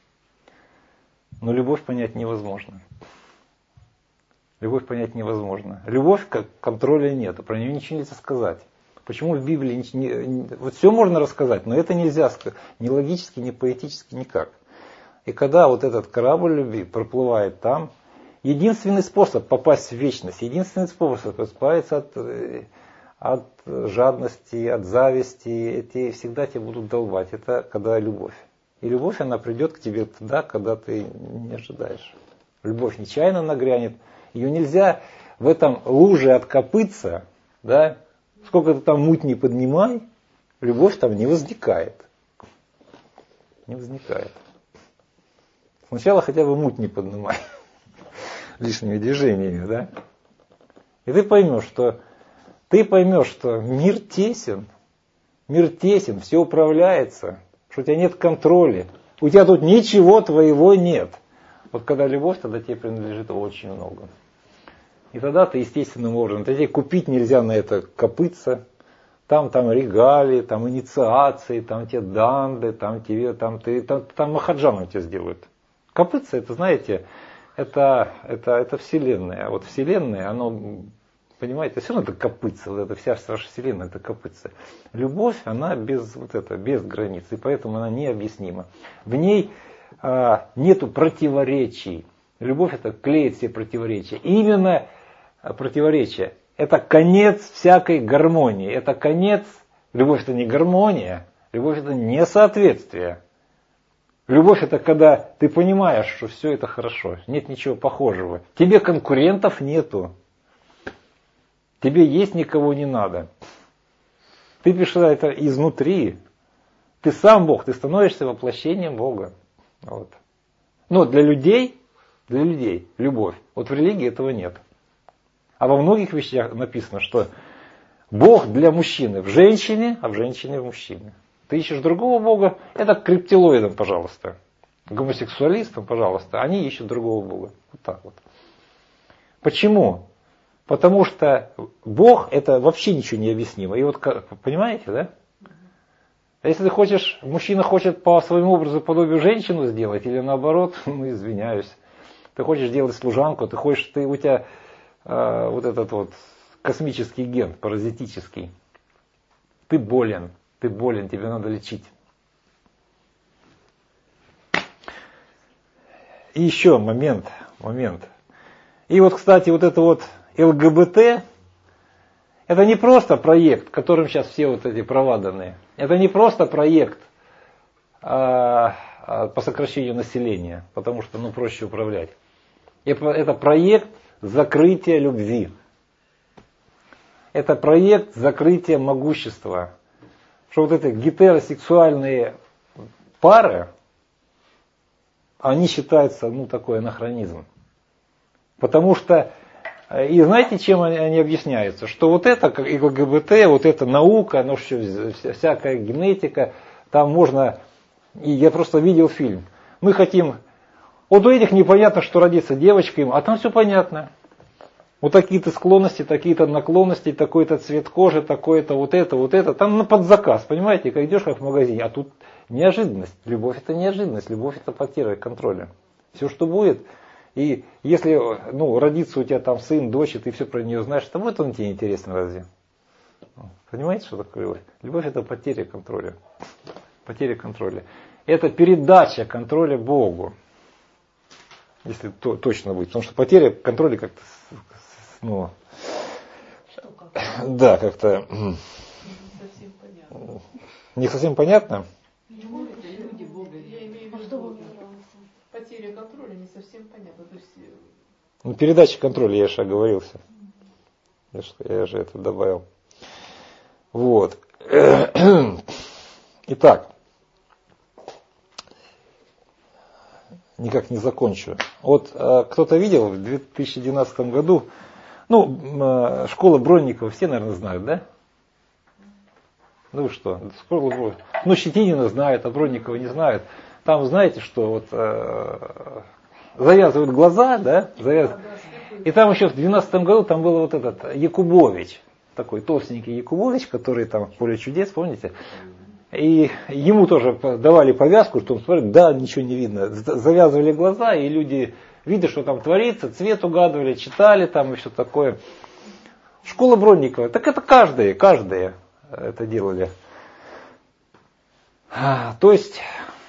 Но любовь понять невозможно. Любовь понять невозможно. Любовь, как контроля нет, про нее ничего нельзя сказать. Почему в Библии не, не, вот все можно рассказать, но это нельзя сказать ни логически, ни поэтически, никак. И когда вот этот корабль любви проплывает там, единственный способ попасть в вечность, единственный способ избавиться от, от жадности, от зависти, эти всегда тебя будут долбать. Это когда любовь. И любовь, она придет к тебе тогда, когда ты не ожидаешь. Любовь нечаянно нагрянет. Ее нельзя в этом луже откопыться, да, сколько ты там муть не поднимай, любовь там не возникает. Не возникает. Сначала хотя бы муть не поднимай лишними движениями, да. И ты поймешь, что ты поймешь, что мир тесен, мир тесен, все управляется, что у тебя нет контроля, у тебя тут ничего твоего нет. Вот когда любовь, тогда тебе принадлежит очень много. И тогда ты естественным образом, тогда тебе купить нельзя на это копытца, там, там регалии, там инициации, там те данды, там тебе, там ты, там, там махаджану тебе сделают. Копытца, это, знаете, это, это, это вселенная. А вот вселенная, оно, понимаете, все равно это копытца, вот эта вся ваша вселенная, это копытца. Любовь, она без, вот это, без границ, и поэтому она необъяснима. В ней а, нету противоречий. Любовь это клеит все противоречия. И именно противоречия. Это конец всякой гармонии. Это конец. Любовь это не гармония. Любовь это несоответствие. Любовь это когда ты понимаешь, что все это хорошо. Нет ничего похожего. Тебе конкурентов нету. Тебе есть никого не надо. Ты пишешь это изнутри. Ты сам Бог. Ты становишься воплощением Бога. Вот. Но для людей, для людей любовь. Вот в религии этого нет. А во многих вещах написано, что Бог для мужчины в женщине, а в женщине в мужчине. Ты ищешь другого Бога, это к рептилоидам, пожалуйста. Гомосексуалистам, пожалуйста, они ищут другого Бога. Вот так вот. Почему? Потому что Бог это вообще ничего не объяснимо. И вот, понимаете, да? Если ты хочешь, мужчина хочет по своему образу подобию женщину сделать, или наоборот, ну извиняюсь. Ты хочешь делать служанку, ты хочешь, ты, у тебя э, вот этот вот космический ген, паразитический. Ты болен, ты болен, тебе надо лечить. И еще момент, момент. И вот, кстати, вот это вот ЛГБТ, это не просто проект, которым сейчас все вот эти права даны. Это не просто проект а, а, по сокращению населения, потому что ну, проще управлять. Это, это проект закрытия любви. Это проект закрытия могущества. Что вот эти гетеросексуальные пары, они считаются, ну, такой анахронизм. Потому что, и знаете, чем они, они объясняются? Что вот это, как и ЛГБТ, вот эта наука, ну, что, всякая генетика, там можно, и я просто видел фильм, мы хотим, вот у этих непонятно, что родится девочка им, а там все понятно. Вот такие-то склонности, такие-то наклонности, такой-то цвет кожи, такое-то вот это, вот это. Там на под заказ, понимаете, как идешь как в магазине. А тут неожиданность. Любовь это неожиданность, любовь это потеря контроля. Все, что будет. И если ну, родится у тебя там сын, дочь, и ты все про нее знаешь, то будет он тебе интересен разве? Понимаете, что такое любовь? Любовь это потеря контроля. Потеря контроля. Это передача контроля Богу. Если то, точно будет. Потому что потеря контроля как-то... Ну, да, как-то Не совсем понятно. Не совсем понятно? Почему это люди Бога? Я имею в виду, потеря контроля не совсем понятно. То есть... Ну, передача контроля, я же оговорился. Я же, я же это добавил. Вот. Итак. Никак не закончу. Вот э, кто-то видел в две тысячи двенадцатом году, ну, э, школа Бронникова, все, наверное, знают, да? Ну вы что, школа Бронникова. Ну, Щетинина знает, а Бронникова не знают. Там, знаете, что вот э, завязывают глаза, да? Завязывают. И там еще в двенадцатом году там был вот этот Якубович, такой толстенький Якубович, который там в «Поле чудес», помните? И ему тоже давали повязку, что он смотрит, да, ничего не видно. Завязывали глаза, и люди, видя, что там творится, цвет угадывали, читали там и все такое. Школа Бронникова, так это каждые, каждые это делали. То есть,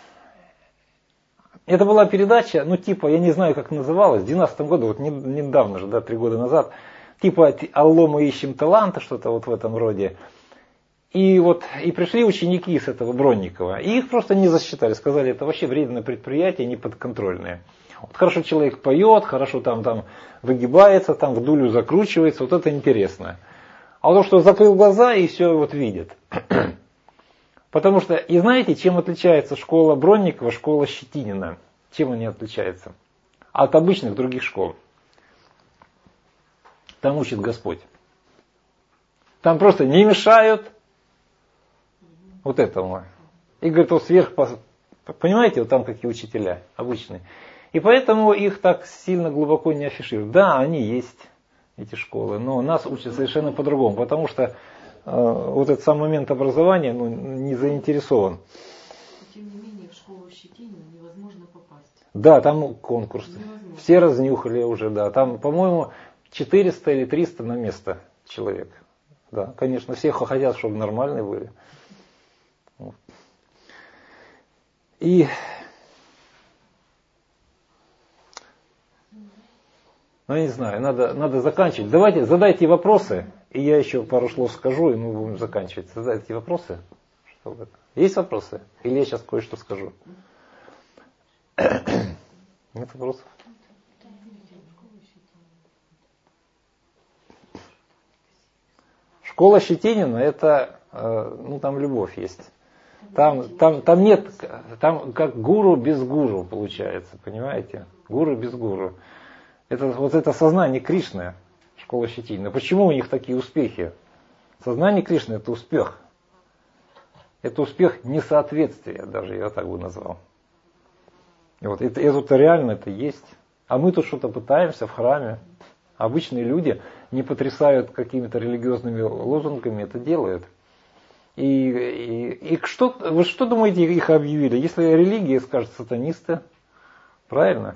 это была передача, ну типа, я не знаю, как называлась, в двенадцатом году, вот не, недавно же, да, три года назад, типа «Алло, мы ищем таланта», что-то вот в этом роде. И вот и пришли ученики с этого Бронникова, и их просто не засчитали, сказали, это вообще вредное предприятие, неподконтрольное. Вот хорошо человек поет, хорошо там, там выгибается, там в дулю закручивается, вот это интересно. А то, что закрыл глаза и все вот видит. Потому что, и знаете, чем отличается школа Бронникова, школа Щетинина? Чем они отличаются? От обычных других школ. Там учит Господь. Там просто не мешают вот этому. И говорит, вот сверх, понимаете, вот там какие учителя обычные. И поэтому их так сильно глубоко не афишируют. Да, они есть, эти школы, но нас учат совершенно по-другому, потому что э, вот этот сам момент образования ну, не заинтересован. Тем не менее, в школу Щетинина невозможно попасть. Да, там конкурс. Невозможно. Все разнюхали уже, да. Там, по-моему, четыреста или триста на место человек. Да, конечно, все хотят, чтобы нормальные были. Вот. И ну, я не знаю, надо, надо заканчивать. Давайте, задайте вопросы, и я еще пару слов скажу, и мы будем заканчивать. Задайте вопросы. Чтобы... Есть вопросы? Или я сейчас кое-что скажу? Нет вопросов? Школа Щетинина, это, ну там любовь есть. Там, там, там нет, там как гуру без гуру получается, понимаете? Гуру без гуру. Это вот это сознание Кришны, школа Щетинина. Почему у них такие успехи? Сознание Кришны это успех. Это успех несоответствия, даже я так бы назвал. И вот это, это реально это есть. А мы тут что-то пытаемся в храме. Обычные люди не потрясают какими-то религиозными лозунгами, это делают. И, и, и что, вы что думаете, их объявили? Если религия, скажут сатанисты, правильно?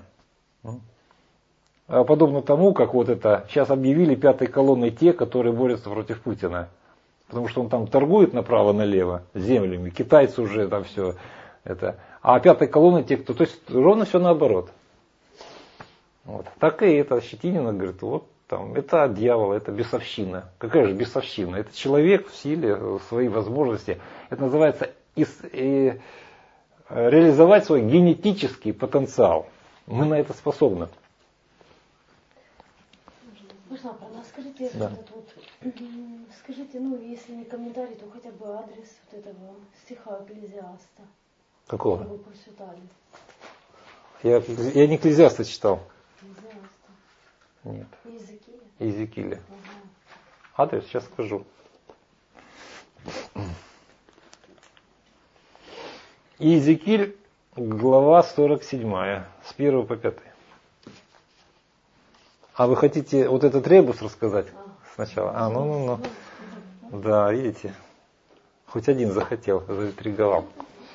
Подобно тому, как вот это, сейчас объявили пятой колонной те, которые борются против Путина. Потому что он там торгует направо-налево землями, китайцы уже там все это. А пятой колонной те, кто, то есть ровно все наоборот. Вот. Так и это Щетинина говорит, вот там, это от дьявола, это бесовщина. Какая же бесовщина? Это человек в силе своей возможности. Это называется ис, и, реализовать свой генетический потенциал. Мы на это способны. Скажите, да. вот, скажите, ну, если не комментарий, то хотя бы адрес вот этого стиха Экклезиаста. Какого? Вы прочитали. Я, я не Экклезиаста читал. Экклезиаста. Нет. Иезекииля. Иезекииля. Ага. Адрес сейчас скажу. Иезекииль, глава сорок седьмая, с первого по пятый. А вы хотите вот этот ребус рассказать сначала? А, ну, ну, ну. Да, видите. Хоть один захотел, заинтриговал.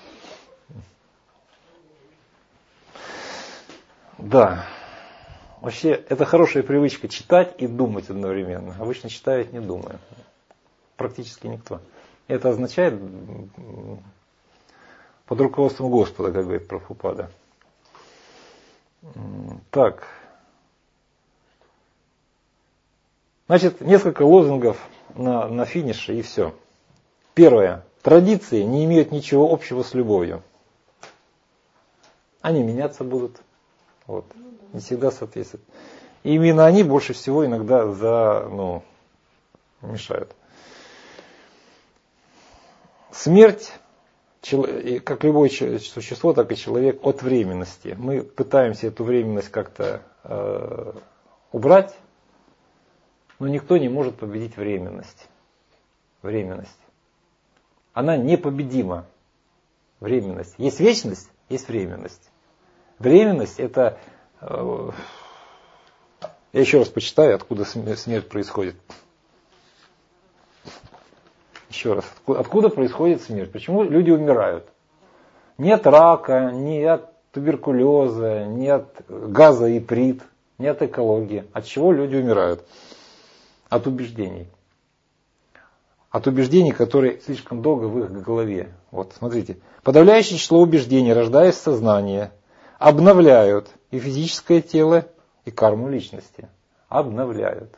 Да. Вообще, это хорошая привычка читать и думать одновременно. Обычно читают, не думая. Практически никто. Это означает под руководством Господа, как говорит Прабхупада. Так. Значит, несколько лозунгов на, на финише и все. Первое. Традиции не имеют ничего общего с любовью. Они меняться будут. Вот. Не всегда соответствуют. И именно они больше всего иногда за, ну, мешают. Смерть, как любое существо, так и человек, от временности. Мы пытаемся эту временность как-то э, убрать. Но никто не может победить временность. Временность. Она непобедима. Временность. Есть вечность, есть временность. Временность это... Э, я еще раз почитаю, откуда смерть происходит. Еще раз. Откуда происходит смерть? Почему люди умирают? Не от рака, не от туберкулеза, не от газа и прит, не от экологии. От чего люди умирают? От убеждений. От убеждений, которые слишком долго в их голове. Вот, смотрите. Подавляющее число убеждений, рождаясь в сознании, обновляют и физическое тело, и карму личности. Обновляют.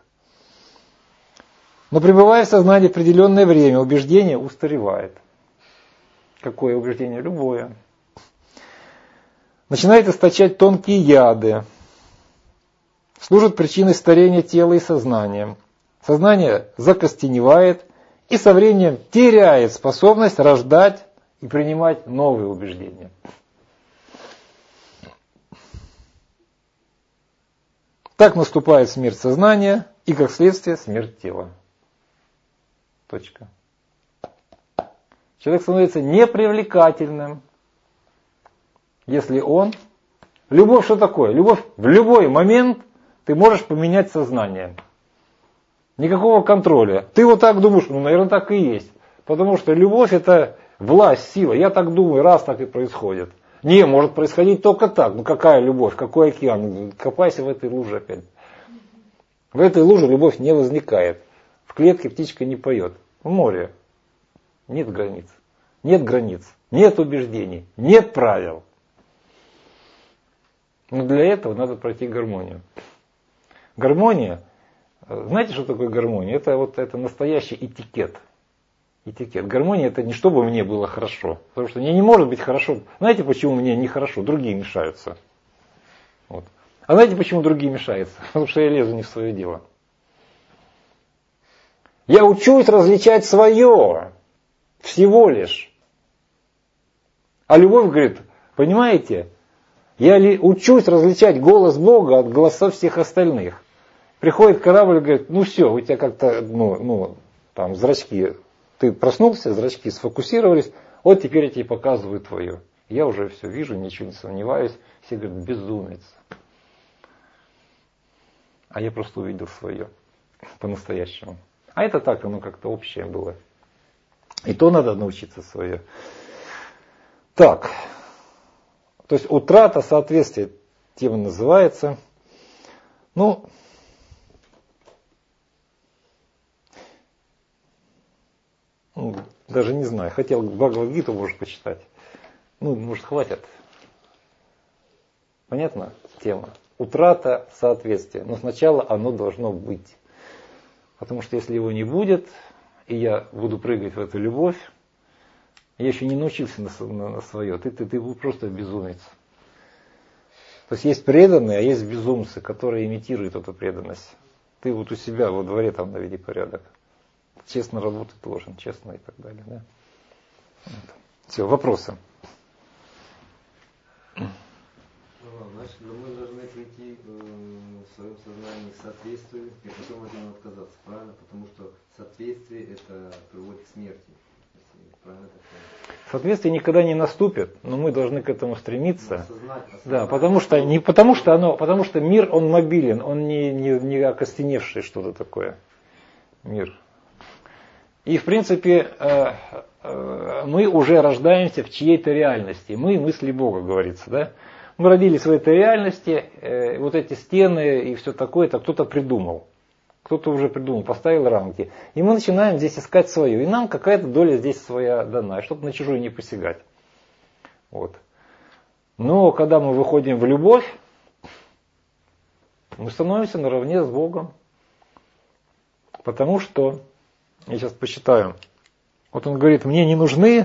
Но пребывая в сознании определенное время, убеждение устаревает. Какое убеждение? Любое. Начинает источать тонкие яды. Служит причиной старения тела и сознания. Сознание закостеневает и со временем теряет способность рождать и принимать новые убеждения. Так наступает смерть сознания и, как следствие, смерть тела. Точка. Человек становится непривлекательным, если он... Любовь что такое? Любовь в любой момент ты можешь поменять сознание. Никакого контроля. Ты вот так думаешь, ну, наверное, так и есть. Потому что любовь это власть, сила. Я так думаю, раз так и происходит. Не, может происходить только так. Ну какая любовь, какой океан? Копайся в этой луже опять. В этой луже любовь не возникает. В клетке птичка не поет. В море нет границ. Нет границ. Нет убеждений. Нет правил. Но для этого надо пройти гармонию. Гармония, знаете, что такое гармония? Это вот это настоящий этикет. Этикет. Гармония это не чтобы мне было хорошо. Потому что мне не может быть хорошо. Знаете, почему мне нехорошо? Другие мешаются. Вот. А знаете, почему другие мешаются? Потому что я лезу не в свое дело. Я учусь различать свое. Всего лишь. А любовь говорит, понимаете, я ли учусь различать голос Бога от голосов всех остальных. Приходит корабль и говорит, ну все, у тебя как-то, ну, ну, там зрачки, ты проснулся, зрачки сфокусировались, вот теперь я тебе показываю твое. Я уже все вижу, ничего не сомневаюсь. Все говорят, безумец. А я просто увидел свое, по-настоящему. А это так, оно как-то общее было. И то надо научиться свое. Так. То есть утрата соответствия, тема называется. Ну, ну, даже не знаю. Хотел Бхагавад-гиту, может, почитать. Ну, может, хватит. Понятно тема? Утрата соответствия. Но сначала оно должно быть. Потому что если его не будет, и я буду прыгать в эту любовь, я еще не научился на, на, на свое, ты, ты, ты просто безумец. То есть есть преданные, а есть безумцы, которые имитируют эту преданность. Ты вот у себя во дворе там наведи порядок. Честно работать должен, честно и так далее. Да? Вот. Все, вопросы. Значит, мы должны прийти в своем сознании к соответствию и потом от него отказаться, правильно? Потому что соответствие это приводит к смерти. Правильно так понимаю? Соответствие никогда не наступит, но мы должны к этому стремиться. Осознать, осознать. Да, потому что не потому что оно, потому что мир он мобилен, он не, не, не окостеневший что-то такое. Мир. И в принципе э, э, мы уже рождаемся в чьей-то реальности. Мы мысли Бога, говорится, да? Мы родились в этой реальности, э, вот эти стены и все такое, это кто-то придумал. Кто-то уже придумал, поставил рамки. И мы начинаем здесь искать свое. И нам какая-то доля здесь своя дана, чтобы на чужую не посягать. Вот. Но когда мы выходим в любовь, мы становимся наравне с Богом. Потому что, я сейчас посчитаю, вот он говорит, мне не нужны.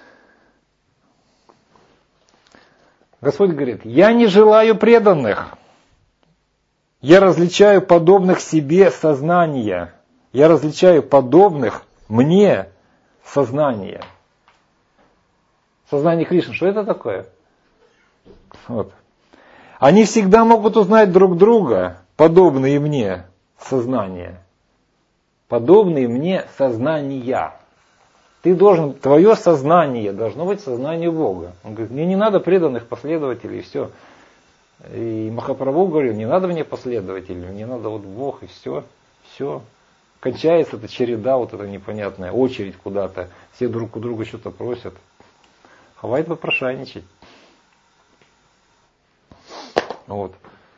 Господь говорит, я не желаю преданных. Я различаю подобных себе сознания. Я различаю подобных мне сознания. Сознание Кришны, что это такое? Вот. Они всегда могут узнать друг друга, подобные мне сознания. Подобные мне сознания. Ты должен, твое сознание должно быть сознание Бога. Он говорит, мне не надо преданных последователей, и все. И Махапрабху говорил, не надо мне последователей, мне надо вот Бог, и все. Все. Кончается эта череда, вот эта непонятная, очередь куда-то. Все друг у друга что-то просят. Хватит попрошайничать. Вот.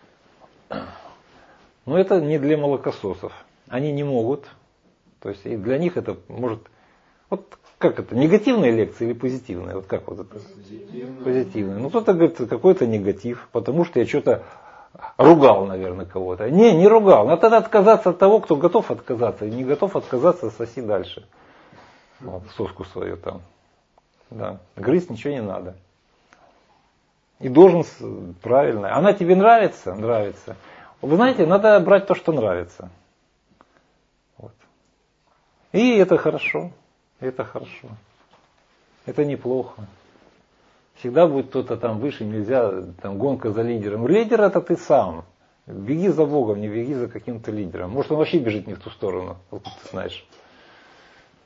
Но это не для молокососов. Они не могут. То есть и для них это может... Вот как это, негативная лекция или позитивная? Вот как вот это? Позитивная. Позитивная. Ну кто-то говорит, какой-то негатив, потому что я что-то ругал, наверное, кого-то. Не, не ругал. Надо тогда отказаться от того, кто готов отказаться. И не готов отказаться, соси дальше. Вот, соску свою там. Да. Грызть ничего не надо. И должен правильно. Она тебе нравится? Нравится. Вы знаете, надо брать то, что нравится. Вот. И это хорошо. Это хорошо. Это неплохо. Всегда будет кто-то там выше, нельзя, там гонка за лидером. Лидер это ты сам. Беги за Богом, не беги за каким-то лидером. Может он вообще бежит не в ту сторону, вот ты знаешь.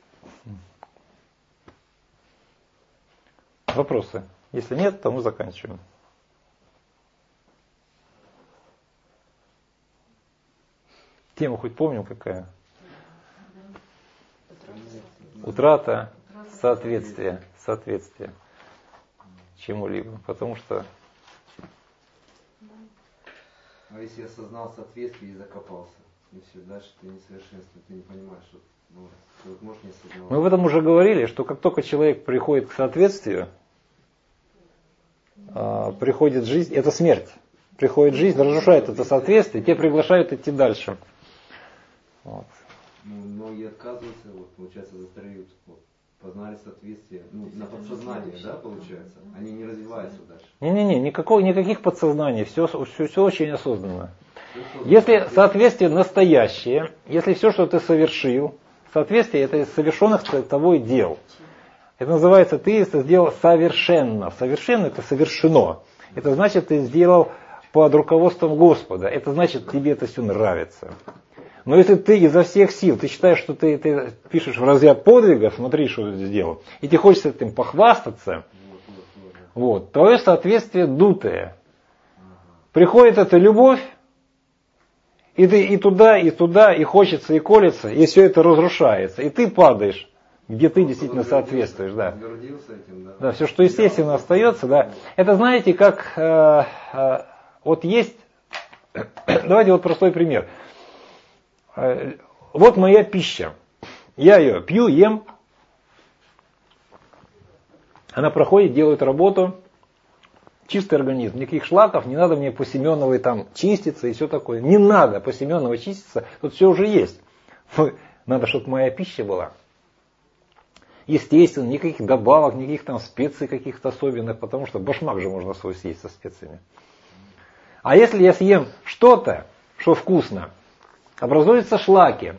Вопросы? Если нет, то мы заканчиваем. Тему хоть помним какая? Утрата соответствия, соответствия чему-либо. Потому что... А если я осознал соответствие и закопался, и все, дальше ты несовершенствен, ты не понимаешь, что ну, ты вот можешь не осознавать. Мы об этом уже говорили, что как только человек приходит к соответствию, э, приходит жизнь, это смерть. Приходит жизнь, разрушает это соответствие, те приглашают идти дальше. Вот. Ну, многие отказываются, вот, получается, застреют. Вот, познали соответствие, ну, на подсознание, да, получается? Они не развиваются дальше. Не-не-не, никакого, никаких подсознаний, все, все, все очень осознанно. Если соответствие настоящее, если все, что ты совершил, соответствие это из совершенных тобой дел. Это называется, ты это сделал совершенно. Совершенно это совершено. Это значит, ты сделал под руководством Господа. Это значит, тебе это все нравится. Но если ты изо всех сил, ты считаешь, что ты, ты пишешь в разряд подвига, смотри, что ты сделал, и тебе хочется этим похвастаться, вот, твое соответствие дутое. Приходит эта любовь, и ты и туда, и туда, и хочется, и колется, и все это разрушается, и ты падаешь, где ты действительно соответствуешь. Да, да, все, что естественно остается, да. Это знаете, как э, э, вот есть, давайте вот простой пример. Вот моя пища. Я ее пью, ем. Она проходит, делает работу. Чистый организм. Никаких шлаков. Не надо мне по Семеновой там чиститься и все такое. Не надо по Семеновой чиститься. Тут все уже есть. Надо, чтобы моя пища была. Естественно, никаких добавок, никаких там специй каких-то особенных. Потому что башмак же можно свой съесть со специями. А если я съем что-то, что вкусно, образуются шлаки.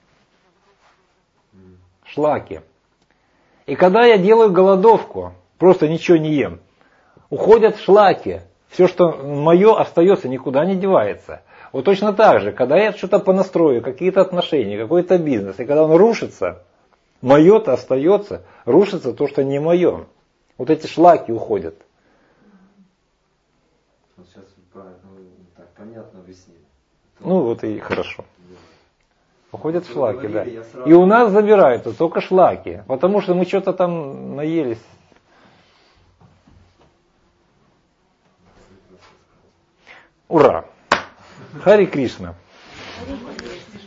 Шлаки. И когда я делаю голодовку, просто ничего не ем, уходят шлаки. Все, что мое, остается, никуда не девается. Вот точно так же, когда я что-то понастрою, какие-то отношения, какой-то бизнес, и когда он рушится, мое-то остается, рушится то, что не мое. Вот эти шлаки уходят. Вот сейчас правильно, так понятно объяснили. Ну вот и хорошо. Уходят шлаки, да. И у нас забираются только шлаки, потому что мы что-то там наелись. Ура! Хари Кришна.